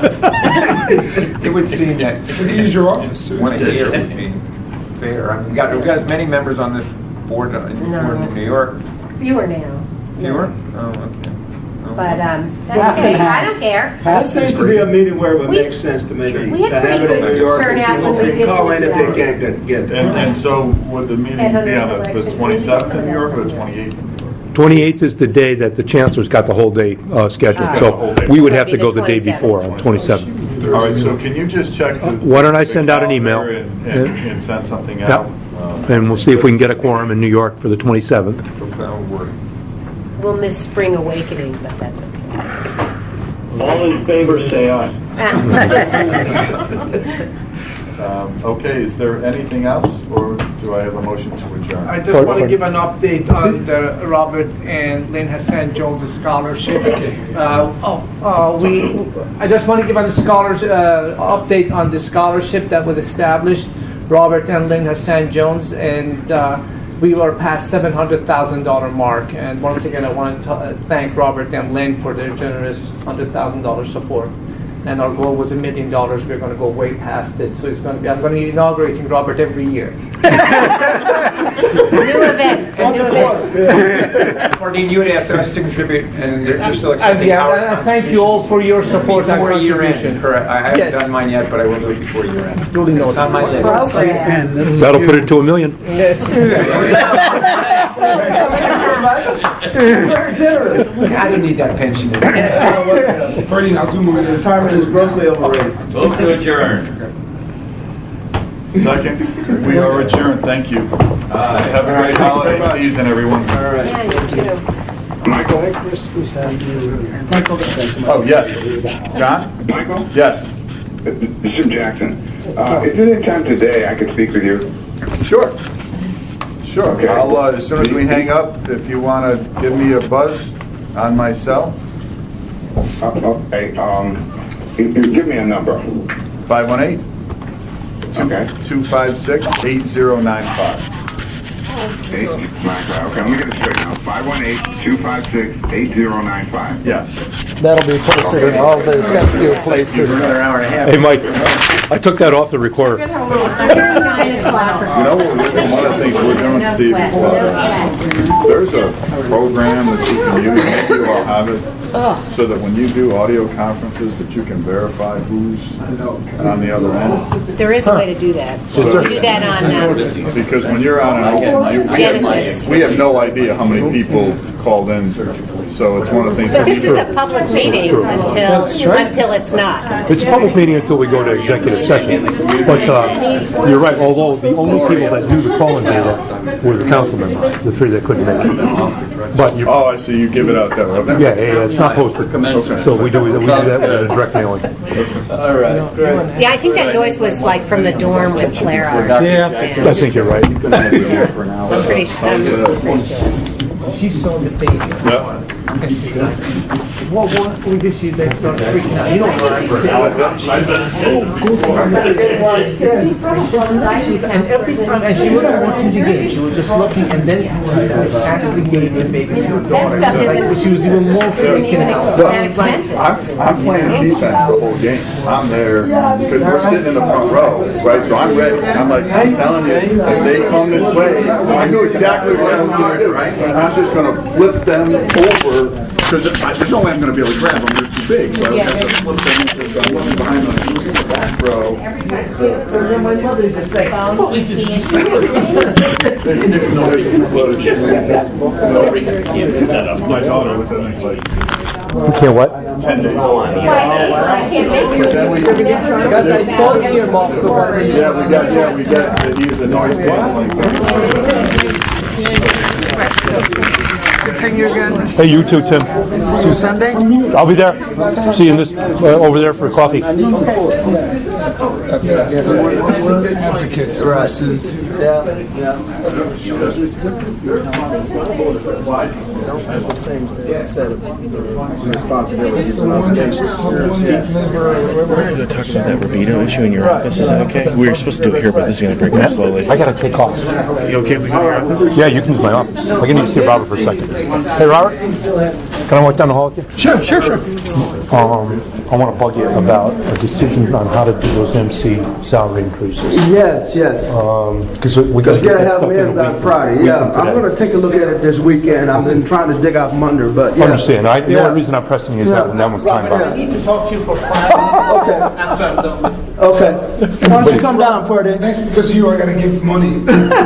N: It would seem that
A: We can use your office, too.
N: one a year would be fair. I mean, we got, we've got as many members on this board uh, in
D: No.
N: in New York.
D: Fewer now.
N: Fewer? Oh, okay. Oh.
D: But um,
F: Well,
D: that's okay. I don't care.
F: This seems to be a meeting where it would
D: We-
F: make sense to maybe
D: we had
F: to have it in
D: pretty
F: New York.
D: good turnout
F: People
D: when we
F: can
D: did
F: call in
D: the,
F: if they
D: uh,
F: can't get, get there.
B: And, and so would the meeting be on
D: Headhunters
B: the, the
D: election.
B: twenty-seventh in New York or the twenty-eighth in New York?
J: twenty-eighth is the day that the chancellor's got the whole day uh, scheduled,
D: Ah.
J: so we would have to
D: It'd
J: go
D: be
J: the day
D: the
J: before, on twenty-seventh.
B: All right, so can you just check the...
J: Why don't I
B: the
J: send out an email?
B: calendar And, and, and send something
J: Yep.
B: out? Um,
J: And we'll see if we can get a quorum in New York for the twenty-seventh.
N: That'll work.
D: We'll miss Spring Awakening, but that's okay.
R: All in favor, say aye.
B: Um, okay, is there anything else, or do I have a motion to adjourn?
A: I just want to give an update on the Robert and Lynn Hassan Jones Scholarship. Uh, oh, uh, we, I just want to give a scholars uh, update on the scholarship that was established, Robert and Lynn Hassan Jones, and uh, we were past seven hundred thousand dollars mark. And once again, I want to uh, thank Robert and Lynn for their generous one hundred thousand dollars support. And our goal was a million dollars. We're going to go way past it. So it's going to be, I'm going to be inaugurating Robert every year.
D: New event. A new event.
N: Fardeen, you had asked us to contribute, and you're you're still
A: And
N: accepting
A: yeah,
N: our
A: and thank you all for your support and
N: before year
A: contribution.
N: end. Correct. I haven't
A: Yes.
N: done mine yet, but I will do it before year end.
A: Duly noted.
N: It's on my list.
D: Program.
J: That'll put it to a million.
A: Yes.
N: Very generous. I don't need that pension.
A: Bernie, I'll do mine.
F: Retirement is grossly overrated.
L: Move to adjourn.
B: Second, we are adjourned. Thank you. Have a great holiday season, everyone.
D: Yeah, you too.
R: Michael?
B: Oh, yes. John?
R: Michael?
B: Yes.
R: Mister Jackson, uh, is there any time today I could speak with you?
B: Sure. Sure.
R: Okay.
B: I'll, uh, as soon as we hang up, if you want to give me a buzz on my cell,
R: Uh, okay, um, you, you give me a number.
B: five one eight,
R: Okay.
B: two five six, eight zero nine five.
R: Eight, okay, okay, let me get it straight now. five one eight, two five six, eight zero nine five.
B: Yes.
M: That'll be posted in all the accepted places.
N: Another hour and a half.
J: Hey, Mike, I took that off the recorder.
D: Nine o'clock.
B: You know, what we're- one of the things we're doing,
D: No
B: Steve,
D: sweat.
B: is
D: No
B: uh, there's a program that you can use, maybe you'll have it, so that when you do audio conferences, that you can verify who's on the other end.
D: There is a way to do that.
B: So-
D: We do that on um,
B: Because when you're on an open, you- we have,
D: Genesis.
B: we have no idea how many people called in So it's one of the things.
D: But
B: that
D: this
B: we
D: is
B: do.
D: a public meeting until, until it's not.
J: It's a public meeting until we go to executive session. But uh, you're right, although the only people that do the call-in data were the council members, the three that couldn't make it. But you,
B: Oh, I see, you give it out that way. Okay.
J: yeah, yeah, yeah, it's not posted. So we do, we do that with a direct mailing.
E: All right, great.
D: Yeah, I think that noise was like from the dorm with Clara.
J: Yeah, I think you're right.
D: I'm pretty sure. I'm pretty sure.
H: She saw the baby.
B: Yeah.
H: And she's like, well, what we just use that stuff freaking out. You know what I said? Oh, go for it. And every time, and she wasn't watching the game, she was just looking, and then Ashley gave the baby to her daughter.
D: That stuff
H: So, like,
D: isn't-
H: she was even more freaking out.
D: that expensive.
B: I'm, I'm playing defense the whole game. I'm there because we're sitting in the front row, right? So I'm ready. I'm like, I'm telling you, if they come this way, I knew exactly what I was going to do. I'm just going to flip them over because there's no way I'm going to be able to grab them. They're too big. So I have to flip them because I'm looking behind the back row.
H: So then my mother's just like, oh, we just
B: There's no reason no reason to keep this set up. My daughter was in this like
J: You can't what?
B: ten days.
H: got that salt earmuffs over here.
B: Yeah, we got, yeah, we got the, the noise canceling.
M: Thank you again.
J: Hey, you too, Tim.
M: See you Sunday?
J: I'll be there. See you in this, uh, over there for coffee.
A: That's it, yeah. Advocates versus.
F: Yeah, yeah. It's different. You don't have the same set of responsibilities and obligations.
T: We're going to go talk about that Rubino issue in your office. Is that okay? We were supposed to do it here, but this is going to break up slowly.
J: I got to take off.
T: You okay if we go to your office?
J: Yeah, you can use my office. I can need to see Robert for a second. Hey, Robert, can I walk down the hall with you?
F: Sure, sure, sure.
J: Um, I want to bug you about a decision on how to do those M C salary increases.
F: Yes, yes.
J: Because we got to
F: Because you
J: get
F: gotta
J: that
F: have
J: stuff
F: them
J: in
F: in
J: a
F: by
J: week.
F: Friday.
J: week
F: Yeah,
J: from
F: I'm
J: today.
F: gonna take a look at it this weekend. I've been trying to dig out from under, but yeah.
J: Understand. I, the
F: Yeah.
J: only reason I'm pressing is that
F: Yeah.
J: that one's time
H: Robert, I
J: bound.
H: need to talk to you for five minutes after I'm done with
F: Okay. Why don't you come down for it?
A: Thanks, because of you, I gotta give money.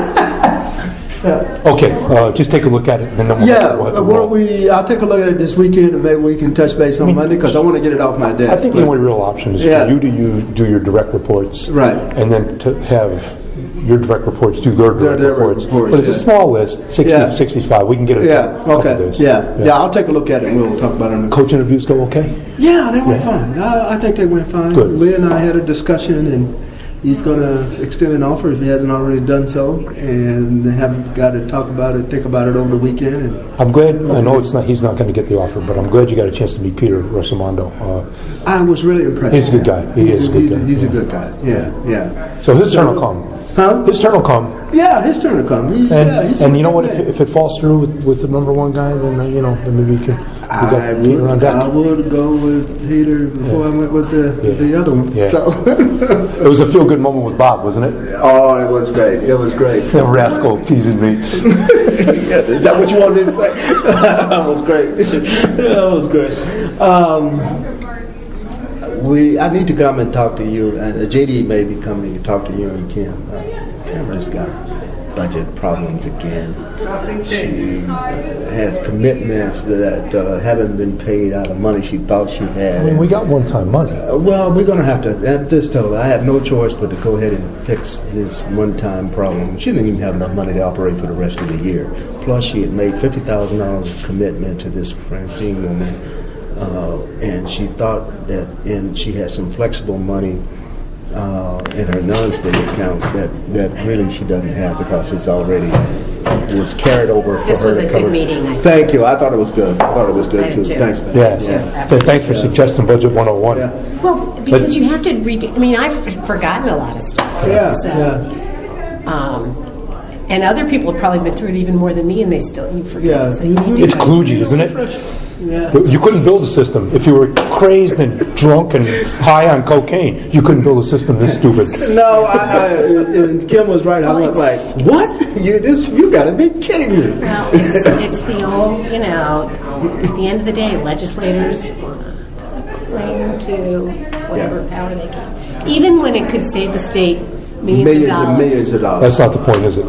J: Okay, uh, just take a look at it, and then we'll
F: Yeah,
J: we'll have to
F: why
J: roll.
F: don't we, I'll take a look at it this weekend, and maybe we can touch base on Monday, because I want to get it off my desk.
J: I think the only real option is
F: Yeah.
J: for you to you do your direct reports,
F: Right.
J: and then to have your direct reports do their
F: Their
J: direct
F: direct
J: reports.
F: reports,
J: But it's a
F: yeah.
J: small list, sixty,
F: Yeah.
J: sixty-five. We can get it
F: Yeah,
J: in a couple
F: okay,
J: days.
F: yeah, yeah, I'll take a look at it, and we'll talk about it.
J: Coach interviews go okay?
F: Yeah, they went
J: Yeah.
F: fine. I, I think they went fine.
J: Good.
F: Lee and I had a discussion, and he's going to extend an offer if he hasn't already done so, and they have got to talk about it, think about it over the weekend. And
J: I'm glad. I know it's not. He's not going to get the offer, but I'm glad you got a chance to meet Peter Rosamondo. Uh,
F: I was really impressed.
J: He's a good guy. He
F: he's
J: is
F: a,
J: a good
F: he's,
J: guy.
F: A, he's a good guy. Yeah, yeah.
J: so his turn will come.
F: Huh?
J: His turn will come.
F: Yeah, his turn to come. He's,
J: And,
F: yeah, he's
J: and
F: a
J: you know
F: good
J: what? If,
F: man.
J: if it falls through with, with the number one guy, then uh, you know, then maybe we can. We
F: I
J: got Peter on
F: would,
J: deck.
F: I would go with Peter before I went with the
J: Yeah.
F: the other one.
J: Yeah.
F: So.
J: It was a feel good moment with Bob, wasn't it?
F: Oh, it was great. It was great.
J: That rascal teasing me.
F: Yeah, is that what you wanted to say? That was great. That was great. Um, we, I need to come and talk to you. And uh, J D may be coming to talk to you and Kim. Uh, Tamara's got budget problems again. She uh, has commitments that uh, haven't been paid out of money she thought she had.
J: I mean, we got one-time money.
F: Uh, well, we're going to have to. And just tell her I have no choice but to go ahead and fix this one-time problem. She didn't even have enough money to operate for the rest of the year. Plus, she had made fifty thousand dollars of commitment to this Francine woman, uh, and she thought that, and she had some flexible money uh, in her non-state account that that really she doesn't have because it's already it was carried over for
D: This
F: her
D: was
F: to
D: a good
F: cover.
D: meeting, I think.
F: Thank you. I thought it was good. I thought it was good
D: I
F: too.
D: did too.
F: Thanks, man.
J: Yes.
F: Yeah.
J: But thanks for suggesting Budget one oh one.
D: Well, because you have to read. I mean, I've forgotten a lot of stuff.
F: Yeah,
D: So,
F: yeah.
D: Um, and other people have probably been through it even more than me, and they still you forget.
F: Yeah.
D: So you need to.
J: It's kludgy, isn't it?
F: Yeah.
J: You couldn't build a system. If you were crazed and drunk and high on cocaine, you couldn't build a system this stupid.
F: No, I, I, and Kim was right. I went like, "What? You this? You got to be kidding me!"
D: Well, it's, it's the old, you know. At the end of the day, legislators cling to whatever
F: Yeah.
D: power they can. Even when it could save the state Millions,
F: millions
D: of
F: and
D: dollars.
F: millions of dollars.
J: That's not the point, is it?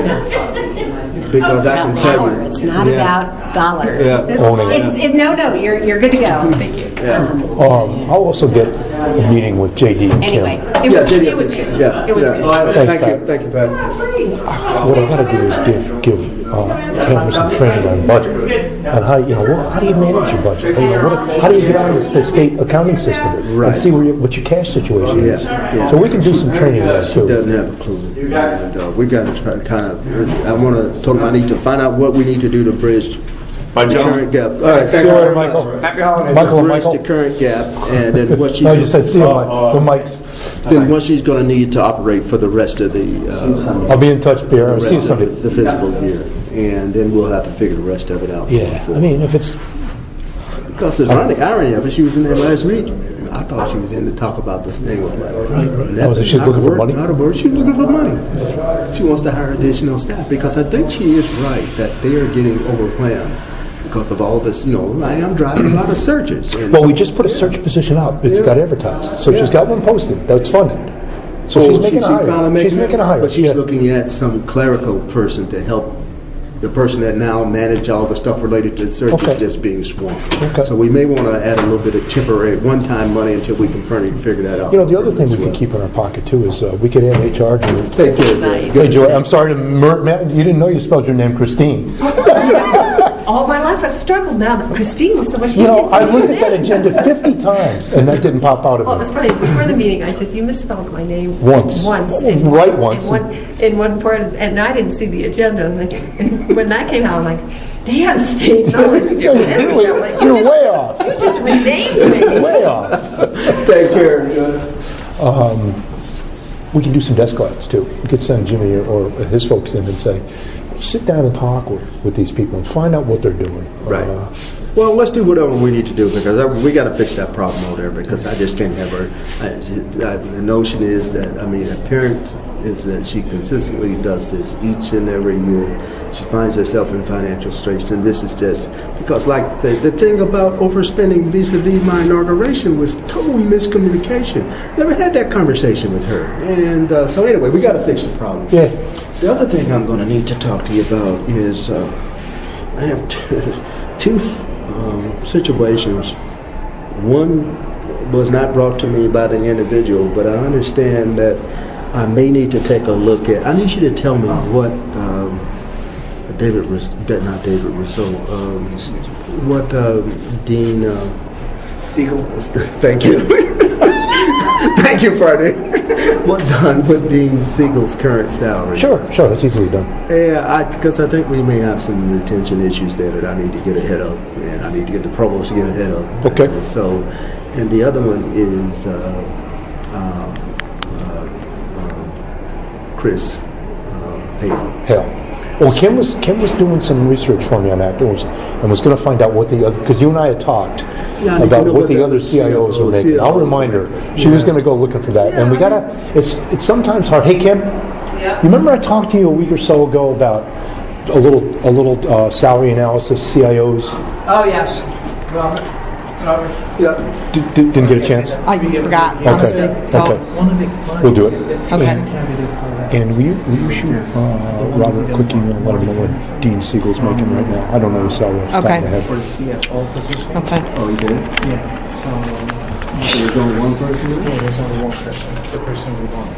F: Because
D: It's
F: I can
D: about
F: tell
D: power.
F: you.
D: It's not
F: yeah.
D: about dollars.
F: Yeah. Owning it.
D: It's, it, no, no, you're, you're good to go. Thank you. Um,
J: Um, I'll also get a meeting with J D and Kim.
D: anyway, it was,
F: Yeah,
D: it was good.
F: Yeah,
D: It was
F: yeah.
D: good.
J: Thanks,
F: Thank
J: Pat.
F: you, thank you, Pat.
J: What I got to do is give give uh, Cameron some training on budget and how you know what, how do you manage your budget? You know, what, how do you get on the state accounting system
F: Right.
J: and see where you, what your cash situation is?
F: Yeah, yeah.
J: So we can do some training on that
F: She
J: too.
F: doesn't have a clue. And, uh, we got to try to kind of, I want to talk about, I need to find out what we need to do to bridge
B: Bye,
F: the
B: John.
F: current gap. All right, thank
J: See
F: you
J: you later,
F: very
J: Michael.
F: much.
N: Happy holidays.
J: Michael and
F: Bridge
J: Michael.
F: the current gap, and then what she,
J: No, I just said see you, Mike. The mics.
F: then what she's going to need to operate for the rest of the, uh,
J: I'll be in touch, Pierre.
F: the
J: I'll
F: rest
J: see you
F: of
J: Sunday.
F: the fiscal year, and then we'll have to figure the rest of it out.
J: Yeah, I mean, if it's
F: Because the irony, irony of it, she was in there last week. I thought she was in to talk about this thing with my.
J: Oh, so she's looking for money?
F: Not a word. She was looking for money. She wants to hire additional staff because I think she is right that they are getting overwhelmed because of all this. You know, I am driving a lot of searches. And
J: well, we just put a search position up. It's
F: Yeah.
J: got advertised, so
F: Yeah.
J: she's got one posted. That's funded. So
F: Oh,
J: she's
F: she-
J: making
F: she
J: a hire.
F: finally
J: She's
F: making
J: making
F: it?
J: a hire.
F: But she's
J: yeah.
F: looking at some clerical person to help the person that now manage all the stuff related to the search
J: Okay.
F: is just being swamped.
J: Okay.
F: So we may want to add a little bit of temporary one-time money until we can finally figure that out.
J: You know, the other thing we could keep in our pocket too is uh, we could add H R to it.
F: Thank you.
J: Hey, Joy, I'm sorry to mur- Matt, you didn't know you spelled your name Christine.
D: All my life I've struggled now that Christine was so much
J: You
D: easier.
J: know, I looked at that agenda fifty times and that didn't pop out of
D: Well, it was
J: me.
D: funny. Before the meeting, I said, you misspelled my name
J: Once.
D: Once.
J: Right once.
D: In one, in one part, of, and I didn't see the agenda. And, like, and when that came out, I'm like, damn, Steve, not what you did. misspell it. You
J: You're
D: just,
J: way off.
D: You just renamed me.
J: Way off.
F: Take care.
J: Um, we can do some desk audits too. We could send Jimmy or, or his folks in and say, sit down and talk with, with these people and find out what they're doing.
F: Right.
J: Uh,
F: Well, let's do whatever we need to do because I, we got to fix that problem over there because I just can't have her. I, I, the notion is that, I mean, a parent is that she consistently does this each and every year. She finds herself in financial straits, and this is just because, like, the, the thing about overspending vis-a-vis my inauguration was total miscommunication. Never had that conversation with her. And uh, so anyway, we got to fix the problem.
J: Yeah.
F: The other thing I'm going to need to talk to you about is uh, I have t- two um, situations. One was not brought to me by the individual, but I understand that I may need to take a look at. I need you to tell me what um, David, Ris- that not David Rousseau, um, what uh, Dean uh,
H: Siegel.
F: Thank you. Thank you, Friday. What done with Dean Siegel's current salary?
J: Sure, sure, that's easily done.
F: Yeah, because I, I think we may have some retention issues there that I need to get ahead of, and I need to get the provost to get ahead of.
J: Okay.
F: Uh, so, and the other one is uh, uh, uh, uh, Chris uh, Hale.
J: Hell. Well, Kim was Kim was doing some research for me on that, and was, and was going to find out what the other, because you and I had talked
F: Yeah, I need to
J: about
F: know
J: what
F: what
J: the
F: the
J: other C I Os are
F: C I Os
J: making. I'll remind her. She was
F: Yeah.
J: going to go looking for that, and we gotta. It's it's sometimes hard. Hey, Kim.
K: Yeah.
J: You remember I talked to you a week or so ago about a little a little uh, salary analysis C I Os?
K: Oh, yes. Robert? Robert?
F: Yeah.
J: D- d- didn't get a chance.
K: I forgot,
J: Okay.
K: honestly. So,
J: Okay. We'll do it.
K: Okay.
J: And will you, will you shoot uh, Robert a quick email, let him know what Dean Siegel's making right now? I don't know his salary off the top
K: Okay.
J: of my head.
H: For the C F O position.
K: Okay.
F: Oh, you did?
H: Yeah. So,
F: So there's only one person?
H: yeah, there's only one person. The person we want.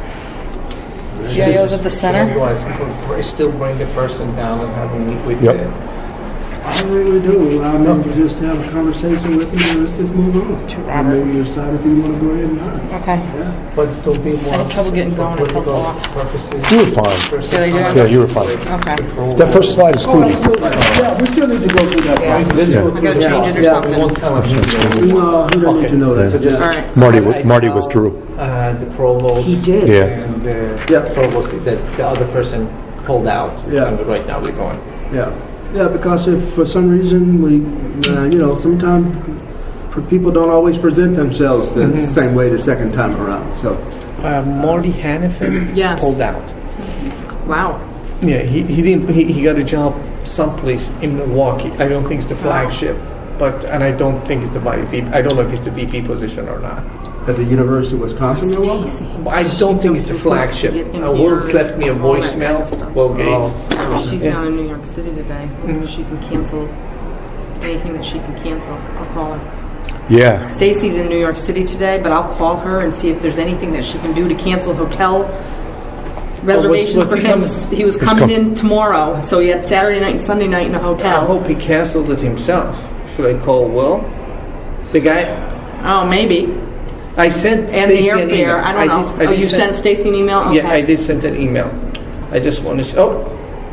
K: C I Os at the center?
H: Otherwise, we'll still bring the person down and have them meet with
J: Yep.
H: the
F: I really do. I mean, to just have a conversation with him and let's just move on. I mean, you decide if you want to go ahead and hire.
K: Okay.
H: But there'll be more.
K: I had trouble getting going. I fell
H: political
K: off.
H: purposes.
J: You were fine.
K: Did I do it?
J: Yeah, you were fine.
K: Okay.
J: That first slide is
F: Oh,
J: cool.
F: absolutely. Yeah, we still need to go through that.
H: Yeah,
F: right?
H: let's
J: Yeah.
H: go
K: I gotta
H: through
K: change it or
H: that. Yeah,
K: something.
H: we won't tell him.
F: No, he don't need to know that.
H: So just
K: All right.
J: Marty,
H: I-
J: wi-
H: I
J: Marty
H: tell,
J: withdrew.
H: Uh, the provost.
D: He did.
J: Yeah.
H: And the
F: Yeah.
H: provost, that the other person pulled out.
F: Yeah.
H: And right now we're going.
F: Yeah, yeah, because if for some reason we, uh, you know, sometimes people don't always present themselves the
H: Mhm.
F: same way the second time around. So,
H: Uh, Marty Hannafin
K: Yes.
H: pulled out.
K: Wow.
H: Yeah, he, he didn't. He, he got a job someplace in Milwaukee. I don't think it's the flagship, but and I don't think it's the V P. I don't know if it's the V P position or not.
F: at the University of Wisconsin, Milwaukee?
H: I don't think it's the flagship. Uh, Will's left me a voicemail. Will Gates.
F: Oh.
U: She's
H: Yeah.
U: down in New York City today. If she can cancel anything that she can cancel, I'll call her.
J: Yeah.
U: Stacy's in New York City today, but I'll call her and see if there's anything that she can do to cancel hotel reservations
H: what's
U: for
H: he
U: him.
H: coming?
U: He was
H: He's
U: coming
H: com-
U: in tomorrow, so he had Saturday night and Sunday night in a
H: I
U: hotel.
H: hope he canceled it himself. Should I call Will? The guy?
U: Oh, maybe.
H: I sent
U: And the
H: Stacy an email.
U: airfare, I don't know.
H: did-
U: Oh,
H: did
U: you sent Stacy an email?
H: Yeah,
U: Okay.
H: I did send an email. I just want to say, oh.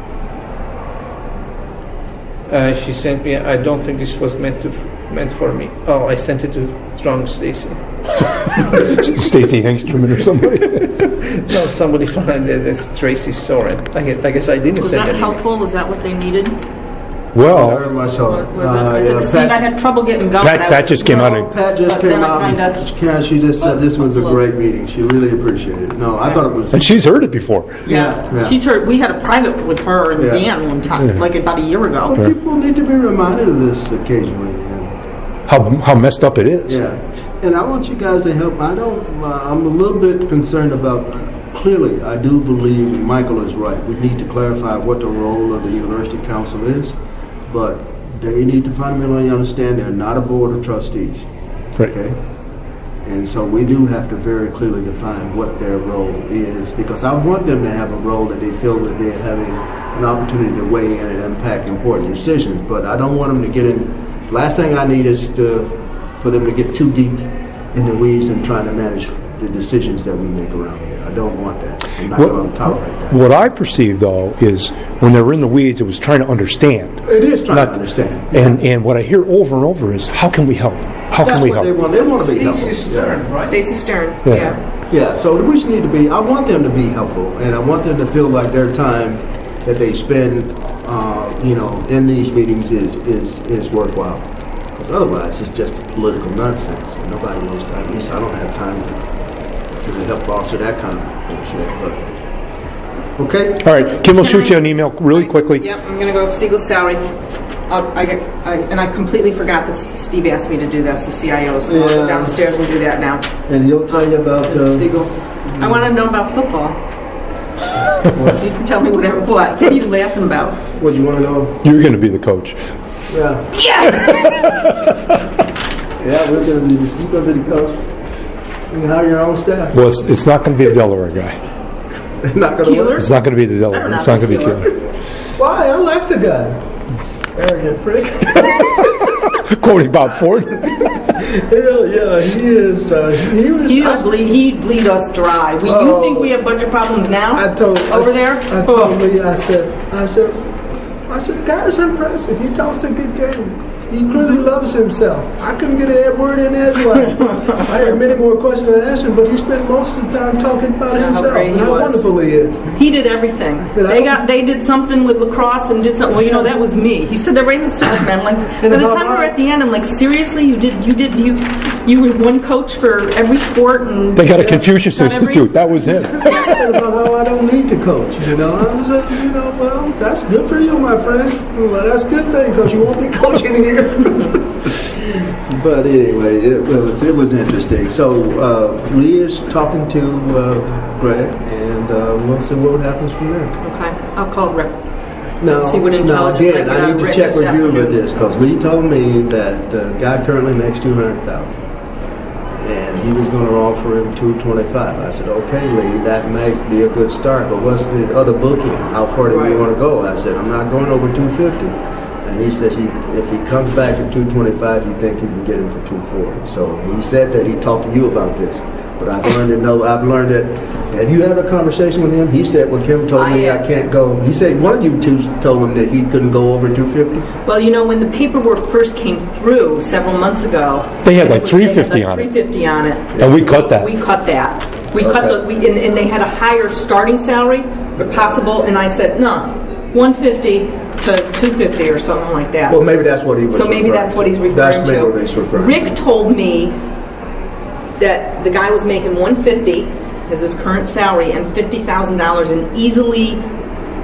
H: Uh, she sent me, I don't think this was meant to meant for me. Oh, I sent it to wrong Stacy.
J: Stacey Engstrom or somebody.
H: No, somebody from uh, this Tracy Soren. I guess, I guess I didn't
U: Was
H: send
U: that
H: it.
U: helpful? Was that what they needed?
J: Well,
F: Very much so.
U: Was it?
F: Uh,
U: I said
F: yeah,
U: to Steve, I
F: Pat,
U: had trouble getting going.
J: Pat-
U: I
J: Pat
U: was-
J: just came out and-
F: Pat just
U: But
F: came
U: then I
F: out
U: kinda-
F: and Karen, she just said this was a great meeting. She really appreciated it. No, I thought it was.
J: and she's heard it before.
U: Yeah.
F: Yeah.
U: She's heard, we had a private with her and
F: Yeah.
U: Dan one time,
J: Yeah.
U: like about a year ago.
F: Well, people need to be reminded of this occasionally. And,
J: How how messed up it is.
F: yeah, and I want you guys to help. I don't. Uh, I'm a little bit concerned about. Clearly, I do believe and Michael is right. We need to clarify what the role of the university council is, but they need to fundamentally understand they're not a board of trustees.
J: Right.
F: Okay. And so we do have to very clearly define what their role is, because I want them to have a role that they feel that they're having an opportunity to weigh in and impact important decisions. But I don't want them to get in. Last thing I need is to, for them to get too deep in the weeds and trying to manage the decisions that we make around here. I don't want that. I'm not
J: What,
F: going to tolerate that.
J: what I perceive, though, is when they were in the weeds, it was trying to understand.
F: It is trying
J: Not-
F: to understand.
J: And and what I hear over and over is, how can we help? How
F: That's
J: can we
F: what
J: help?
F: they want. They want to be helpful.
H: Stacy Stern, right?
U: Stacy Stern,
J: Yeah.
U: yeah.
F: Yeah, so we just need to be, I want them to be helpful, and I want them to feel like their time that they spend, uh, you know, in these meetings is, is, is worthwhile. Because otherwise, it's just political nonsense. And nobody wants to, at least I don't have time to, to help foster that kind of bullshit. But, okay?
J: All right, Kim will shoot you an email really quickly.
U: Yep, I'm going to go Siegel's salary. I'll, I get, I, and I completely forgot that S- Steve asked me to do this, the C I O, so I'll
F: Yeah.
U: go downstairs and do that now.
F: And he'll tell you about, uh,
U: Siegel. I want to know about football. You can tell me whatever, what? What are you laughing about?
F: what do you want to know?
J: You're going to be the coach.
F: Yeah.
U: Yes!
F: Yeah, we're going to be, you're going to be the coach. You can hire your own staff.
J: Well, it's, it's not going to be the Delaware guy.
F: Not going to work.
J: It's not going to be the Delaware. It's not going to be Keeler.
F: Why? I like the guy. Arrogant prick.
J: Quoting Bob Ford.
F: Hell yeah, he is. Uh, he was.
U: You don't believe he'd bleed us dry. We, you
F: Oh.
U: think we have budget problems now?
F: I told
U: over
F: I,
U: there.
F: I told Lee. I said. I said. I said the guy is impressive. He talks a good game. He clearly loves himself. I couldn't get a word in edgewise. I had many more questions to ask him, but he spent most of the time talking about
U: How
F: himself
U: great
F: and
U: he
F: how
U: was.
F: wonderful he is.
U: He did everything.
F: But I
U: They
F: don't-
U: got they did something with lacrosse and did something. Well, you know that was me. He said they're raising the students, man. I'm like, by the
F: how
U: time we were
F: I-
U: at the end, I'm like, seriously, you did you did you you were one coach for every sport and
J: They got a Confucius
U: not every-
J: Institute. That was it.
F: And about how I don't need to coach, you know. I said, you know, well, that's good for you, my friend. Well, that's a good thing because you won't be coaching here. But anyway, it was it was interesting. So uh, Lee is talking to uh, Greg, and uh, we'll see what happens from there.
U: Okay, I'll call Rick.
F: No,
U: See what
F: no.
U: intelligence
F: Again,
U: I get
F: I
U: out
F: need
U: of
F: to
U: Rick
F: check
U: this
F: with you
U: afternoon.
F: with this because Lee told me that uh, guy currently makes two hundred thousand, and he was going to offer him two twenty-five. I said, okay, Lee, that may be a good start, but what's the other booking? How far do you want to go? I said, I'm not going over two fifty. And he said he, if he comes back at two twenty-five, you think you can get him for two forty. So he said that he talked to you about this. But I've learned to know, I've learned that, have you had a conversation with him? He said, well, Kim told me I can't go. He said, one of you two told him that he couldn't go over two fifty.
U: Well, you know, when the paperwork first came through several months ago,
J: They had like
U: it was-
J: three
U: they had
J: fifty
U: like
J: on it.
U: three fifty on it.
J: And we cut that.
U: We cut that. We cut the, we, and, and they had a higher starting salary, but possible, and I said, no, one fifty to two fifty or something like that.
F: Well, maybe that's what he was
U: So maybe
F: referring
U: that's what he's
F: to.
U: referring
F: That's
U: to.
F: maybe what he's referring to.
U: Rick told me that the guy was making one fifty as his current salary and fifty thousand dollars in easily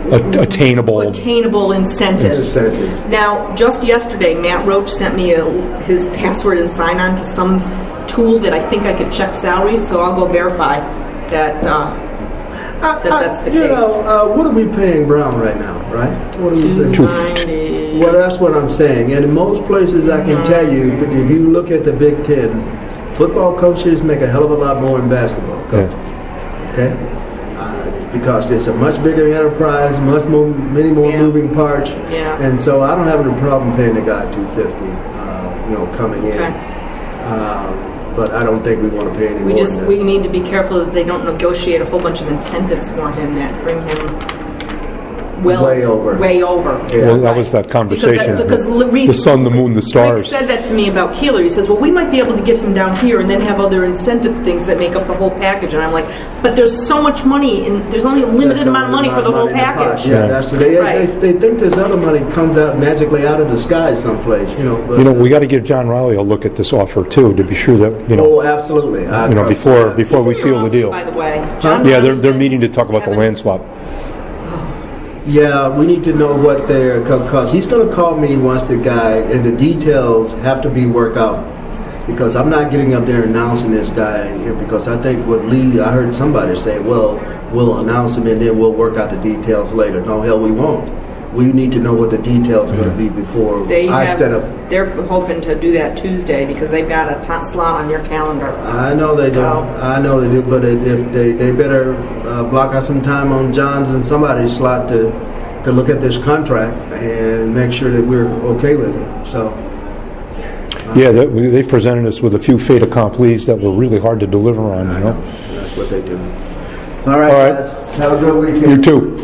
J: a- attainable.
U: attainable incentives.
J: Incentives.
U: Now, just yesterday, Matt Roach sent me a, his password and sign-on to some tool that I think I could check salaries, so I'll go verify that uh, that that's the
F: you
U: case.
F: know, uh, what are we paying Brown right now, right? What are we paying? Well, that's what I'm saying. And in most places, I can tell you, if you look at the Big Ten, football coaches make a hell of a lot more than basketball coaches. Okay? Uh, because it's a much bigger enterprise, much more, many more moving parts.
U: Yeah.
F: And so I don't have any problem paying the guy two fifty, uh, you know, coming in.
U: Okay.
F: Um, but I don't think we want to pay any
U: We
F: more
U: just
F: than that.
U: we need to be careful that they don't negotiate a whole bunch of incentives for him that bring him well
F: Way over.
U: Way over.
J: Well, that was that conversation.
U: Because that- because
J: the, the sun, the moon, the
U: Rick
J: stars.
U: said that to me about Keeler. He says, well, we might be able to get him down here and then have other incentive things that make up the whole package. And I'm like, but there's so much money, and there's only a limited
F: There's
U: amount of money
F: only
U: for the whole
F: amount of money in the pot.
U: package.
F: Yeah, that's they,
U: Right.
F: they, they think this other money comes out magically out of the sky someplace, you know. But,
J: You know, we got to give John Riley a look at this offer too, to be sure that you know.
F: Oh, absolutely. I
J: You know,
F: trust
J: before
F: that.
J: before we seal the deal.
U: By the way,
J: Yeah, they're they're meeting to talk about the land swap.
F: Yeah, we need to know what they're, because he's going to call me once the guy, and the details have to be worked out. Because I'm not getting up there announcing this guy, you know, because I think what Lee, I heard somebody say, well, we'll announce him and then we'll work out the details later. No, hell, we won't. We need to know what the details are going to be before
U: They
F: I
U: have,
F: stand up.
U: they're hoping to do that Tuesday because they've got a top slot on your calendar.
F: I know they do.
U: So-
F: I know they do, but it- if they, they better uh, block out some time on John's and somebody's slot to to look at this contract and make sure that we're okay with it. So,
J: Yeah, that, we- they've presented us with a few fait accomplis that were really hard to deliver on. You know.
F: that's what they do. All right,
J: All right.
F: guys. Have a good weekend.
J: You too.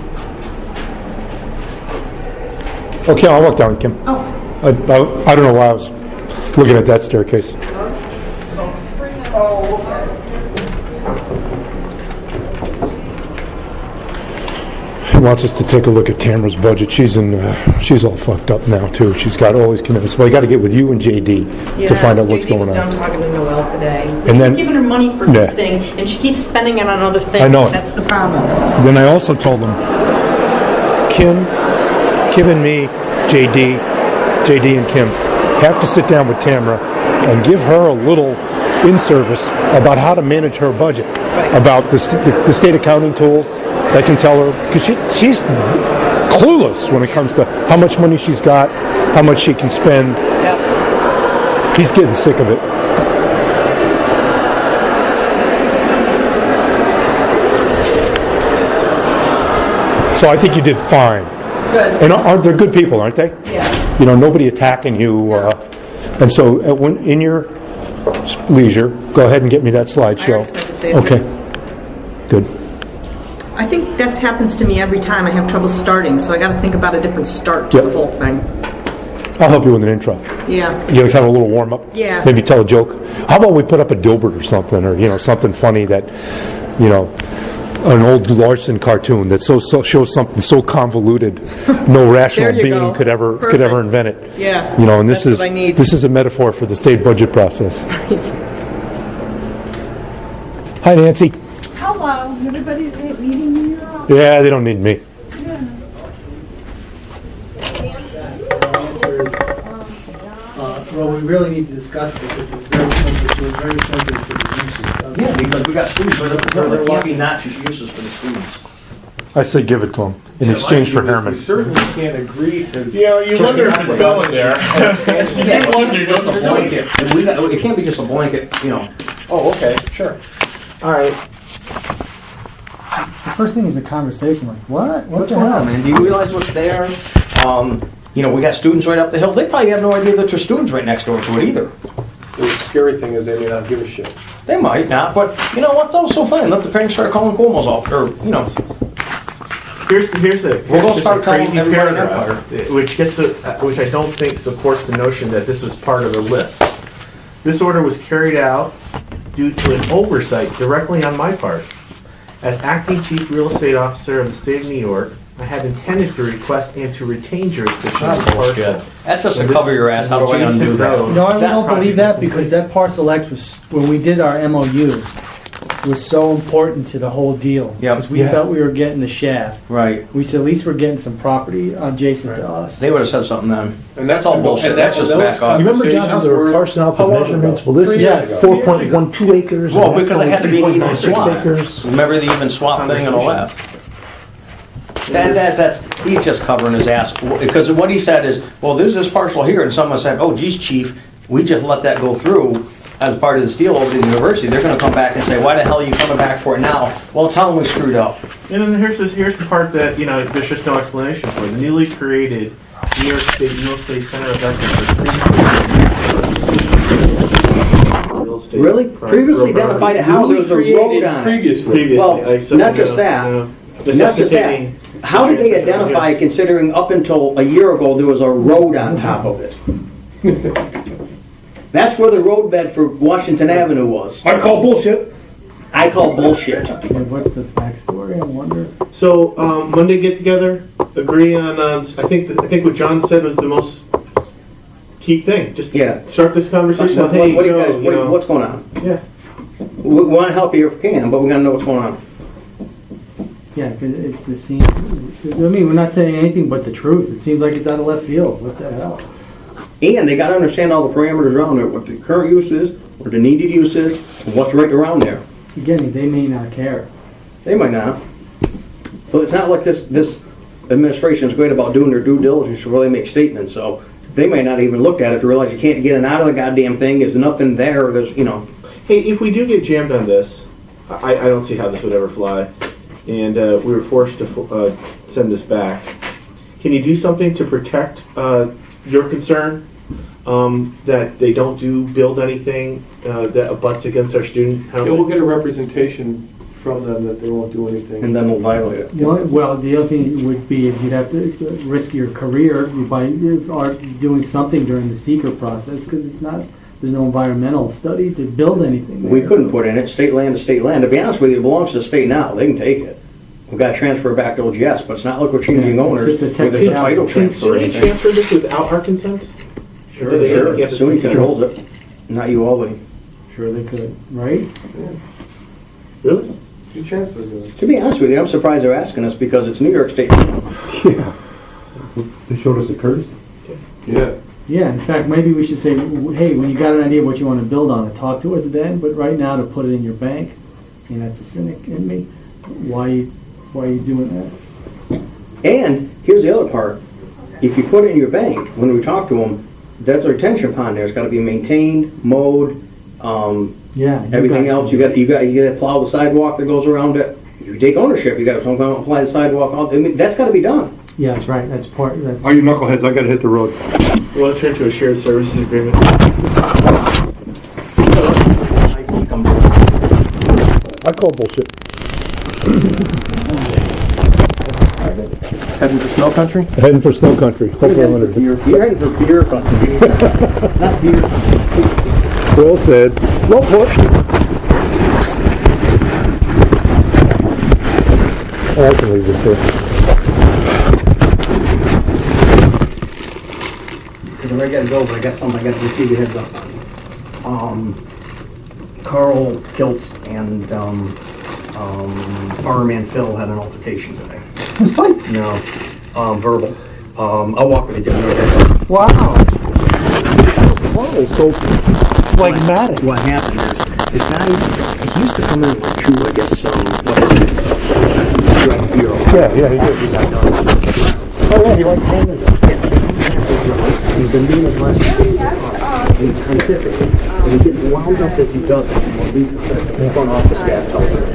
J: Okay, I'll walk down, Kim.
U: Oh.
J: I, I, I don't know why I was looking at that staircase. He wants us to take a look at Tamara's budget. She's in. Uh, she's all fucked up now too. She's got all these commitments. Well, I got to get with you and J D to find out what's
U: J D
J: going
U: was
J: on.
U: done talking to Noelle today.
J: And
U: And
J: then-
U: then giving her money for
J: Yeah.
U: this thing, and she keeps spending it on other things.
J: I know it.
U: That's the problem.
J: Then I also told them, Kim, Kim and me, J D, J D and Kim, have to sit down with Tamara and give her a little in-service about how to manage her budget, about the, st- the, the state accounting tools that can tell her, because she, she's clueless when it comes to how much money she's got, how much she can spend. He's getting sick of it. So I think you did fine.
U: Good.
J: And aren't they good people, aren't they?
U: Yeah.
J: You know, nobody attacking you. Uh, and so uh, when, in your leisure, go ahead and get me that slideshow.
U: sent it to you.
J: Okay. Good.
U: I think that happens to me every time I have trouble starting, so I got to think about a different start to
J: Yep.
U: the whole thing.
J: I'll help you with an intro.
U: Yeah.
J: You know, kind of a little warm up.
U: Yeah.
J: Maybe tell a joke. How about we put up a Dilbert or something, or you know, something funny that, you know, an old Larson cartoon that so, so shows something so convoluted, no rational
U: There you
J: being
U: go.
J: could ever could ever
U: Perfect.
J: invent it.
U: Yeah.
J: You know, and this
U: That's
J: is
U: what I need.
J: this is a metaphor for the state budget process. Hi, Nancy.
C: Hello, everybody's meeting in your office.
J: Yeah, they don't need me.
F: Uh, well, we really need to discuss it because it's very sensitive, it's very sensitive to the uses. of-
S: Yeah, because we got students, so there there can't be noxious uses for the students.
J: I say give it to him in exchange for Herman.
V: We certainly can't agree to.
P: You know, you wonder if it's going there.
S: You wonder, just a blanket. And we got- It can't be just a blanket, you know.
V: Oh, okay, sure. All right.
Q: The first thing is the conversation, like, what? What
S: What's
Q: the
S: going
Q: hell?
S: on, man? Do you realize what's there? Um, you know, we got students right up the hill. They probably have no idea that there's students right next door to it either.
V: The scary thing is they may not give a shit.
S: They might not, but you know what? Though, so fine. Let the parents start calling Cuomo's off, or you know.
P: Here's here's a,
S: We'll
P: here's
S: go
P: just
S: start
P: a
S: calling
P: crazy
S: everybody an
P: paragraph, which gets a, which I don't think supports the notion that this was part of the list. This order was carried out due to an oversight directly on my part. As acting chief real estate officer of the state of New York, I have intended to request and to retain jurisdiction of the parcel.
S: That's just to
P: Now, this
S: cover your ass. How do I
P: adjacent
S: undo that?
P: road,
Q: No, I don't
P: project
Q: believe
P: is
Q: that
P: complete.
Q: because that parcel X was, when we did our M O U,
G: was so important to the whole deal.
S: Yeah.
G: Because we
S: Yeah.
G: felt we were getting the shaft.
S: Right.
G: We said at least we're getting some property adjacent to us.
S: They would have said something then.
V: And that's
S: all bullshit.
V: and
S: That's
V: that-
S: just
V: those
S: back off.
V: You remember, John, how they were
J: parsing out the
V: how long
J: measurements?
V: ago?
J: Well, this
V: Three
J: is
V: years ago.
J: four point one two acres.
S: Well,
J: and that's
S: because they
J: only
S: had to be
J: three point
S: even
J: nine six
S: swap.
J: acres.
S: Remember the even swap thing and all that. That, that, that's, he's just covering his ass. Because what he said is, well, there's this parcel here, and someone said, oh, geez, chief, we just let that go through as part of this deal over to the university. They're going to come back and say, why the hell are you coming back for it now? Well, tell them we screwed up.
P: And then here's this, here's the part that, you know, there's just no explanation for. The newly created New York State Real Estate Center of Excellence.
S: Really? Previously identified how there's a road on it.
P: Previously. Previously.
S: Well,
P: I said,
S: not just
P: no,
S: that.
P: no.
S: Not just that.
P: Necessitating
S: How did they
P: transportation,
S: identify,
P: yes.
S: considering up until a year ago there was a road on top of it? That's where the roadbed for Washington Avenue was.
V: I call bullshit.
S: I call bullshit.
G: Yeah, what's the backstory? I wonder.
P: So um, Monday get together, agree on. Uh, I think th- I think what John said was the most key thing. Just
S: Yeah.
P: start this conversation.
S: What,
P: with, hey,
S: what do you
P: Joe,
S: guys,
P: you
S: what,
P: know,
S: what's going on?
P: Yeah.
S: We, we want to help you if we can, but we got to know what's going on.
G: Yeah, because it just seems. I mean, we're not saying anything but the truth. It seems like it's out of left field. What the hell?
S: And they got to understand all the parameters around there, what the current use is, what the needed use is, and what's right around there.
G: Again, they may not care.
S: They might not. But it's not like this this administration is great about doing their due diligence to really make statements. So they might not even look at it to realize you can't get it out of the goddamn thing. There's nothing there. There's, you know.
P: Hey, if we do get jammed on this, I, I don't see how this would ever fly. And uh, we were forced to uh, send this back. Can you do something to protect uh, your concern um, that they don't do build anything uh, that abuts against our student
V: Yeah,
P: housing?
V: we'll get a representation from them that they won't do anything.
S: And then we'll violate it.
G: The only, well, the other thing would be if you'd have to risk your career by or doing something during the seeker process because it's not. There's no environmental study to build anything there.
S: We couldn't put in it. State land is state land. To be honest with you, it belongs to the state now. They can take it. We've got to transfer it back to O G S, but it's not like we're changing
G: Yeah, it's
S: owners.
G: just a
S: Where there's a title
P: Can
S: transfer or
P: SUNY
S: anything.
P: transfer this without our consent?
S: Sure,
P: Do they
S: sure.
P: have to-
S: SUNY controls it. Not you all.
G: Sure, they could, right?
P: Really?
V: Two chancellors do it.
S: To be honest with you, I'm surprised they're asking us because it's New York State.
J: Yeah. They showed us the courtesy.
V: Yeah.
G: Yeah, in fact, maybe we should say, hey, when you got an idea what you want to build on it, talk to us then. But right now, to put it in your bank, and that's a cynic in me. Why, why are you doing that?
S: And here's the other part. If you put it in your bank, when we talk to them, that's a retention pond there. It's got to be maintained, mowed, um,
G: Yeah. you
S: everything
G: got
S: else. You got you got you got to plow the sidewalk that goes around it. You take ownership. You got to somehow apply the sidewalk. I mean, that's got to be done.
G: Yeah, that's right. That's part. That's
J: All you knuckleheads, I got to hit the road.
P: We want to turn to a shared services agreement.
J: I call bullshit.
V: Heading for snow country?
J: Heading for snow country. Hopefully I'm under-
S: You're heading for beer country. Not beer.
J: Well said. Well put. Oh, I can leave this here.
S: Because I got to go, but I got something I got to just give you a heads up on. Um, Carl Kiltz and um, um, Fireman Phil had an altercation today.
J: Fight?
S: No, um, verbal. Um, I'll walk with you, Jim.
J: Wow. Wow, so phlegmatic.
S: What happened is, this guy, he used to come in with two, I guess, um, what's his name?
J: Yeah, yeah, he did. Oh, yeah, he likes saying that.
S: He's been being aggressive. He's scientific. And he gets wound up as he does it. Well, these the front office guy tells him.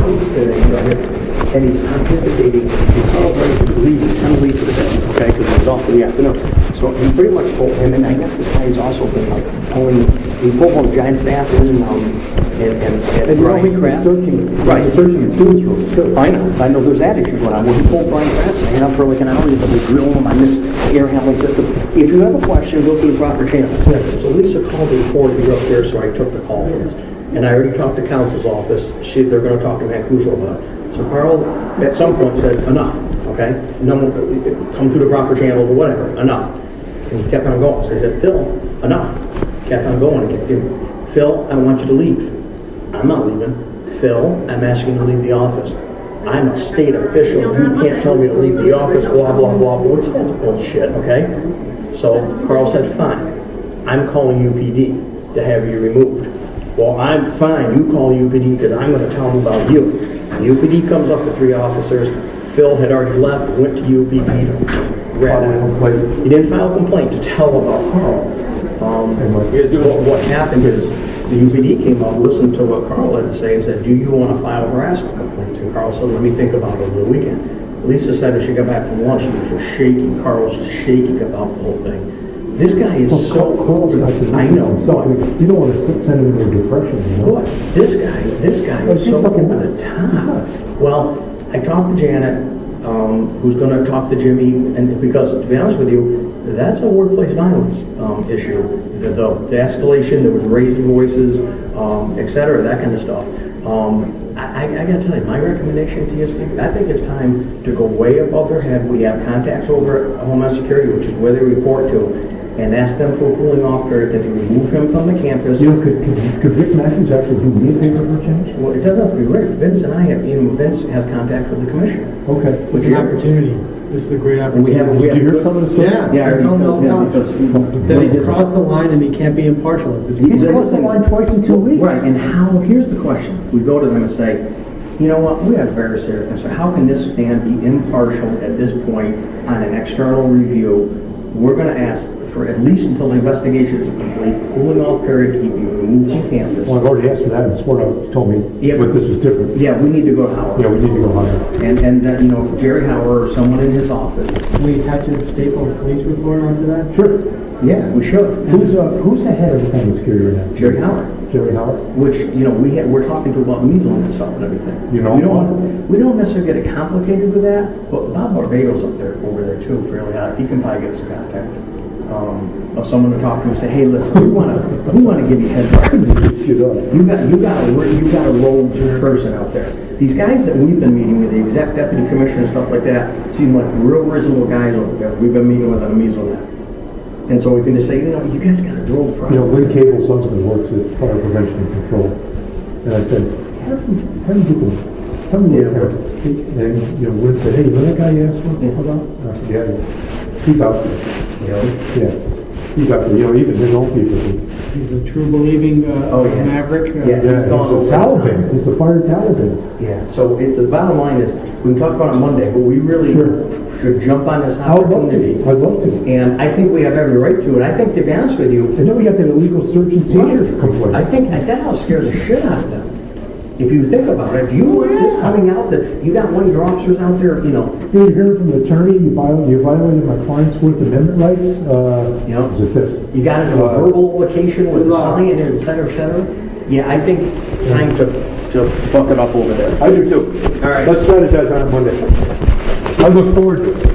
S: And he's pontificating. He's all ready to leave. He's kind of leave for the day, okay, because it was off in the afternoon. So he pretty much pulled, and then I guess this guy's also been like pulling, he pulled one of Giant staff in, um, and, and, and,
J: And you know,
S: Brian
J: we
S: Kraft.
J: were searching,
S: Right.
J: searching in students' rooms, too.
S: I know, I know there's that issue going on. Well, he pulled Brian Kraft, and up for like an hour, but they drill him on this air handling system. If you have a question, go through the proper channel. So Lisa called me before to be upstairs, so I took the call first. And I already talked to counsel's office. She, they're going to talk to Mancuso about it. So Carl, at some point, said, enough, okay? No, come through the proper channels or whatever, enough. And he kept on going. So I said, Phil, enough. Kept on going. Again. Phil, I want you to leave. I'm not leaving. Phil, I'm asking you to leave the office. I'm a state official. You can't tell me to leave the office, blah, blah, blah, which that's bullshit, okay? So Carl said, fine. I'm calling U P D to have you removed. Well, I'm fine. You call U P D because I'm going to tell them about you. U P D comes up to three officers. Phil had already left, went to U P D to grab it. He didn't file a complaint to tell about Carl. Um, what, what happened is the U P D came up, listened to what Carl had to say, and said, do you want to file harassment complaints? And Carl said, let me think about it over the weekend. Lisa said as she got back from lunch, she was just shaking. Carl was just shaking about the whole thing. This guy is
I: well,
S: so...
I: Carl's got to
S: I know.
I: So, I mean, you don't want to send him into depression, you know?
S: But this guy, this guy is so over the top. Well, I talked to Janet, um, who's going to talk to Jimmy, and because, to be honest with you, that's a workplace violence um, issue. The, the, the escalation, there was raised voices, um, et cetera, that kind of stuff. Um, I, I, I got to tell you, my recommendation to you, Steve, I think it's time to go way above their head. We have contacts over at Homeland Security, which is where they report to, and ask them for a cooling off period, that they remove him from the campus.
I: You know, could, could, could Rick Matthews actually do anything for a change?
S: Well, it doesn't have to be Rick. Vince and I have, you know, Vince has contact with the commissioner.
I: Okay.
S: With
Q: It's an opportunity. This is a great
S: And we
Q: opportunity.
S: have, we have.
I: Did you hear some of the stuff?
Q: Yeah,
S: Yeah, I
Q: I
S: already
Q: told him
S: told
Q: no,
S: him because-
Q: that he's crossed the line and he can't be impartial at this point.
S: He's
I: crossed the line twice in two weeks.
S: Right, and how, here's the question. We go to them and say, you know what, we have very serious concern. How can this man be impartial at this point on an external review? We're going to ask for at least until the investigation is complete, cooling off period, he be removed from campus.
I: Well, I've already asked for that, and Swarno told me
S: Yeah,
I: but this was different.
S: Yeah, we need to go to Howard.
I: Yeah, we need to go higher.
S: And, and uh, you know, Jerry Howard or someone in his office.
Q: Can we attach a Staples police report onto that?
I: Sure.
S: Yeah, we should.
I: Who's uh, who's the head of the Homeland Security right now?
S: Jerry Howard.
I: Jerry Howard.
S: Which, you know, we ha- we're talking to about measles and stuff and everything.
I: You know
S: we don't we don't necessarily get it complicated with that, but Bob Barbados up there over there too, fairly high. He can probably get us a contact um, of someone to talk to and say, hey, listen, we want to we want to give you heads up. You got you got a you got a rogue person out there. These guys that we've been meeting with, the exec deputy commissioner and stuff like that, seem like real reasonable guys over there. We've been meeting with on a measles net. And so we can just say, you know, you guys got to roll the problem.
I: You know, Lynn Cable's husband works at Fire Prevention and Control. And I said, how do how do you do How do you work there? And, you know, Lynn said, hey, you know that guy you asked me about? And I said, yeah, he's out there.
S: Yeah.
I: Yeah. He's out there. You know, even his own people.
Q: He's a true believing uh,
S: Oh, yeah.
Q: maverick. Uh,
S: Yeah,
I: Yeah,
S: he's
I: he's
S: gone
I: a
S: over.
I: Taliban. He's the fire Taliban.
S: Yeah, so it, the bottom line is, we can talk about it Monday, but we really
I: Sure.
S: should jump on this
I: I would love
S: opportunity.
I: to. I'd love to.
S: And I think we have every right to, and I think, to be honest with you,
I: And then we got that illegal search and seizure complaint.
S: I think that'll scare the shit out of them. If you think about it, do you want this coming out that you got one of your officers out there, you know?
I: You're hearing from the attorney, you violated, you violated my client's Fourth Amendment rights. Uh,
S: You know,
I: it was a fifth.
S: you got into a
I: Uh,
S: verbal altercation with the client, et cetera, et cetera. Yeah, I think it's time to, to buck it up over there.
I: I do too.
S: All right.
I: Let's strategize on it Monday. I look forward to it.